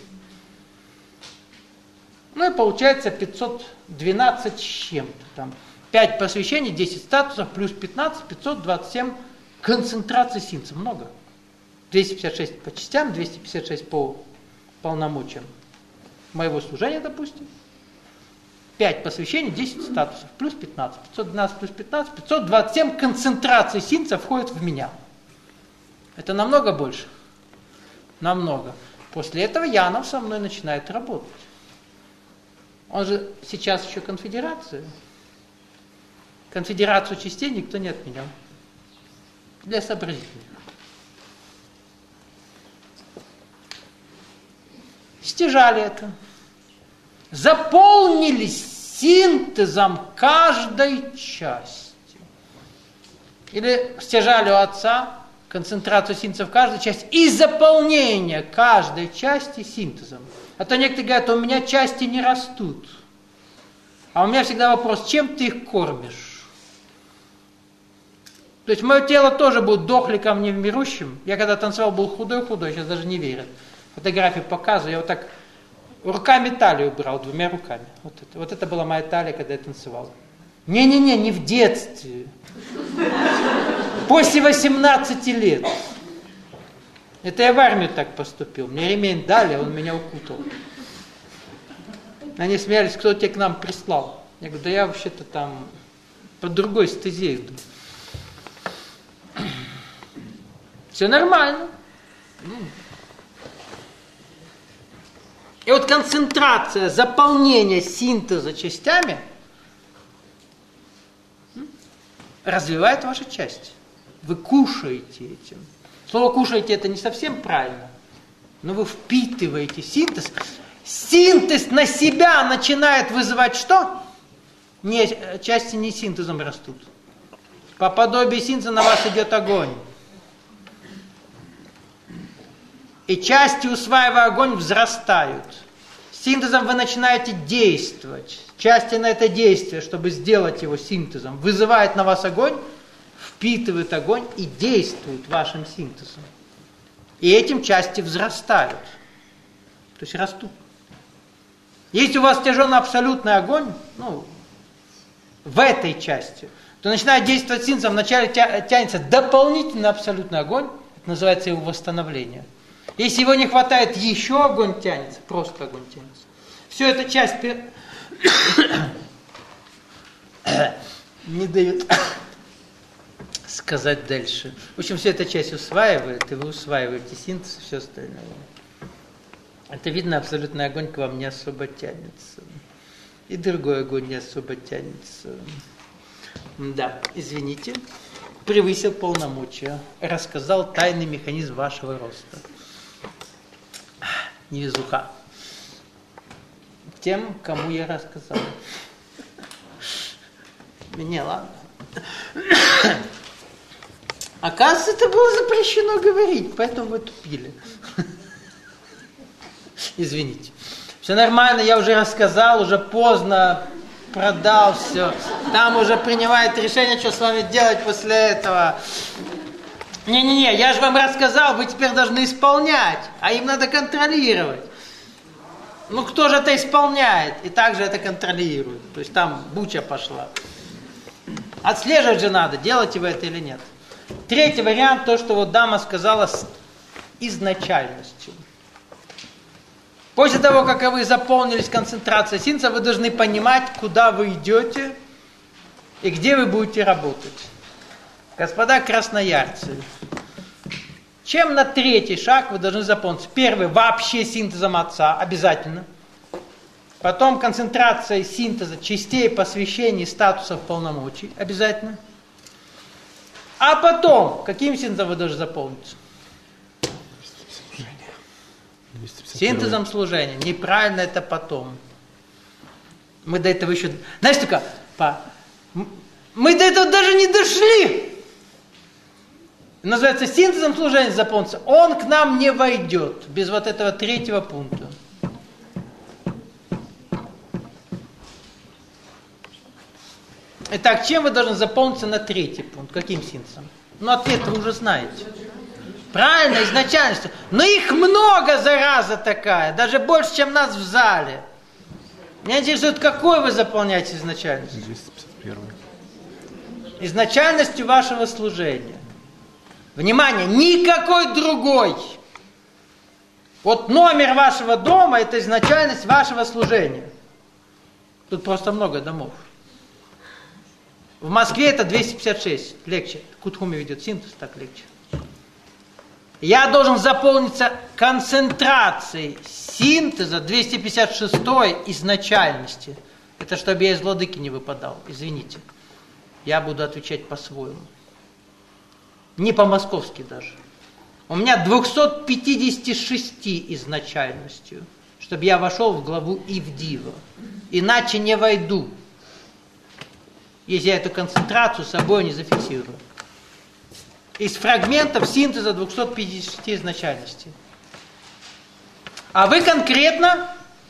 C: Ну и получается пятьсот двенадцать с чем-то. Там пять посвящений, десять статусов, плюс пятнадцать, пятьсот двадцать семь концентраций синтеза. Много. двести пятьдесят шесть по частям, двести пятьдесят шесть по полномочиям моего служения, допустим. пять посвящений, десять статусов, плюс пятнадцать. пятьсот двенадцать плюс пятнадцать, пятьсот двадцать семь концентраций синтеза входит в меня. Это намного больше? Намного. После этого Янов со мной начинает работать. Он же сейчас еще конфедерация. Конфедерацию частей никто не отменял. Для сообразительных. Стяжали это. Заполнились синтезом каждой части. Или стяжали у отца концентрацию синтеза в каждой части и заполнение каждой части синтезом. А то некоторые говорят, у меня части не растут. А у меня всегда вопрос, чем ты их кормишь? То есть мое тело тоже будет дохликом невмирущим. Я когда танцевал, был худой-худой, сейчас даже не верят. Фотографии показываю, я вот так руками талию брал, двумя руками. Вот это, вот это была моя талия, когда я танцевал. Не-не-не, не в детстве. После восемнадцати лет. Это я в армию так поступил. Мне ремень дали, он меня укутал. Они смеялись, кто тебя к нам прислал. Я говорю, да я вообще-то там по другой стезе иду. Все нормально. И вот концентрация, заполнение синтеза частями развивает ваши части. Вы кушаете этим. Слово «кушаете» это не совсем правильно, но вы впитываете синтез. Синтез на себя начинает вызывать что? Не, части не синтезом растут. По подобию синтеза на вас идет огонь. И части, усваивая огонь, взрастают. Синтезом вы начинаете действовать. Части на это действие, чтобы сделать его синтезом, вызывает на вас огонь, впитывает огонь и действует вашим синтезом. И этим части взрастают. То есть растут. Если у вас стяжен абсолютный огонь, ну, в этой части, то начинает действовать синтезом, вначале тя- тянется дополнительный абсолютный огонь, это называется его восстановление. Если его не хватает, еще огонь тянется, просто огонь тянется. Все это часть не дает сказать дальше. В общем, все эта часть усваивает, и вы усваиваете синтез и все остальное. Это видно, абсолютный огонь к вам не особо тянется. И другой огонь не особо тянется. Да, извините, превысил полномочия, рассказал тайный механизм вашего роста. Невезуха. Тем, кому я рассказал. Мне ладно. Оказывается, это было запрещено говорить, поэтому вы тупили. Извините. Все нормально, я уже рассказал, уже поздно, продал все. Там уже принимает решение, что с вами делать после этого. Не-не-не, я же вам рассказал, вы теперь должны исполнять, а им надо контролировать. Ну кто же это исполняет и также это контролирует? То есть там буча пошла. Отслеживать же надо, делаете вы это или нет. Третий вариант, то, что вот дама сказала с изначальностью. После того, как вы заполнились концентрацией синтеза, вы должны понимать, куда вы идете и где вы будете работать. Господа красноярцы, чем на третий шаг вы должны заполнить? Первый, вообще синтезом отца, обязательно. Потом концентрация синтеза частей, посвящений, статусов, полномочий, обязательно. А потом, каким синтезом вы должны заполнить? Синтезом служения. Неправильно, это потом. Мы до этого еще... Знаешь, только... По... Мы до этого даже не дошли. Называется синтезом служения заполнится. Он к нам не войдет без вот этого третьего пункта. Итак, чем вы должны заполниться на третий пункт? Каким синтезом? Ну, ответ вы уже знаете. Правильно, изначальность. Но их много, зараза такая, даже больше, чем нас в зале. Меня интересует, какой вы заполняете изначальность?
B: двести пятьдесят первый.
C: Изначальностью вашего служения. Внимание, никакой другой. Вот номер вашего дома – это изначальность вашего служения. Тут просто много домов. В Москве это двести пятьдесят шесть, легче. Кутхуми ведет синтез, так легче. Я должен заполниться концентрацией синтеза двести пятьдесят шестой изначальности. Это чтобы я из владыки не выпадал, извините. Я буду отвечать по-своему. Не по-московски даже. У меня двести пятьдесят шесть изначальностью, чтобы я вошел в главу Ивдива. Иначе не войду, если я эту концентрацию собой не зафиксирую. Из фрагментов синтеза двести пятьдесят шесть изначальностей. А вы конкретно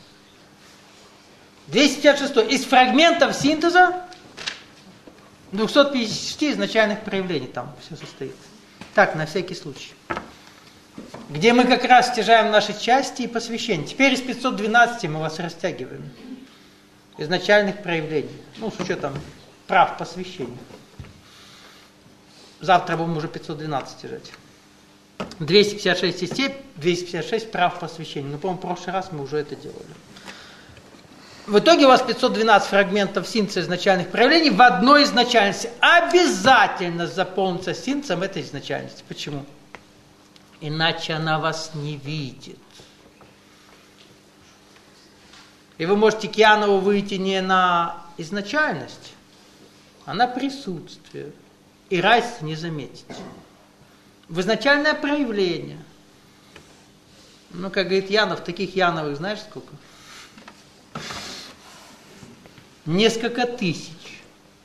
C: двести пятьдесят шестой из фрагментов синтеза двести пятьдесят шесть изначальных проявлений, там все состоит. Так, на всякий случай. Где мы как раз стяжаем наши части и посвящения. Теперь из пятьсот двенадцати мы вас растягиваем. Изначальных проявлений. Ну, с учетом прав посвящения. Завтра будем уже пятьсот двенадцать стяжать. двести пятьдесят шесть систем, двести пятьдесят шесть прав посвящения. Ну, по-моему, в прошлый раз мы уже это делали. В итоге у вас пятьсот двенадцать фрагментов синтеза изначальных проявлений в одной изначальности. Обязательно заполнится синтезом этой изначальности. Почему? Иначе она вас не видит. И вы можете к Янову выйти не на изначальность, а на присутствие. И разницу не заметить. В изначальное проявление. Ну, как говорит Янов, таких Яновых знаешь сколько? Несколько тысяч.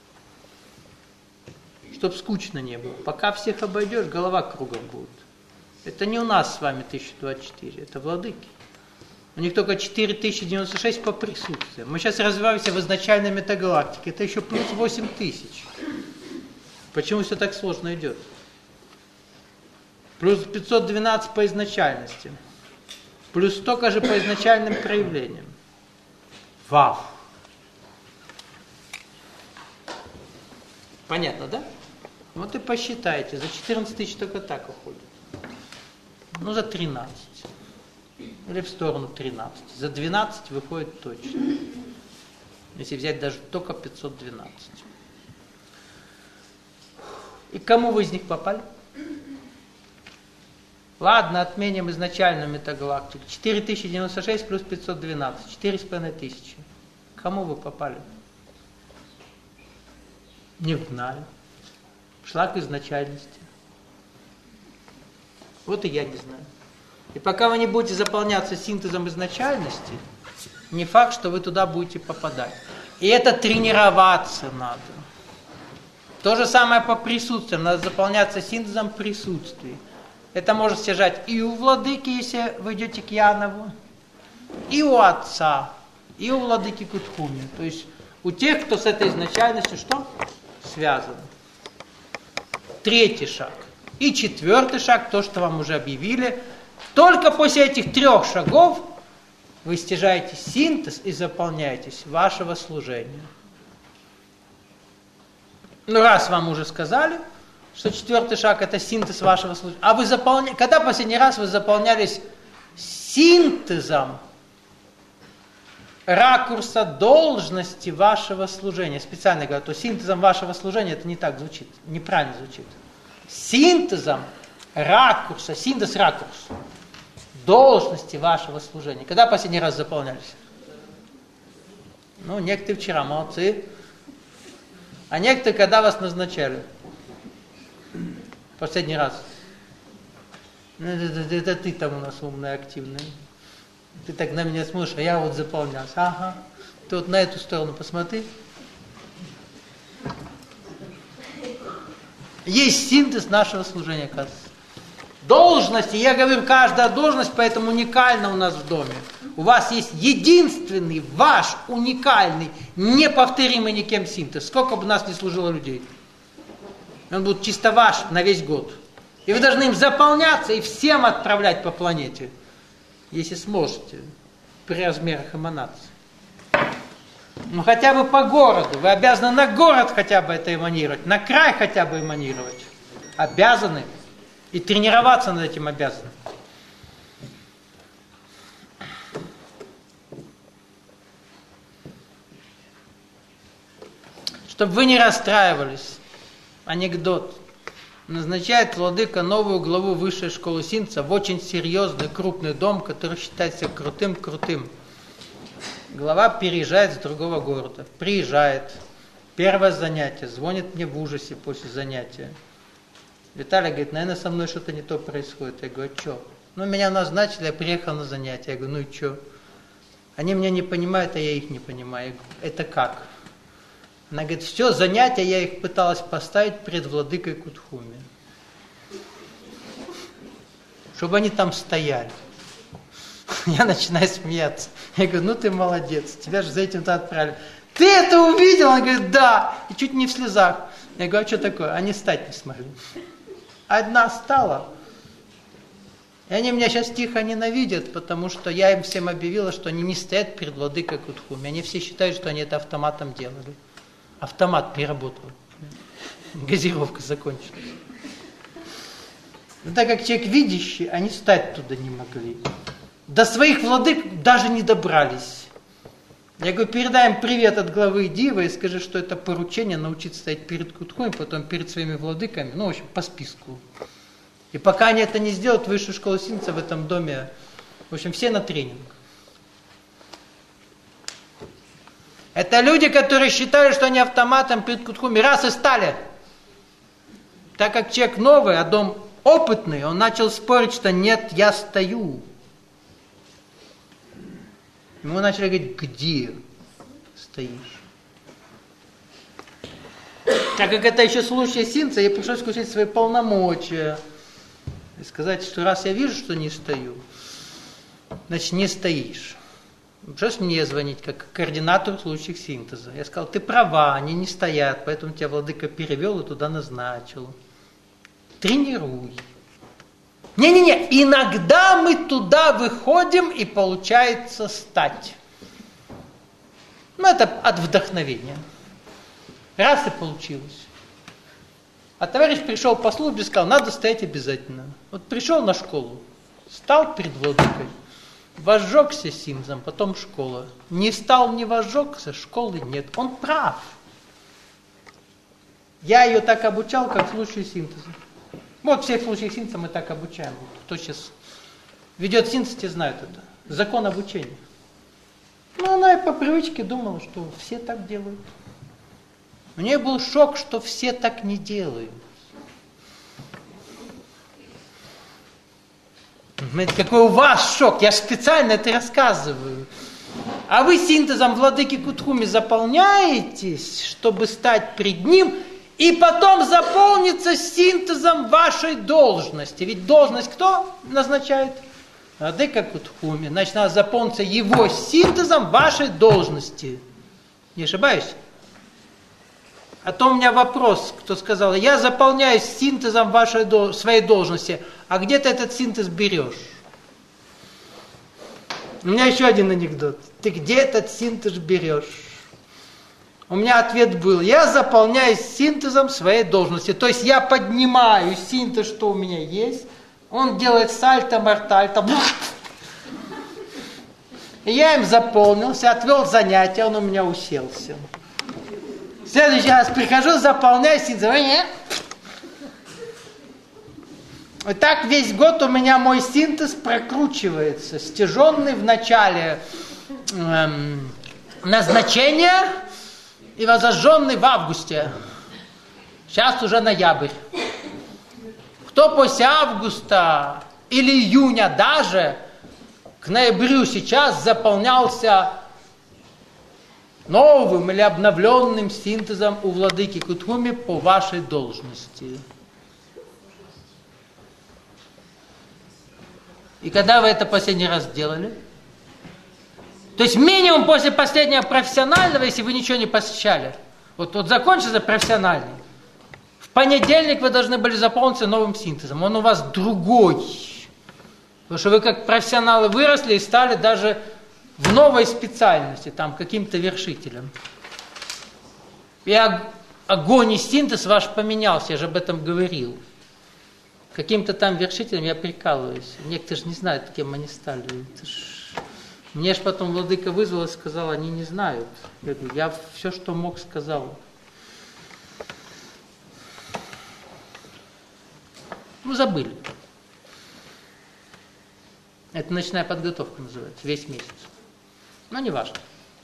C: Чтоб скучно не было. Пока всех обойдешь, голова кругом будет. Это не у нас с вами тысяча двадцать четыре, это владыки. У них только четыре тысячи девяносто шесть по присутствию. Мы сейчас развиваемся в изначальной метагалактике. Это еще плюс восемь тысяч. Почему все так сложно идет? Плюс пятьсот двенадцать по изначальности. Плюс столько же по изначальным проявлениям. Вау! Понятно, да? Вот и посчитайте. За четырнадцать тысяч только так уходит. Ну, за тринадцать. Или в сторону тринадцать. За двенадцать выходит точно. Если взять даже только пятьсот двенадцать. И к кому вы из них попали? Ладно, отменим изначальную метагалактику. четыре тысячи девяносто шесть плюс пятьсот двенадцать. четыре с половиной тысячи. К кому вы попали? Не знаю. Шла к изначальности. Вот и я не знаю. И пока вы не будете заполняться синтезом изначальности, не факт, что вы туда будете попадать. И это тренироваться надо. То же самое по присутствиям. Надо заполняться синтезом присутствий. Это может стяжать и у владыки, если вы идете к Янову, и у отца, и у владыки Кутхуми. То есть у тех, кто с этой изначальностью что? Связан. Третий шаг. И четвертый шаг, то, что вам уже объявили. Только после этих трех шагов вы стяжаете синтез и заполняетесь вашего служения. Ну, раз вам уже сказали, что четвертый шаг это синтез вашего служения. А вы заполня... когда последний раз вы заполнялись синтезом ракурса должности вашего служения? Специально говорю, то синтезом вашего служения это не так звучит, неправильно звучит. Синтезом ракурса, синтез ракурс должности вашего служения. Когда последний раз заполнялись? Ну, некоторые вчера, молодцы. А некоторые, когда вас назначали? Последний раз. Ну, это, это, это ты там у нас умный, активный. Ты так на меня смотришь, а я вот заполнялся. Ага. Ты вот на эту сторону посмотри. Есть синтез нашего служения, оказывается. Должности, я говорю, каждая должность, поэтому уникальна у нас в доме. У вас есть единственный, ваш, уникальный, неповторимый никем синтез. Сколько бы у нас ни служило людей. Он будет чисто ваш на весь год. И вы должны им заполняться и всем отправлять по планете. Если сможете, при размерах эманации. Ну хотя бы по городу. Вы обязаны на город хотя бы это эманировать, на край хотя бы эманировать. Обязаны. И тренироваться над этим обязаны. Чтобы вы не расстраивались. Анекдот. Назначает владыка новую главу высшей школы синтеза в очень серьезный крупный дом, который считается крутым-крутым. Глава переезжает с другого города. Приезжает. Первое занятие. Звонит мне в ужасе после занятия. Виталий говорит, наверное, со мной что-то не то происходит. Я говорю, а что? Ну, меня назначили, я приехал на занятия. Я говорю, ну и что? Они меня не понимают, а я их не понимаю. Я говорю, это как? Она говорит, все, занятия я их пыталась поставить перед владыкой Кутхуми. Чтобы они там стояли. Я начинаю смеяться. Я говорю, ну ты молодец, тебя же за этим туда отправили. Ты это увидел? Она говорит, да. И чуть не в слезах. Я говорю, а что такое? Они встать не смогли. Одна стала. И они меня сейчас тихо ненавидят, потому что я им всем объявила, что они не стоят перед владыкой Кутхуми. Они все считают, что они это автоматом делали. Автомат не работал. Газировка закончилась. Но так как человек видящий, они встать туда не могли. До своих владык даже не добрались. Я говорю, передай им привет от главы Дива и скажи, что это поручение научиться стоять перед Кутхуми, потом перед своими владыками, ну, в общем, по списку. И пока они это не сделают, высшую школу синтеза в этом доме, в общем, все на тренинг. Это люди, которые считают, что они автоматом перед Кутхуми раз и стали. Так как человек новый, а дом опытный, он начал спорить, что нет, я стою. Ему начали говорить, где стоишь? Так как это еще случай синтеза, ей пришлось включить свои полномочия. И сказать, что раз я вижу, что не стою, значит не стоишь. Пришлось мне звонить, как координатору в случаях синтеза. Я сказал, ты права, они не стоят, поэтому тебя владыка перевел и туда назначил. Тренируй. Не-не-не, иногда мы туда выходим и получается стать. Ну, это от вдохновения. Раз и получилось. А товарищ пришел по службе и сказал, надо стоять обязательно. Вот пришел на школу, стал перед владыкой, возжегся синтезом, потом школа. Не стал, не возжегся, школы нет. Он прав. Я ее так обучал, как в случае синтеза. Вот всех случаев синтеза мы так обучаем. Кто сейчас ведет синтез, те знают это. Закон обучения. Ну, она и по привычке думала, что все так делают. У нее был шок, что все так не делают. Знаете, какой у вас шок? Я специально это рассказываю. А вы синтезом владыки Кутхуми заполняетесь, чтобы стать пред ним, и потом заполниться синтезом вашей должности. Ведь должность кто назначает? Владыка Кутхуми. Значит, надо заполниться его синтезом вашей должности. Не ошибаюсь? А то у меня вопрос, кто сказал, я заполняюсь синтезом вашей, своей должности, а где ты этот синтез берешь? У меня еще один анекдот. Ты где этот синтез берешь? У меня ответ был, я заполняюсь синтезом своей должности. То есть я поднимаю синтез, что у меня есть. Он делает сальто-морталь, там... И я им заполнился, отвел занятия, он у меня уселся. В следующий раз прихожу, заполняю синтезом. И так весь год у меня мой синтез прокручивается. Стяженный в начале эм, назначения и возожженный в августе. Сейчас уже ноябрь. Кто после августа или июня даже к ноябрю сейчас заполнялся новым или обновленным синтезом у владыки Кутхуми по вашей должности. И когда вы это последний раз делали? То есть минимум после последнего профессионального, если вы ничего не посещали. Вот, вот закончился профессиональный. В понедельник вы должны были заполниться новым синтезом. Он у вас другой. Потому что вы как профессионалы выросли и стали даже в новой специальности, там, каким-то вершителем. И огонь и синтез ваш поменялся, я же об этом говорил. Каким-то там вершителем я прикалываюсь. Некоторые же не знают, кем они стали. Это ж... Мне же потом владыка вызвал и сказал, они не знают. Я говорю, я все, что мог, сказал. Ну, забыли. Это ночная подготовка называется, весь месяц. Но не важно.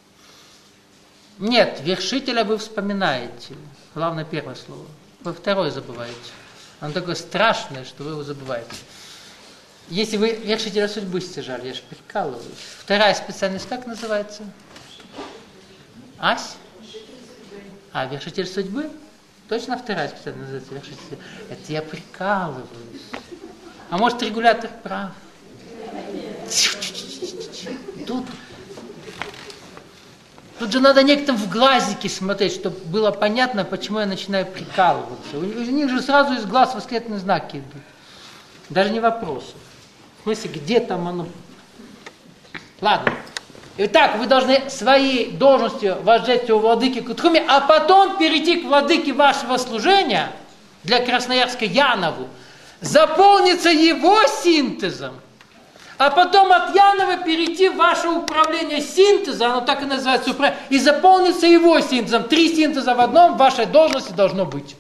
C: Нет, вершителя вы вспоминаете. Главное первое слово. Вы второе забываете. Оно такое страшное, что вы его забываете. Если вы вершителя судьбы стяжали, я же прикалываюсь. Вторая специальность как называется? Ась? А, вершитель судьбы? Точно вторая специальность называется вершитель. Это я прикалываюсь. А может, регулятор прав? Тут, тут же надо некоторым в глазики смотреть, чтобы было понятно, почему я начинаю прикалываться. У них же сразу из глаз восклицательные знаки идут. Даже не вопросы. В смысле, где там оно? Ладно. Итак, вы должны своей должностью возжечь у владыки Кутхуми, а потом перейти к владыке вашего служения, для Красноярска Янову, заполниться его синтезом, а потом от Янова перейти в ваше управление синтеза, оно так и называется, управление, и заполниться его синтезом. Три синтеза в одном в вашей должности должно быть.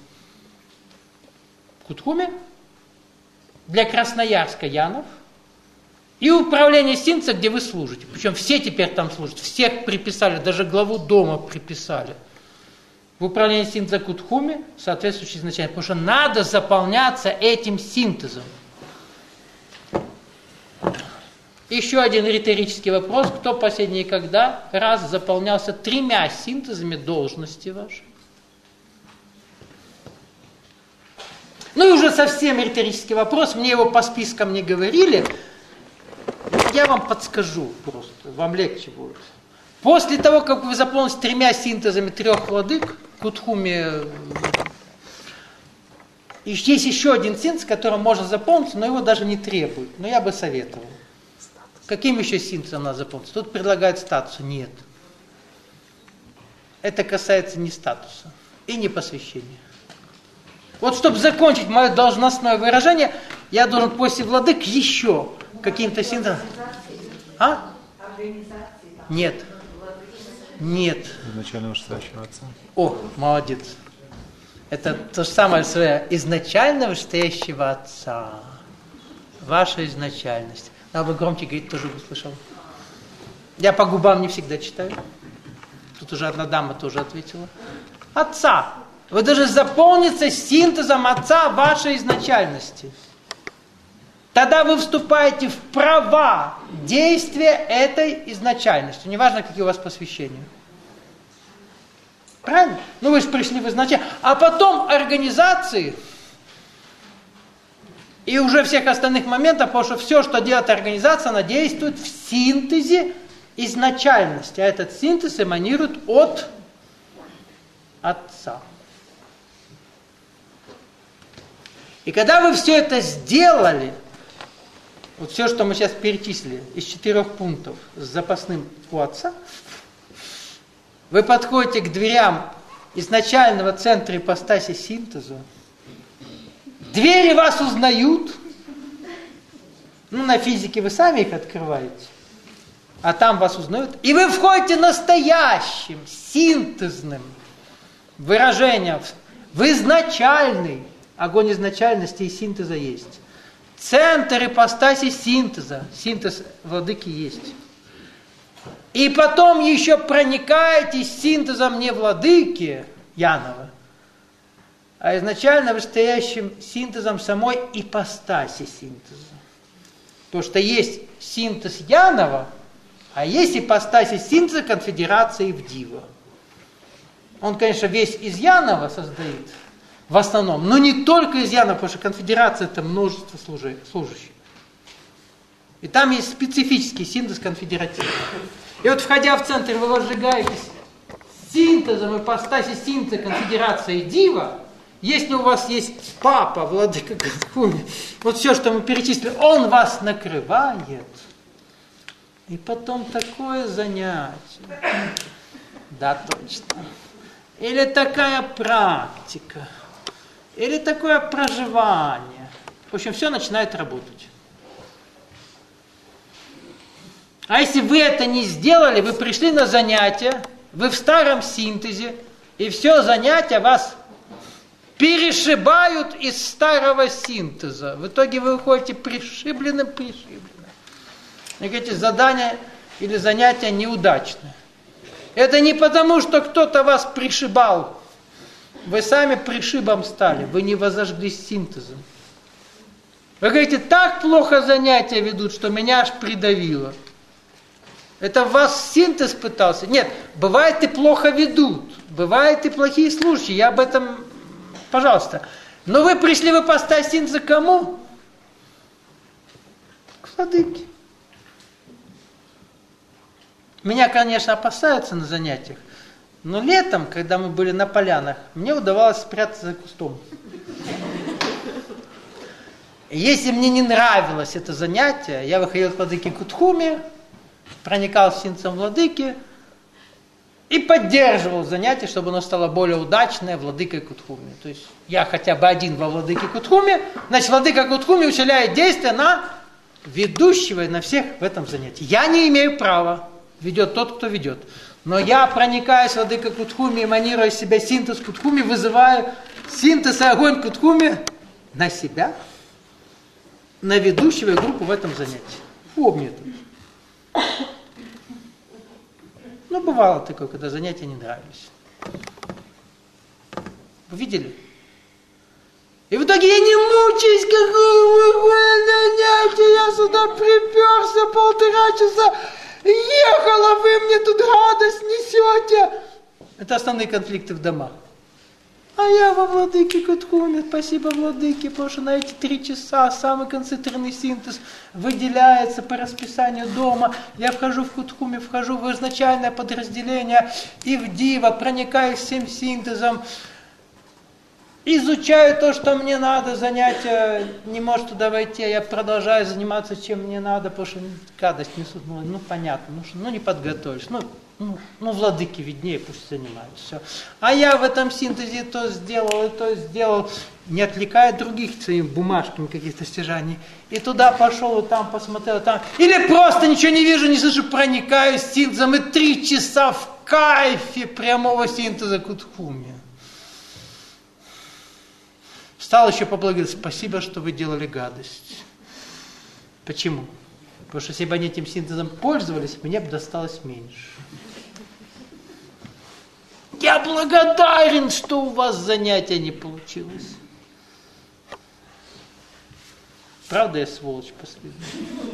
C: В Кутхуме, для Красноярска Янов, и управление синтеза, где вы служите. Причем все теперь там служат, всех приписали, даже главу дома приписали. В управлении синтеза Кутхуме, соответствующее значение, потому что надо заполняться этим синтезом. Еще один риторический вопрос. Кто последний когда раз заполнялся тремя синтезами должности вашей? Ну и уже совсем риторический вопрос. Мне его по спискам не говорили. Я вам подскажу просто. Вам легче будет. После того, как вы заполнились тремя синтезами трех владык, Кутхуме, есть еще один синтез, которым можно заполниться, но его даже не требуют. Но я бы советовал. Каким еще синтезом надо заполниться? Тут предлагают статуса. Нет. Это касается не статуса и не посвящения. Вот чтобы закончить мое должностное выражение, я должен после владык еще каким-то синтезом... А? Нет. Нет.
B: Изначально вышестоящего отца.
C: О, молодец. Это то же самое, что изначально вышестоящего отца. Ваша изначальность. Надо бы громче говорить, тоже услышал. Я по губам не всегда читаю. Тут уже одна дама тоже ответила. Отца. Вы должны заполниться синтезом отца вашей изначальности. Тогда вы вступаете в права действия этой изначальности. Неважно, какие у вас посвящения. Правильно? Ну вы же пришли в изначально. А потом организации... И уже всех остальных моментов, потому что все, что делает организация, она действует в синтезе изначальности. А этот синтез эманирует от Отца. И когда вы все это сделали, вот все, что мы сейчас перечислили из четырех пунктов с запасным у Отца, Вы подходите к дверям изначального центра ипостаси синтеза. Двери вас узнают. Ну, на физике вы сами их открываете. А там вас узнают. И вы входите настоящим, синтезным выражением. В изначальный. Огонь изначальности и синтеза есть. Центр ипостаси синтеза. Синтез владыки есть. И потом еще проникаете синтезом не владыки Янова, а изначально вышестоящим синтезом самой ипостаси синтеза. Потому что есть синтез Янова, а есть ипостаси синтеза конфедерации в Дива. Он, конечно, весь из Янова создает, в основном, но не только из Янова, потому что конфедерация это множество служащих. И там есть специфический синтез конфедеративный. И вот, входя в центр, вы возжигаетесь синтезом ипостаси синтеза конфедерации Дива. Если у вас есть папа, владыка Гадхуми, вот все, что мы перечислили, он вас накрывает. И потом такое занятие. Да, точно. Или такая практика. Или такое проживание. В общем, все начинает работать. А если вы это не сделали, вы пришли на занятие, вы в старом синтезе, и все занятия вас перешибают из старого синтеза. В итоге вы выходите пришибленным, пришибленным. И говорите, задание или занятие неудачное. Это не потому, что кто-то вас пришибал. Вы сами пришибом стали, вы не возожглись синтезом. Вы говорите, так плохо занятия ведут, что меня аж придавило. Это в вас синтез пытался? Нет, бывает и плохо ведут, бывают и плохие слушания, я об этом, пожалуйста. Но вы пришли в ипостась синтеза к кому? К владыке. Меня, конечно, опасаются на занятиях, но летом, когда мы были на полянах, мне удавалось спрятаться за кустом. Если мне не нравилось это занятие, я выходил к владыке Кутхуме, проникал в синтезом владыки и поддерживал занятие, чтобы оно стало более удачное владыкой Кутхуме. То есть я хотя бы один во владыке Кутхуме, значит, владыка Кутхуме усиляет действие на ведущего и на всех в этом занятии. Я не имею права, ведет тот, кто ведет. Но я, проникая с владыкой Кутхуме, эманируя из себя синтез Кутхуме, вызываю синтез и огонь Кутхуме на себя, на ведущего и группу в этом занятии. Помни это. Ну, бывало такое, когда занятия не нравились. Вы видели? И в итоге я не мучаюсь, какое занятие, я сюда приперся полтора часа, ехала, вы мне тут радость несете. Это основные конфликты в домах. А я во владыке Кутхуме, спасибо владыке, потому что на эти три часа самый концентрированный синтез выделяется по расписанию дома. Я вхожу в Кутхуме, вхожу в изначальное подразделение и в Дива, проникаю всем синтезом, изучаю то, что мне надо, занятия не может туда войти, а я продолжаю заниматься, чем мне надо, потому что гадость несут. Ну, ну понятно, ну, что, ну не подготовишь, ну, ну, ну владыки виднее, пусть занимаются. Все. А я в этом синтезе то сделал, и то сделал, не отвлекая других своими бумажками каких-то стяжаний. И туда пошел, и там посмотрел, и там. Или просто ничего не вижу, не слышу, проникаю синтезом, и три часа в кайфе прямого синтеза Кутхуме. Встал еще поблагодарить, спасибо, что вы делали гадость. Почему? Потому что если бы они этим синтезом пользовались, мне бы досталось меньше. Я благодарен, что у вас занятие не получилось. Правда, я сволочь последняя.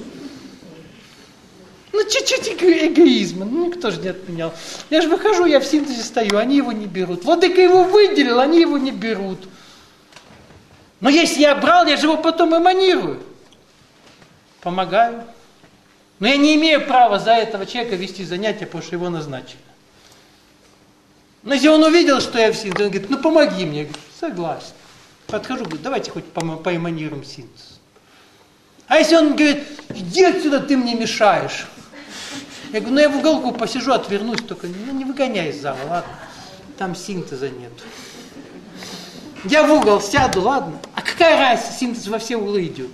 C: Ну, чуть-чуть эго- эгоизма, ну, никто же не отменял. Я же выхожу, я в синтезе стою, они его не берут. Владыка его выделил, они его не берут. Но если я брал, я же его потом эманирую. Помогаю. Но я не имею права за этого человека вести занятия, потому что его назначили. Но если он увидел, что я в синтезе, он говорит, ну помоги мне. Я говорю, согласен. Подхожу, говорю, давайте хоть поэманируем синтез. А если он говорит, иди отсюда, ты мне мешаешь. Я говорю, ну я в уголку посижу, отвернусь, только ну, не выгоняй из зала, ладно? Там синтеза нет. Я в угол сяду, ладно? А какая разница, синтез во все углы идет?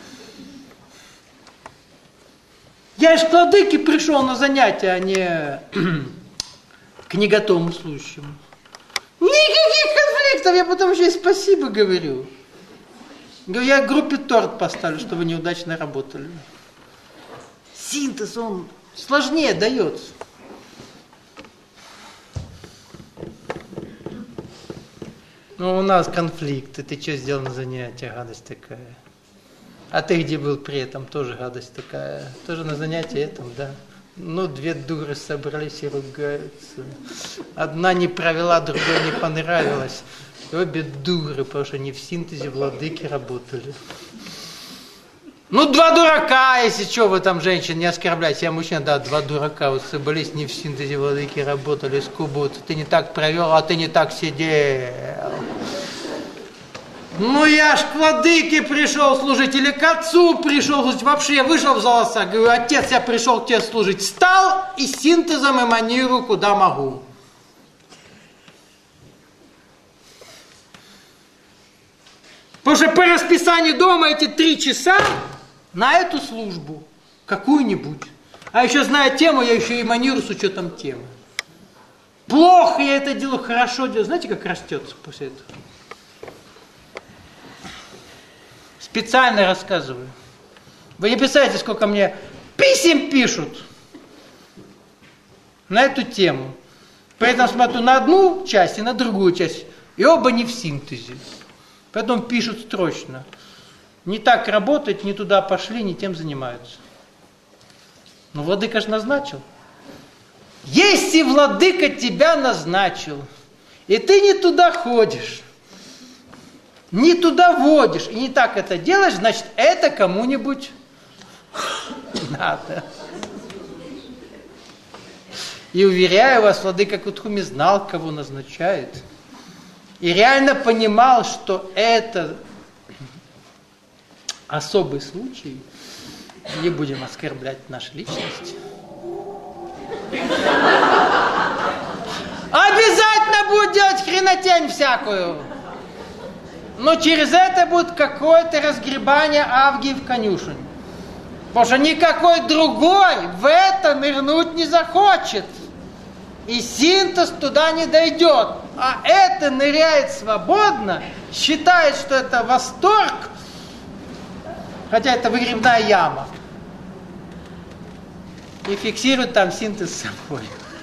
C: Я ж к владыке пришел на занятия, а не к неготовому слушающему. Никаких конфликтов, я потом еще и спасибо говорю. Говорю, я группе торт поставлю, что вы неудачно работали. Синтез, он сложнее дается. Ну, у нас конфликты. Ты что сделал на занятии? Гадость такая. А ты где был при этом? Тоже гадость такая. Тоже на занятии этом, да. Ну, две дуры собрались и ругаются. Одна не провела, другой не понравилась. И обе дуры, потому что они в синтезе владыки работали. Ну, два дурака, если что, вы там, женщин, не оскорбляйте. Я мужчина, да, два дурака, вот собрались, не в синтезе владыки работали, скубутся. Ты не так провел, а ты не так сидел. Ну, я ж к владыке пришел служить, или к отцу пришел служить. Вообще, я вышел в золоса, говорю, отец, я пришел к тебе служить. Встал и синтезом эманирую, куда могу. Потому что по расписанию дома эти три часа на эту службу, какую-нибудь. А еще зная тему, я еще и манирую с учетом темы. Плохо я это делаю, хорошо делаю. Знаете, как растется после этого? Специально рассказываю. Вы не представляете, сколько мне писем пишут на эту тему. При этом смотрю на одну часть и на другую часть. И оба не в синтезе. Поэтому пишут строчно. Не так работать, не туда пошли, не тем занимаются. Но владыка же назначил. Если владыка тебя назначил, и ты не туда ходишь, не туда водишь, и не так это делаешь, значит, это кому-нибудь надо. И уверяю вас, владыка Кутхуми знал, кого назначает. И реально понимал, что это особый случай. Не будем оскорблять нашу личность. Обязательно будет делать хренотень всякую. Но через это будет какое-то разгребание Авгии в конюшень. Потому что никакой другой в это нырнуть не захочет. И синтез туда не дойдет. А это ныряет свободно, считает, что это восторг, хотя это выгребная яма. И фиксирует там синтез с собой.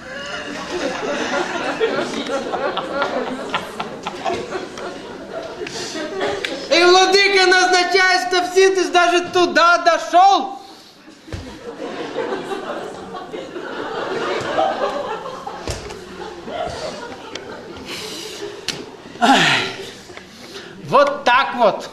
C: И владыка назначает, что в синтез даже туда дошел. Ай. Вот так вот.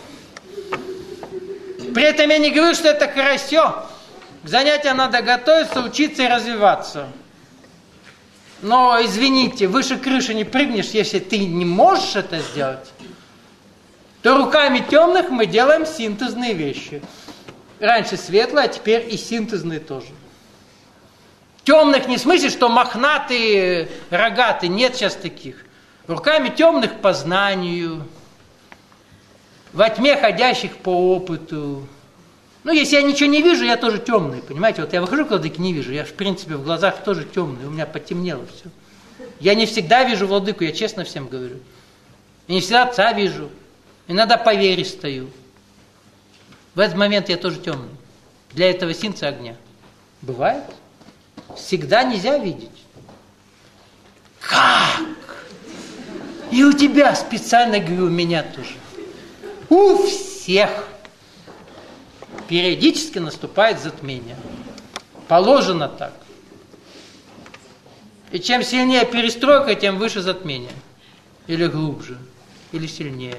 C: При этом я не говорю, что это хорошо. К занятиям надо готовиться, учиться и развиваться. Но, извините, выше крыши не прыгнешь, если ты не можешь это сделать, то руками темных мы делаем синтезные вещи. Раньше светлые, а теперь и синтезные тоже. Темных не в смысле, что мохнатые, рогатые, нет сейчас таких. Руками темных по знанию, во тьме ходящих по опыту. Ну, если я ничего не вижу, я тоже темный, понимаете? Вот я выхожу к владыке, не вижу, я в принципе в глазах тоже темный, у меня потемнело все. Я не всегда вижу владыку, я честно всем говорю. Я не всегда отца вижу, иногда по вере стою. В этот момент я тоже темный. Для этого синца огня. Бывает? Всегда нельзя видеть. Как? И у тебя специально, говорю, у меня тоже. У всех периодически наступает затмение. Положено так. И чем сильнее перестройка, тем выше затмение. Или глубже, или сильнее.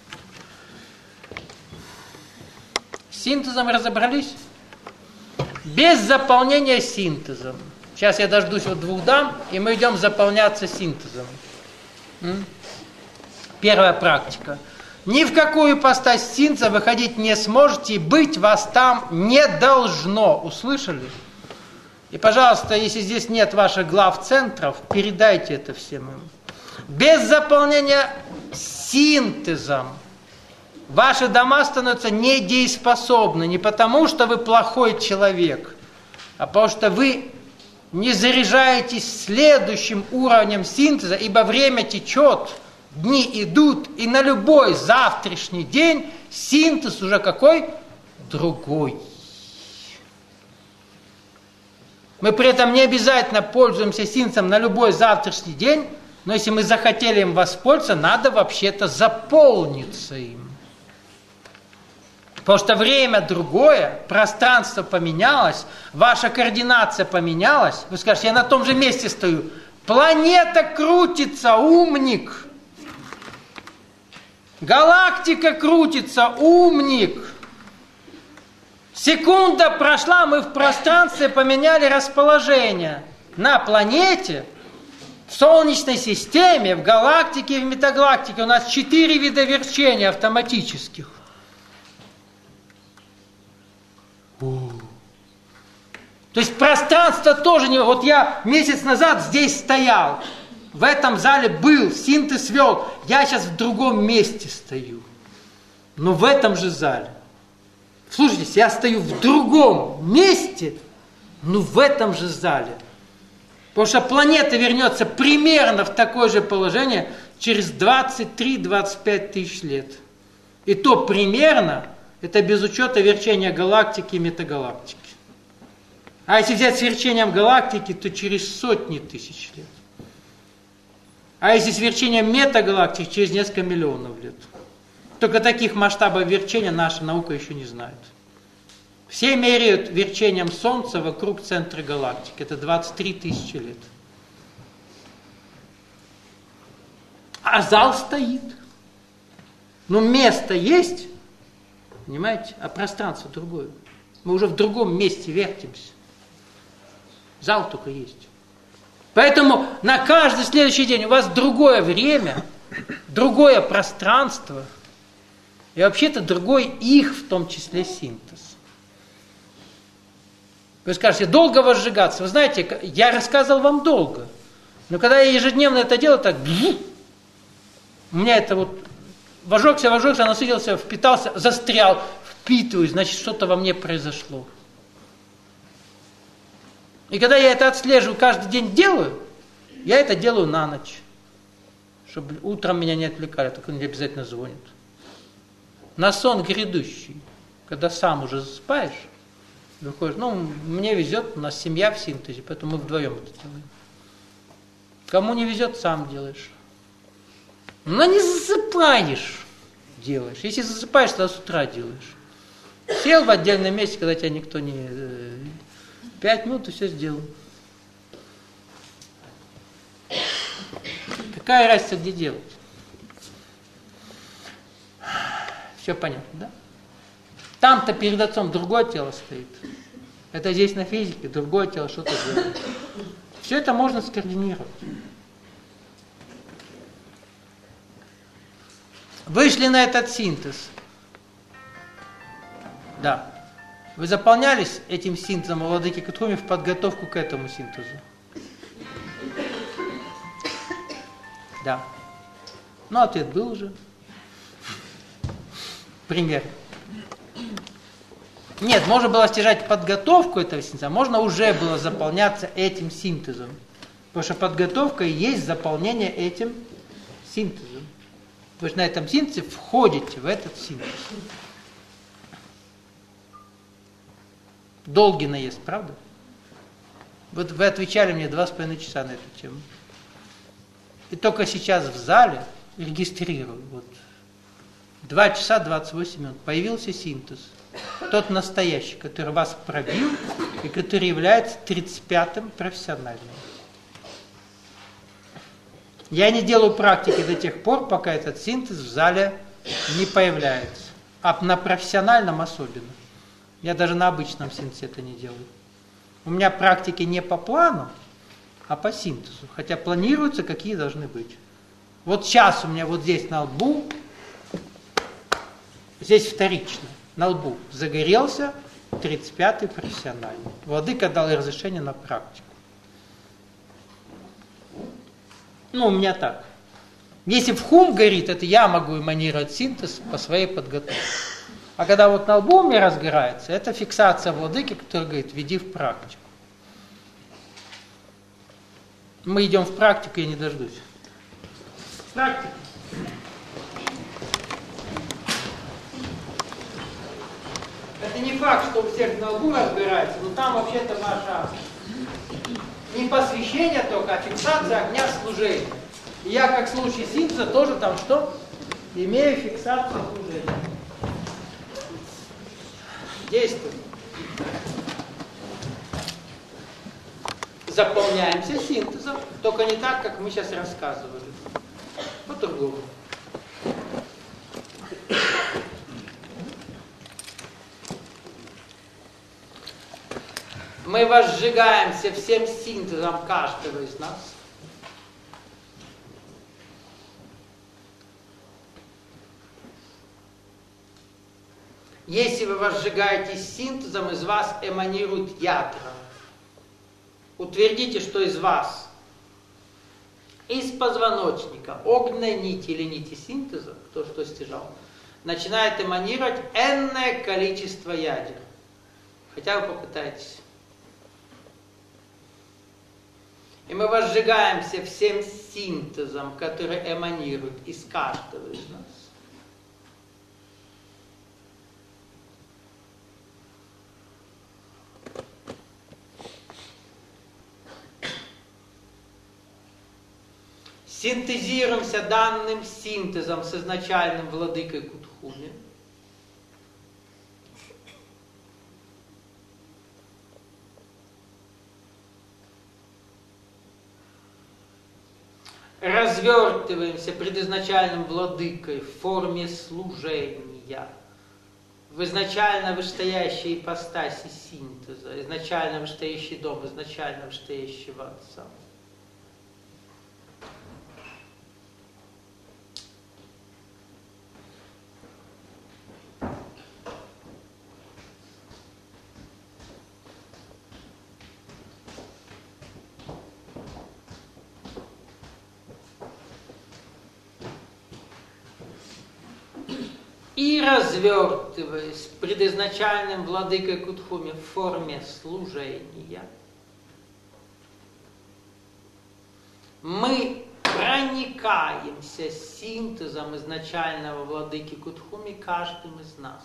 C: С синтезом разобрались? Без заполнения синтезом. Сейчас я дождусь вот двух дам, и мы идем заполняться синтезом. М? Первая практика. Ни в какую ипостась синтеза выходить не сможете, и быть вас там не должно. Услышали? И, пожалуйста, если здесь нет ваших глав-центров, передайте это всем им. Без заполнения синтезом ваши дома становятся недееспособны. Не потому, что вы плохой человек, а потому, что вы не заряжаетесь следующим уровнем синтеза, ибо время течет, дни идут, и на любой завтрашний день синтез уже какой? Другой. Мы при этом не обязательно пользуемся синтезом на любой завтрашний день, но если мы захотели им воспользоваться, надо вообще-то заполниться им. Потому что время другое, пространство поменялось, ваша координация поменялась. Вы скажете, я на том же месте стою. Планета крутится, умник. Галактика крутится, умник. Секунда прошла, мы в пространстве поменяли расположение. На планете, в Солнечной системе, в галактике и в метагалактике у нас четыре вида верчения автоматических. То есть пространство тоже не... Вот я месяц назад здесь стоял, в этом зале был, синтез вел, я сейчас в другом месте стою, но в этом же зале. Слушайте, я стою в другом месте, но в этом же зале. Потому что планета вернется примерно в такое же положение через двадцать три - двадцать пять тысяч лет. И то примерно, это без учета верчения галактики и метагалактики. А если взять с верчением галактики, то через сотни тысяч лет. А если с верчением метагалактики, через несколько миллионов лет. Только таких масштабов верчения наша наука еще не знает. Все меряют верчением Солнца вокруг центра галактики. Это двадцать три тысячи лет. А зал стоит. Но место есть, понимаете, а пространство другое. Мы уже в другом месте вертимся. Зал только есть. Поэтому на каждый следующий день у вас другое время, другое пространство, и вообще-то другой их, в том числе, синтез. Вы скажете, долго возжигаться? Вы знаете, я рассказывал вам долго. Но когда я ежедневно это делаю, так... У меня это вот... Вожегся, вожегся, насытился, впитался, застрял. Впитываю, значит, что-то во мне произошло. И когда я это отслеживаю, каждый день делаю, я это делаю на ночь. Чтобы утром меня не отвлекали, только не обязательно звонят. На сон грядущий, когда сам уже засыпаешь, выходишь, ну, мне везет, у нас семья в синтезе, поэтому мы вдвоем это делаем. Кому не везет, сам делаешь. Но не засыпаешь, делаешь. Если засыпаешь, тогда с утра делаешь. Сел в отдельном месте, когда тебя никто не... Пять минут и все сделал. Какая разница, где делать? Все понятно, да? Там-то перед отцом другое тело стоит. Это здесь на физике, другое тело что-то делает. Все это можно скоординировать. Вышли на этот синтез. Да. Вы заполнялись этим синтезом, владыки Катхуми, в подготовку к этому синтезу? Да. Ну, ответ был уже. Пример. Нет, можно было стяжать подготовку этого синтеза, можно уже было заполняться этим синтезом. Потому что подготовка и есть заполнение этим синтезом. Вы же на этом синтезе входите в этот синтез. Долгий наезд, правда? Вот вы отвечали мне два с половиной часа на эту тему. И только сейчас в зале регистрирую. Вот, два часа двадцать восемь минут. Появился синтез. Тот настоящий, который вас пробил и который является тридцать пятым профессиональным. Я не делаю практики до тех пор, пока этот синтез в зале не появляется. А на профессиональном особенно. Я даже на обычном синтезе это не делаю. У меня практики не по плану, а по синтезу. Хотя планируются, какие должны быть. Вот сейчас у меня вот здесь на лбу, здесь вторично, на лбу загорелся тридцать пятый профессиональный. Владыка дал разрешение на практику. Ну, у меня так. Если в хум горит, это я могу эманировать синтез по своей подготовке. А когда вот на лбу у меня разгорается, это фиксация владыки, который говорит, веди в практику. Мы идем в практику, я не дождусь. Практика. Это не факт, что у всех на лбу разбирается, но там вообще-то ваша не посвящение только, а фиксация огня служения. И я, как в случае синтеза, тоже там что? Имею фиксацию служения. Действуем. Заполняемся синтезом, только не так, как мы сейчас рассказывали. По-другому. Мы возжигаемся всем синтезом каждого из нас. Если вы возжигаетесь синтезом, из вас эманируют ядра. Утвердите, что из вас. Из позвоночника, огненной нити или нити синтеза, кто что стяжал, начинает эманировать энное количество ядер. Хотя вы попытаетесь. И мы возжигаемся всем синтезом, который эманирует из каждого из нас. Синтезируемся данным синтезом с изначальным владыкой Кутхуми. Развертываемся предизначальным владыкой в форме служения, в изначально вышестоящей ипостаси синтеза, изначально вышестоящий дом, изначально вышестоящего Отца. И развертываясь предизначальным владыкой Кутхуми в форме служения, мы проникаемся синтезом изначального владыки Кутхуми каждым из нас.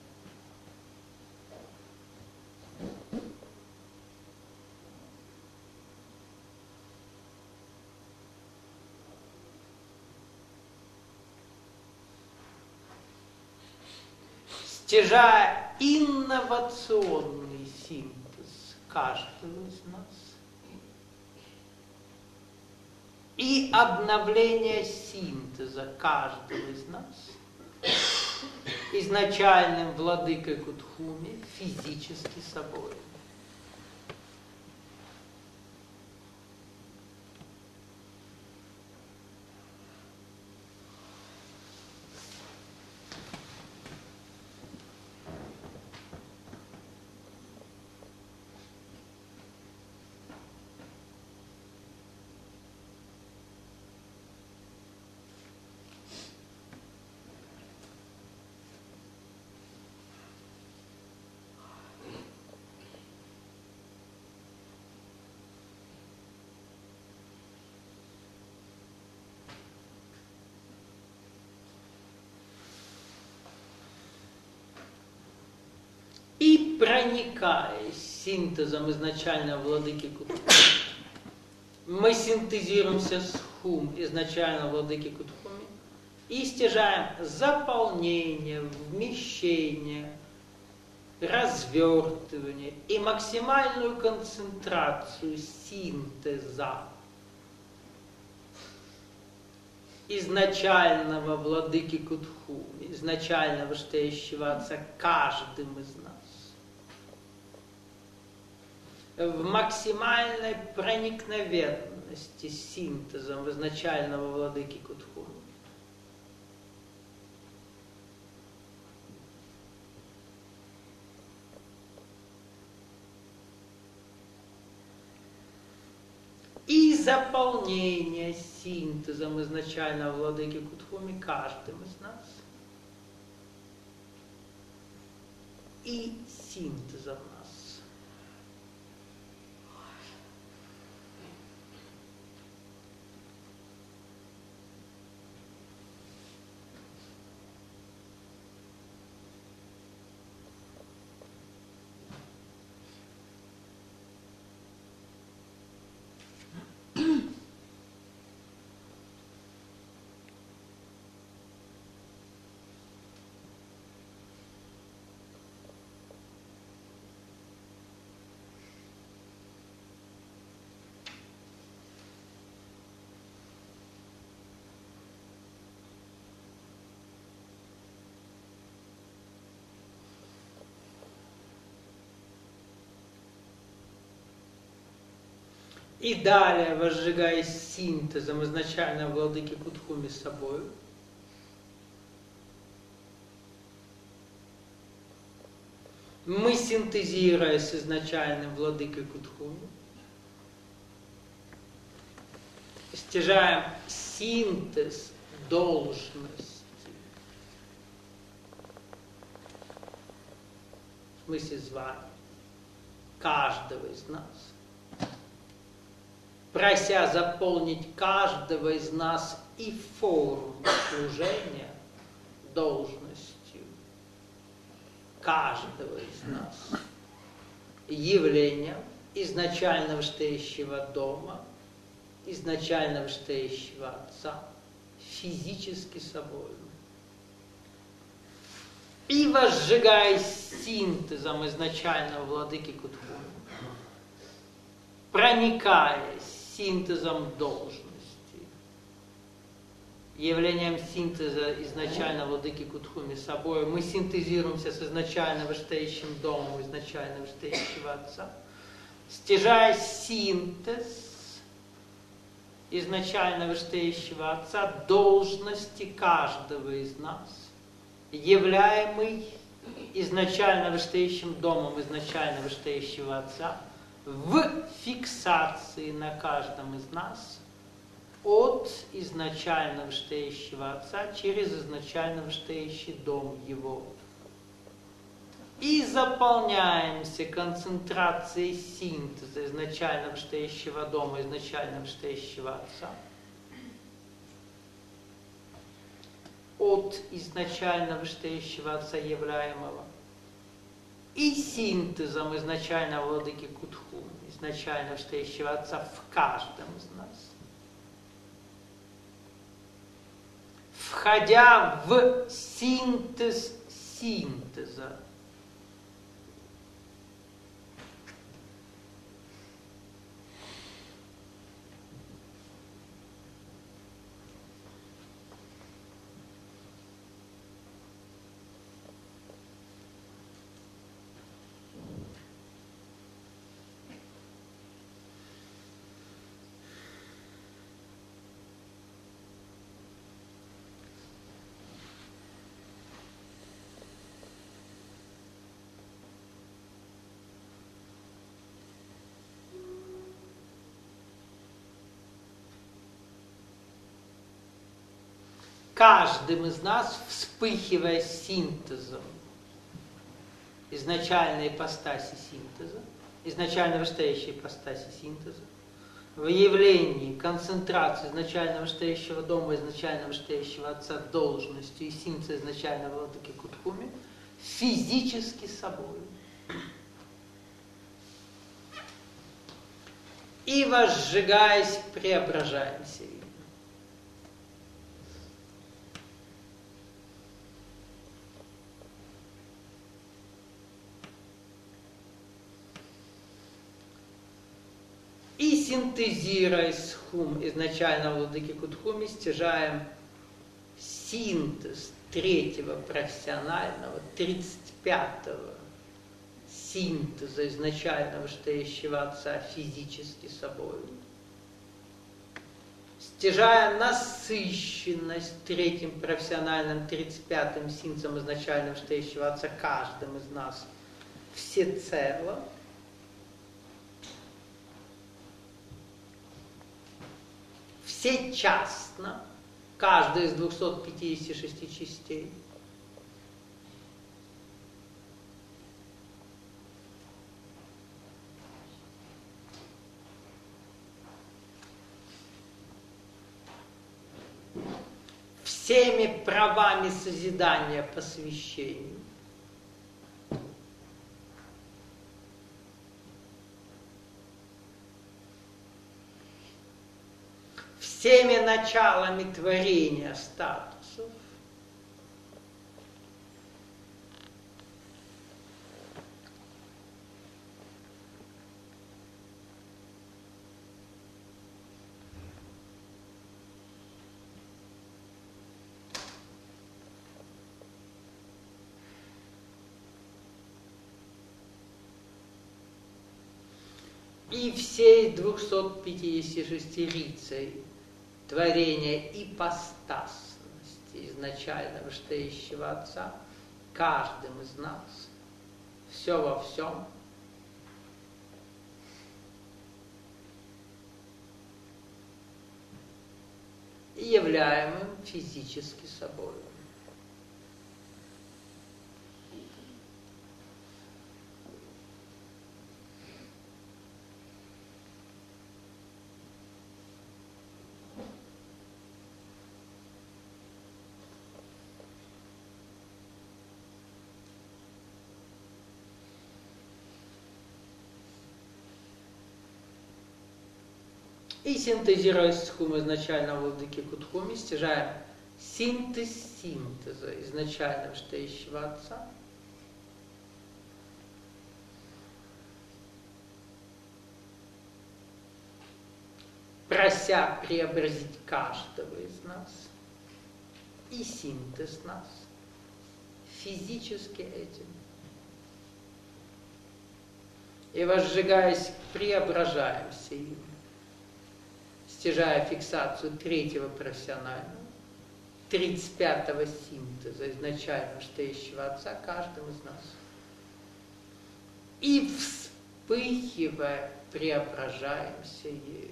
C: Стяжая инновационный синтез каждого из нас и обновление синтеза каждого из нас изначальным владыкой Кутхуми физически собой. И проникая синтезом изначального владыки Кутхуми, мы синтезируемся с хум изначального владыки Кутхуми и стяжаем заполнение, вмещение, развертывание и максимальную концентрацию синтеза изначального владыки Кутхуми, изначального стоящего Отца каждым из нас. В максимальной проникновенности синтезом изначального владыки Кутхуми. заполнение синтезом изначального владыки Кутхуми каждым из нас. И синтезом нас. И далее, возжигаясь синтезом изначального владыки Кутхуми с собой, мы, синтезируя с изначальным владыкой Кутхуми, стяжаем синтез должности. В смысле звания каждого из нас, прося заполнить каждого из нас и форму служения должностью каждого из нас, явлением изначального стоящего дома, изначального стоящего Отца, физически собой. И возжигаясь синтезом изначального владыки Кутхуми, проникаясь синтезом должности, явлением синтеза изначального владыки Кутхуми собой, мы синтезируемся с изначально вышестоящим домом, изначально вышестоящего Отца, стяжая синтез изначально вышестоящего Отца должности каждого из нас, являемый изначально вышестоящим домом изначально вышестоящего Отца, в фиксации на каждом из нас от изначально вышестоящего Отца через изначально вышестоящий дом Его. И заполняемся концентрацией синтеза изначально вышестоящего дома, изначально вышестоящего Отца от изначально вышестоящего Отца являемого. И синтезом изначального владыки Кутхуми, изначально стоящего Отца в каждом из нас. Входя в синтез синтеза, каждым из нас, вспыхивая синтезом изначальной ипостаси синтеза, изначально вышестоящей ипостаси синтеза, в явлении концентрации изначально вышестоящего дома, изначально вышестоящего Отца должностью и синтеза изначального владыки Кутхуми, физически собой. И возжигаясь, преображаемся. И синтезируя схум изначального владыки Кутхуми, стяжаем синтез третьего профессионального, тридцать пятого синтеза изначального стоящего Отца физически собой. Стяжая насыщенность третьим профессиональным, тридцать пятым синтезом изначального стоящего Отца каждым из нас всецело, все частно, каждая из двухсот пятидесяти шести частей. Всеми правами созидания посвящению. Всеми началами творения статусов. И всей двухсот пятидесяти шести рицей творения ипостасности изначально вышестоящего Отца, каждым из нас, все во всем, и являемым физически собой. И синтезируя стихум изначально владыки Кутхуми, стяжаем синтез синтеза изначально вышестоящего Отца, прося преобразить каждого из нас и синтез нас физически этим. И возжигаясь, преображаемся им, стяжая фиксацию третьего профессионального, тридцать пятого синтеза изначально вышестоящего Отца каждым из нас. И вспыхивая, преображаемся ею.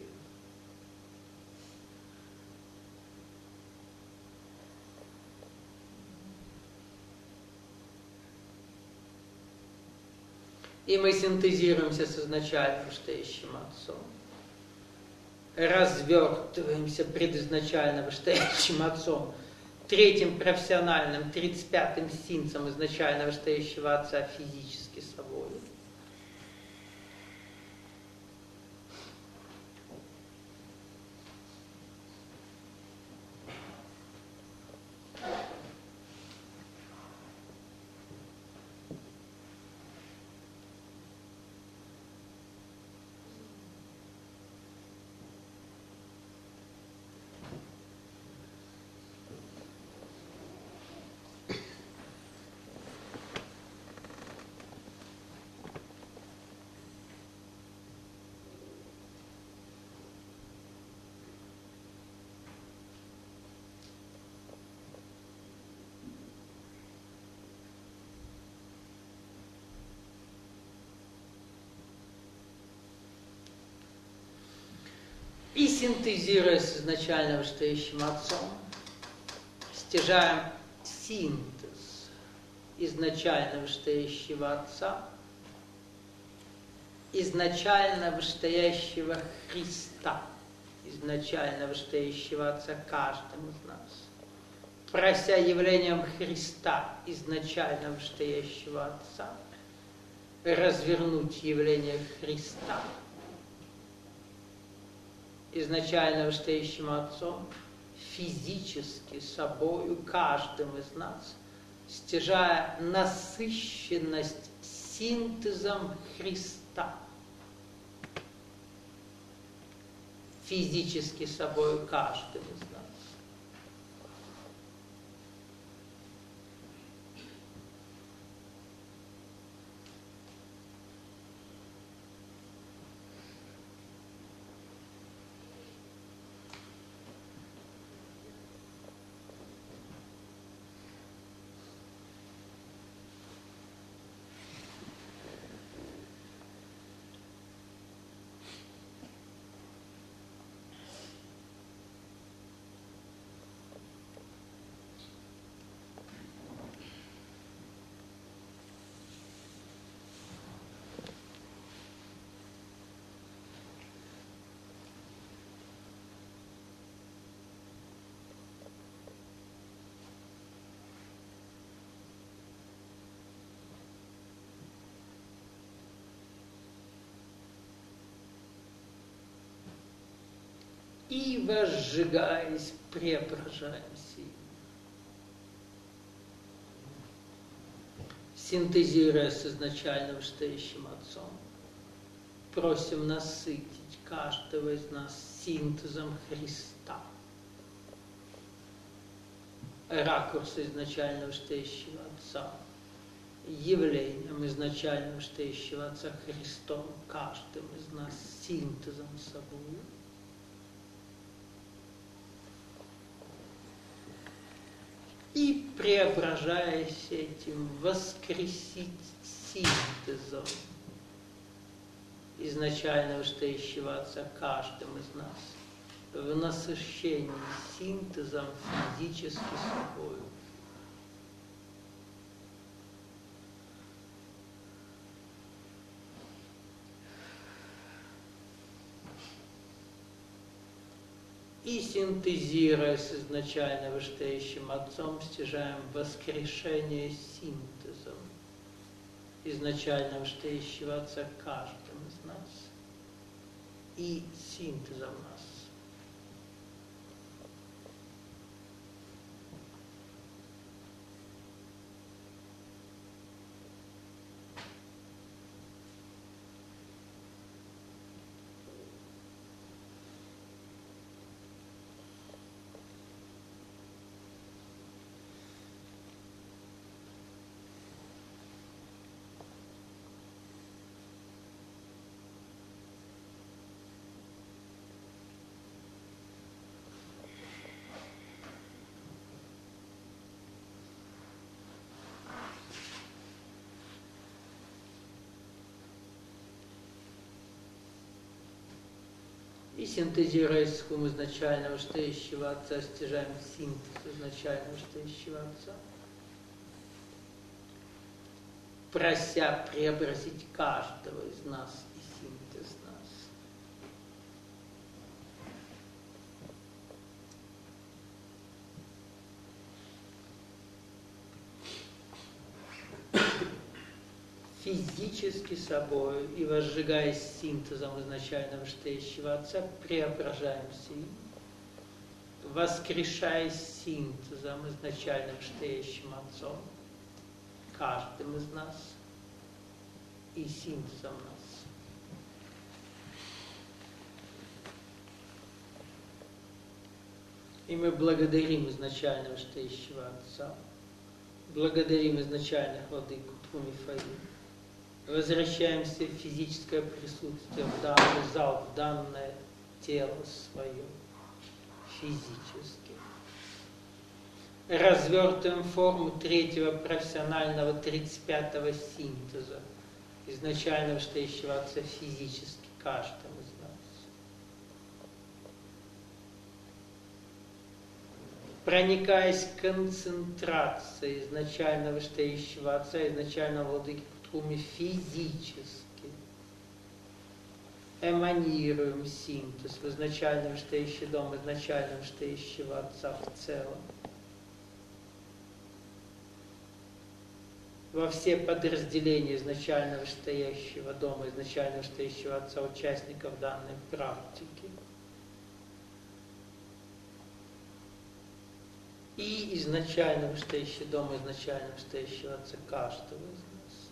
C: И мы синтезируемся с изначально вышестоящим Отцом. Развертываемся предизначально вышестоящим Отцом, третьим профессиональным, тридцать пятым синцем изначально вышестоящего Отца физически собой. И синтезируя с изначально вышестоящим Отцом, стяжаем синтез изначально вышестоящего Отца, изначально вышестоящего Христа, изначально вышестоящего Отца каждым из нас, прося явлением Христа, изначально вышестоящего Отца, развернуть явление Христа, изначально вышестоящим Отцом, физически собою, каждым из нас, стяжая насыщенность синтезом Христа, физически собою, каждым из нас. И, возжигаясь, преображаемся. Синтезируя с изначально вышестоящим Отцом, просим насытить каждого из нас синтезом Христа. Ракурс изначально вышестоящего Отца, явлением изначально вышестоящего Отца Христом, каждым из нас синтезом собой. И, преображаясь этим, воскресить синтезом изначально вышестоящего Отца каждым из нас в насыщении синтезом физически собою. И, синтезируя с изначально вышестоящим Отцом, стяжаем воскрешение синтезом изначально вышестоящего Отца каждым из нас и синтезом нас. И, синтезируя с хум изначально вышестоящего Отца, стяжаем синтез изначально вышестоящего Отца, прося преобразить каждого из нас и синтез нас. Физически собою и, возжигаясь синтезом изначально вышестоящего Отца, преображаемся им, воскрешаясь синтезом изначально вышестоящим Отцом, каждым из нас и синтезом нас. И мы благодарим изначально вышестоящего Отца, благодарим изначальных владыку Тхумифаи, возвращаемся в физическое присутствие, в данный зал, в данное тело свое, физически. Развертываем форму третьего профессионального тридцать пятого синтеза, изначально вышестоящего Отца физически, каждому из нас. Проникаясь концентрацией изначально вышестоящего Отца, изначально владыки Кутхуми физически, эманируем синтез в изначально вышестоящий дом, изначально вышестоящего Отца в целом. Во все подразделения изначально вышестоящего дома, изначально вышестоящего Отца, участников данной практики. И изначально вышестоящий дом, изначально вышестоящего Отца каждого из нас.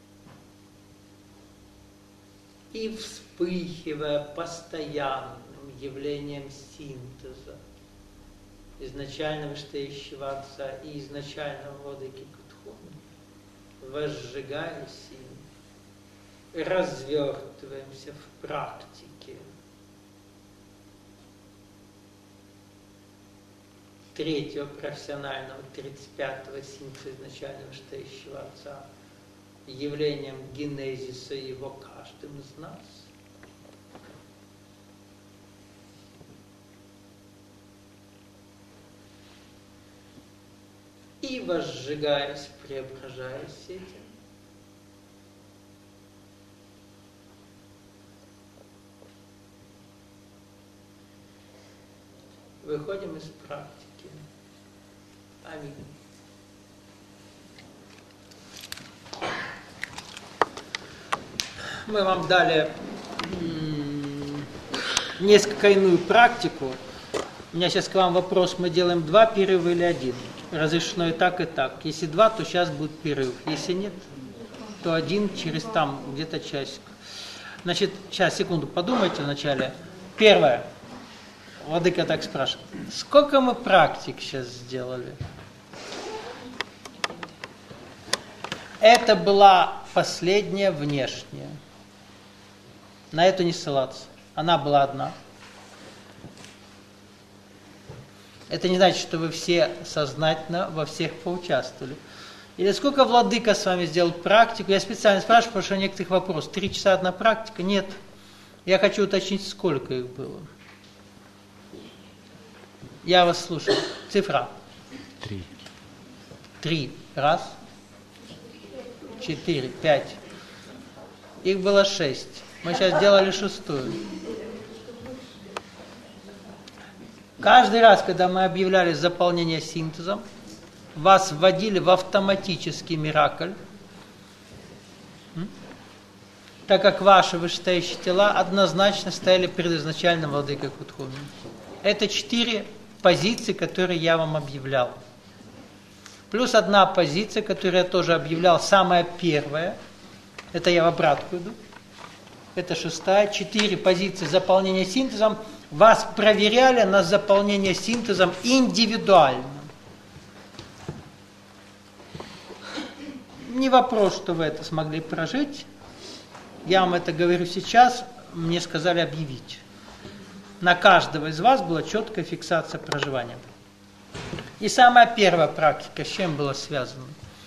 C: И вспыхивая постоянным явлением синтеза изначально вышестоящего Отца и изначального владыки Кутхуми, возжигаясь им, развертываемся в практике третьего профессионального тридцать пятого синтеза изначально вышестоящего Отца, явлением генезиса его каждым из нас. И, возжигаясь, преображаясь этим, выходим из практики. Аминь. Мы вам дали несколько иную практику. У меня сейчас к вам вопрос, мы делаем два перерыва или один? Разрешено и так, и так. Если два, то сейчас будет перерыв. Если нет, то один через там где-то часик. Значит, сейчас, секунду, подумайте вначале. Первое. Владыка так спрашивает. Сколько мы практик сейчас сделали? Это была последняя внешняя. На это не ссылаться. Она была одна. Это не значит, что вы все сознательно во всех поучаствовали. Или сколько владыка с вами сделал практику? Я специально спрашиваю, потому что некоторых вопросов. Три часа одна практика? Нет. Я хочу уточнить, сколько их было. Я вас слушаю. Цифра.
B: Три.
C: Три. Раз. Четыре. Пять. Их было шесть. Мы сейчас делали шестую. Каждый раз, когда мы объявляли заполнение синтезом, вас вводили в автоматический миракль, так как ваши вышестоящие тела однозначно стояли перед изначальным владыкой Кутхуми. Это четыре позиции, которые я вам объявлял. Плюс одна позиция, которую я тоже объявлял, самая первая, это я в обратку иду, это шестая, четыре позиции заполнения синтезом, вас проверяли на заполнение синтезом индивидуально. Не вопрос, что вы это смогли прожить. Я вам это говорю сейчас, мне сказали объявить. На каждого из вас была четкая фиксация проживания. И самая первая практика, с чем была связана?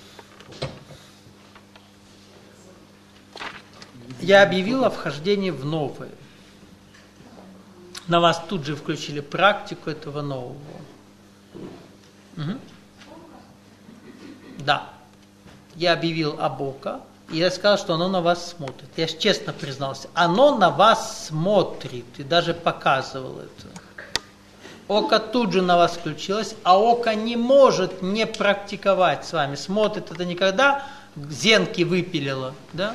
C: Я объявил о вхождении в новое. На вас тут же включили практику этого нового. Угу. Да. Я объявил об око, и я сказал, что оно на вас смотрит. Я честно признался. Оно на вас смотрит, и даже показывал это. Око тут же на вас включилось, а око не может не практиковать с вами. Смотрит это никогда зенки выпилило, да?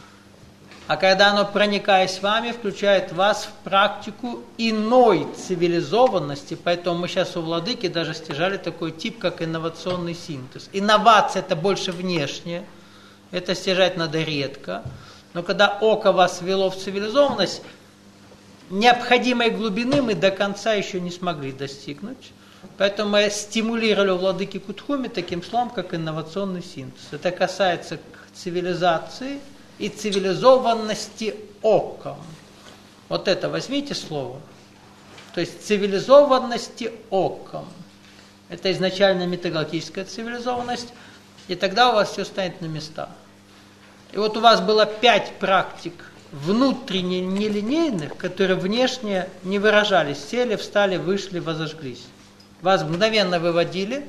C: А когда оно, проникая с вами, включает вас в практику иной цивилизованности, поэтому мы сейчас у владыки даже стяжали такой тип, как инновационный синтез. Инновация – это больше внешнее, это стяжать надо редко. Но когда око вас ввело в цивилизованность, необходимой глубины мы до конца еще не смогли достигнуть. Поэтому мы стимулировали у владыки Кутхуми таким словом, как инновационный синтез. Это касается цивилизации и цивилизованности оком. Вот это возьмите слово. То есть цивилизованности оком. Это изначально метагалактическая цивилизованность, и тогда у вас все станет на места. И вот у вас было пять практик внутренне нелинейных, которые внешне не выражались. Сели, встали, вышли, возожглись. Вас мгновенно выводили,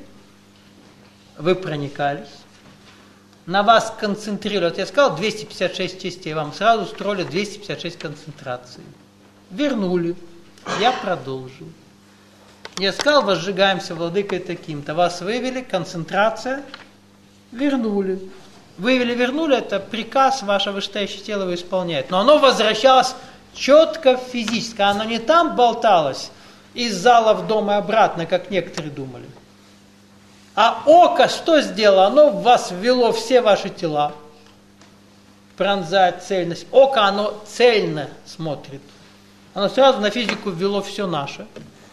C: вы проникались. На вас концентрировали. Я сказал, двести пятьдесят шесть частей, вам сразу устроили двести пятьдесят шесть концентраций. Вернули. Я продолжил. Я сказал, возжигаемся владыкой таким-то. Вас вывели, концентрация, вернули. Вывели, вернули, это приказ, ваше вышестоящее тело вы исполняет. Но оно возвращалось четко физически. Оно не там болталось из зала в дом и обратно, как некоторые думали. А око что сделало? Оно в вас ввело все ваши тела, пронзает цельность. Око, оно цельно смотрит. Оно сразу на физику ввело все наше.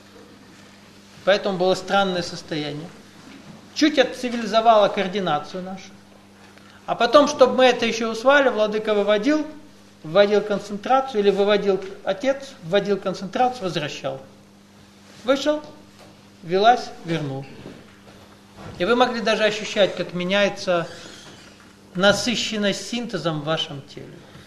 C: Поэтому было странное состояние. Чуть отцивилизовало координацию нашу. А потом, чтобы мы это еще усваивали, владыка выводил, вводил концентрацию, или выводил отец, вводил концентрацию, возвращал. Вышел, велась, вернул. И вы могли даже ощущать, как меняется насыщенность синтезом в вашем теле.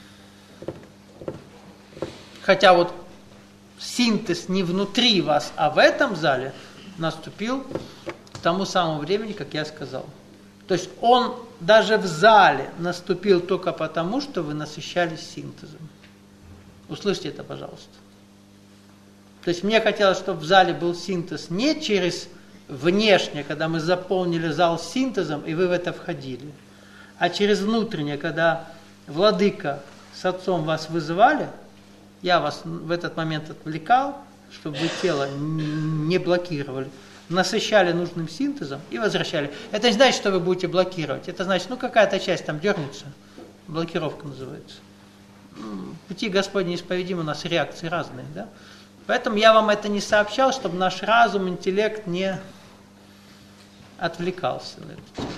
C: Хотя вот синтез не внутри вас, а в этом зале наступил к тому самому времени, как я сказал. То есть он даже в зале наступил только потому, что вы насыщались синтезом. Услышьте это, пожалуйста. То есть мне хотелось, чтобы в зале был синтез не через внешне, когда мы заполнили зал синтезом, и вы в это входили, а через внутреннее, когда владыка с отцом вас вызывали, я вас в этот момент отвлекал, чтобы вы тело не блокировали, насыщали нужным синтезом и возвращали. Это не значит, что вы будете блокировать. Это значит, ну какая-то часть там дернется. Блокировка называется. Пути Господни исповедимы, у нас реакции разные, да? Поэтому я вам это не сообщал, чтобы наш разум, интеллект не отвлекался на эту тему.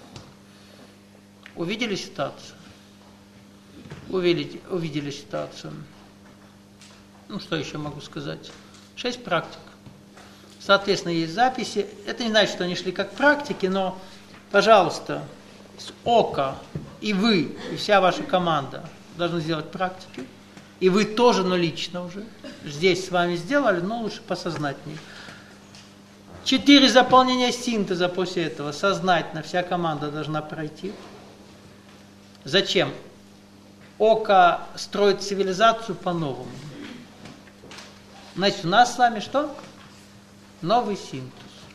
C: Увидели ситуацию? Увидели, увидели ситуацию. Ну, что еще могу сказать? Шесть практик. Соответственно, есть записи. Это не значит, что они шли как практики, но, пожалуйста, с ока и вы, и вся ваша команда должны сделать практики. И вы тоже, но лично уже. Здесь с вами сделали, но лучше посознательнее. Четыре заполнения синтеза после этого сознательно вся команда должна пройти. Зачем? Око строит цивилизацию по-новому. Значит, у нас с вами что? Новый синтез.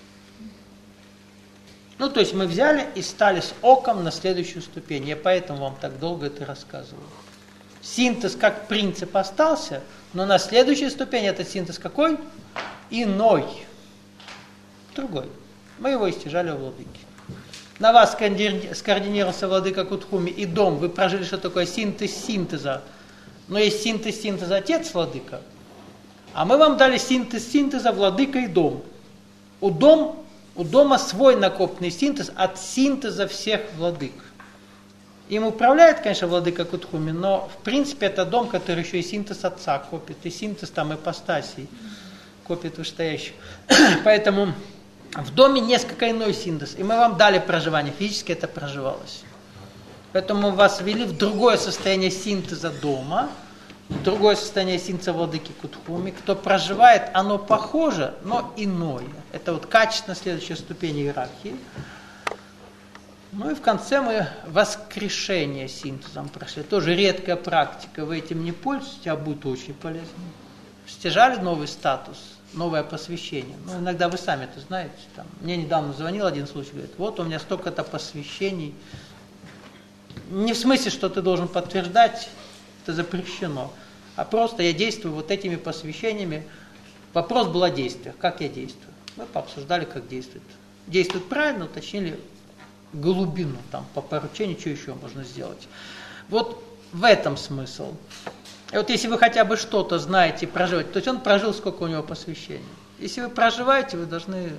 C: Ну, то есть мы взяли и стали с оком на следующую ступень. Я поэтому вам так долго это рассказываю. Синтез как принцип остался, но на следующей ступени этот синтез какой? Иной. Другой. Мы его истяжали у владыки. На вас скоординировался владыка Кутхуми и дом. Вы прожили, что такое синтез синтеза. Но есть синтез синтеза отец владыка. А мы вам дали синтез синтеза владыка и дом. У, дом. у дома свой накопленный синтез от синтеза всех владык. Им управляет, конечно, владыка Кутхуми, но в принципе это дом, который еще и синтез отца копит, и синтез там ипостасий копит вышестоящих. Поэтому в доме несколько иной синтез, и мы вам дали проживание, физически это проживалось. Поэтому мы вас ввели в другое состояние синтеза дома, в другое состояние синтеза владыки Кутхуми. Кто проживает, оно похоже, но иное. Это вот качественно следующая ступень иерархии. Ну и в конце мы воскрешение синтезом прошли. Тоже редкая практика, вы этим не пользуетесь, а будет очень полезно. Стяжали новый статус, новое посвящение. Ну, иногда вы сами это знаете. Там, мне недавно звонил один случай, говорит, вот у меня столько-то посвящений. Не в смысле, что ты должен подтверждать, это запрещено, а просто я действую вот этими посвящениями. Вопрос был о действиях, как я действую. Мы пообсуждали, как действует. Действует правильно, уточнили глубину, там, по поручению, что еще можно сделать. Вот в этом смысл. И вот если вы хотя бы что-то знаете, проживаете, то есть он прожил, сколько у него посвящений. Если вы проживаете, вы должны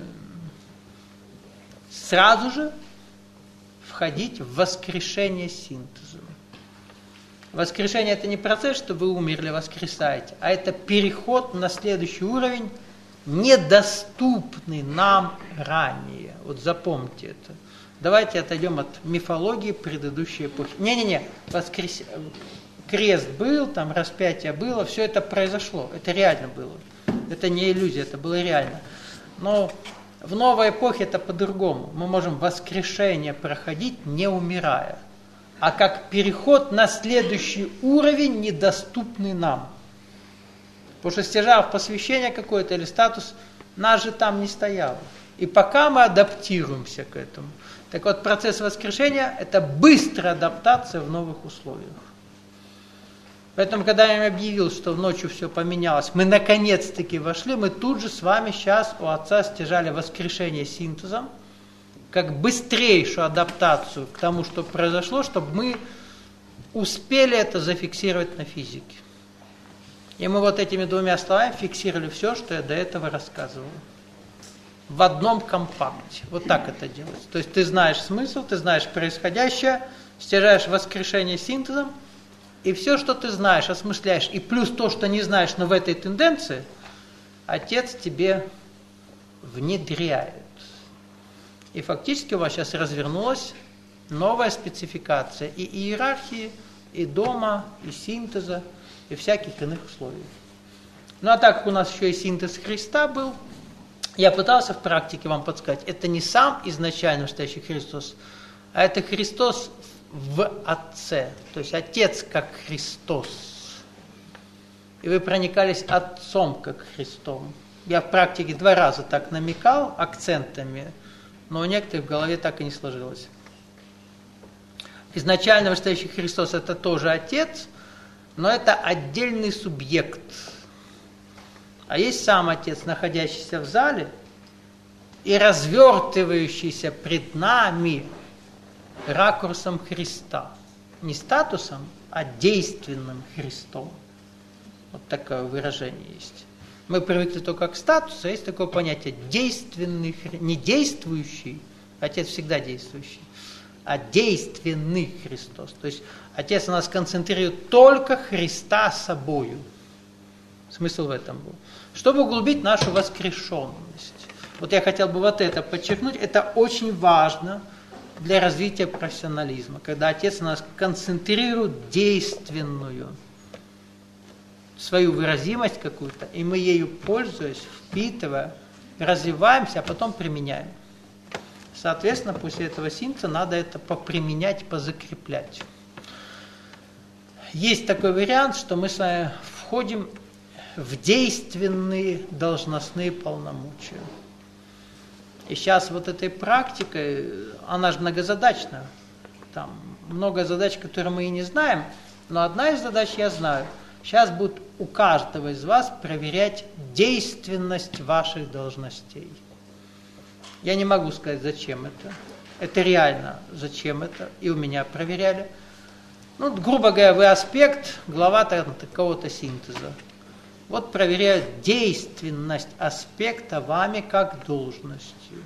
C: сразу же входить в воскрешение синтеза. Воскрешение – это не процесс, что вы умерли, воскресаете, а это переход на следующий уровень, недоступный нам ранее. Вот запомните это. Давайте отойдем от мифологии предыдущей эпохи. Не-не-не, воскрес... крест был, там распятие было, все это произошло, это реально было. Это не иллюзия, это было реально. Но в новой эпохе это по-другому. Мы можем воскрешение проходить, не умирая, а как переход на следующий уровень, недоступный нам. Потому что стяжав посвящение какое-то или статус, нас же там не стояло. И пока мы адаптируемся к этому. Так вот, процесс воскрешения – это быстрая адаптация в новых условиях. Поэтому, когда я им объявил, что ночью все поменялось, мы наконец-таки вошли, мы тут же с вами сейчас у Отца стяжали воскрешение синтезом, как быстрейшую адаптацию к тому, что произошло, чтобы мы успели это зафиксировать на физике. И мы вот этими двумя словами фиксировали все, что я до этого рассказывал. В одном компакте. Вот так это делается. То есть ты знаешь смысл, ты знаешь происходящее, стяжаешь воскрешение синтезом, и все, что ты знаешь, осмысляешь, и плюс то, что не знаешь, но в этой тенденции, Отец тебе внедряет. И фактически у вас сейчас развернулась новая спецификация и иерархии, и дома, и синтеза, и всяких иных условий. Ну а так как у нас еще и синтез Христа был, я пытался в практике вам подсказать, это не сам изначально настоящий Христос, а это Христос в Отце, то есть Отец как Христос. И вы проникались Отцом как Христом. Я в практике два раза так намекал акцентами, но у некоторых в голове так и не сложилось. Изначально настоящий Христос это тоже Отец, но это отдельный субъект. А есть сам Отец, находящийся в зале и развертывающийся пред нами ракурсом Христа. Не статусом, а действенным Христом. Вот такое выражение есть. Мы привыкли только к статусу, а есть такое понятие действенный, не действующий, Отец всегда действующий, а действенный Христос. То есть Отец у нас концентрирует только Христа собою. Смысл в этом был. Чтобы углубить нашу воскрешенность. Вот я хотел бы вот это подчеркнуть. Это очень важно для развития профессионализма. Когда Отец у нас концентрирует действенную свою выразимость какую-то, и мы ею, пользуясь, впитывая, развиваемся, а потом применяем. Соответственно, после этого синтеза надо это поприменять, позакреплять. Есть такой вариант, что мы с вами входим в действенные должностные полномочия. И сейчас вот этой практикой, она же многозадачна. Там много задач, которые мы и не знаем, но одна из задач я знаю. Сейчас будет у каждого из вас проверять действенность ваших должностей. Я не могу сказать, зачем это. Это реально, зачем это. И у меня проверяли. Ну, грубо говоря, вы аспект, глава такого-то синтеза. Вот проверяют действенность аспекта вами как должностью.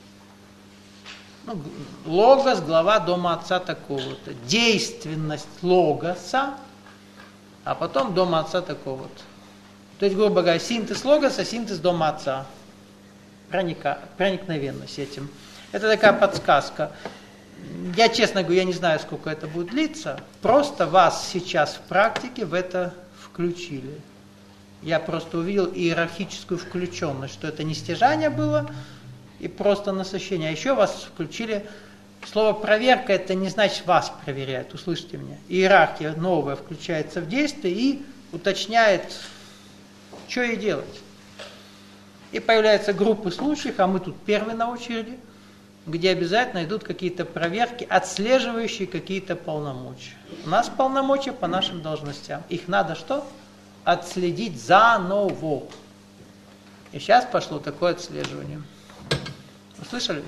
C: Ну, логос, глава дома отца такого-то. Действенность логоса, а потом дома отца такого-то. То есть, грубо говоря, синтез логоса, синтез дома отца. Проника, проникновенность этим. Это такая подсказка. Я, честно говоря, я не знаю, сколько это будет длиться. Просто вас сейчас в практике в это включили. Я просто увидел иерархическую включенность, что это не стяжание было и просто насыщение. А еще вас включили. Слово «проверка» это не значит вас проверяют, услышьте меня. Иерархия новая включается в действие и уточняет, что ей делать. И появляются группы случаев, а мы тут первые на очереди, где обязательно идут какие-то проверки, отслеживающие какие-то полномочия. У нас полномочия по нашим должностям. Их надо что? Отследить заново. И сейчас пошло такое отслеживание. Услышали?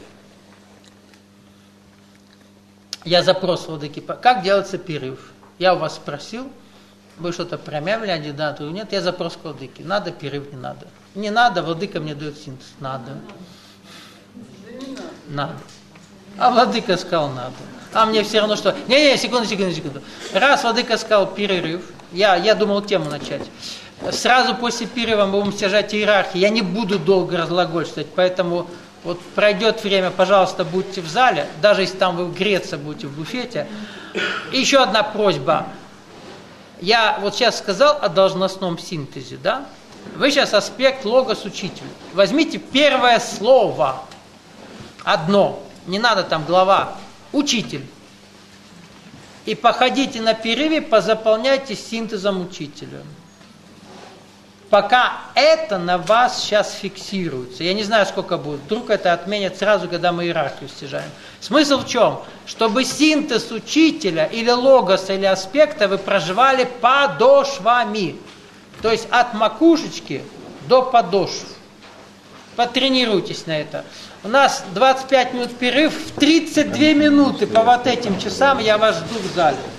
C: Я запрос владыки, как делается перерыв? Я у вас спросил, вы что-то промямлили, один да, другой нет, я запрос к владыке. Надо перерыв, не надо. Не надо, владыка мне дает синтез. Надо. Надо. А владыка сказал надо. А мне все равно что... Не-не, секунду, секунду, секунду. Раз владыка сказал перерыв, я, я думал тему начать. Сразу после перерыва мы будем стяжать иерархию. Я не буду долго разглагольствовать, поэтому вот пройдет время, пожалуйста, будьте в зале, даже если там вы греться будете в буфете. И еще одна просьба. Я вот сейчас сказал о должностном синтезе, да? Вы сейчас аспект логос учитель. Возьмите первое слово. Одно. Не надо там глава. Учитель. И походите на перерыве, позаполняйте синтезом учителя. Пока это на вас сейчас фиксируется. Я не знаю, сколько будет. Вдруг это отменят сразу, когда мы иерархию стяжаем. Смысл в чем? Чтобы синтез учителя или логоса, или аспекта вы проживали подошвами. То есть от макушечки до подошв. Потренируйтесь на это. У нас двадцать пять минут перерыв, в тридцать две минуты по вот этим часам я вас жду в зале.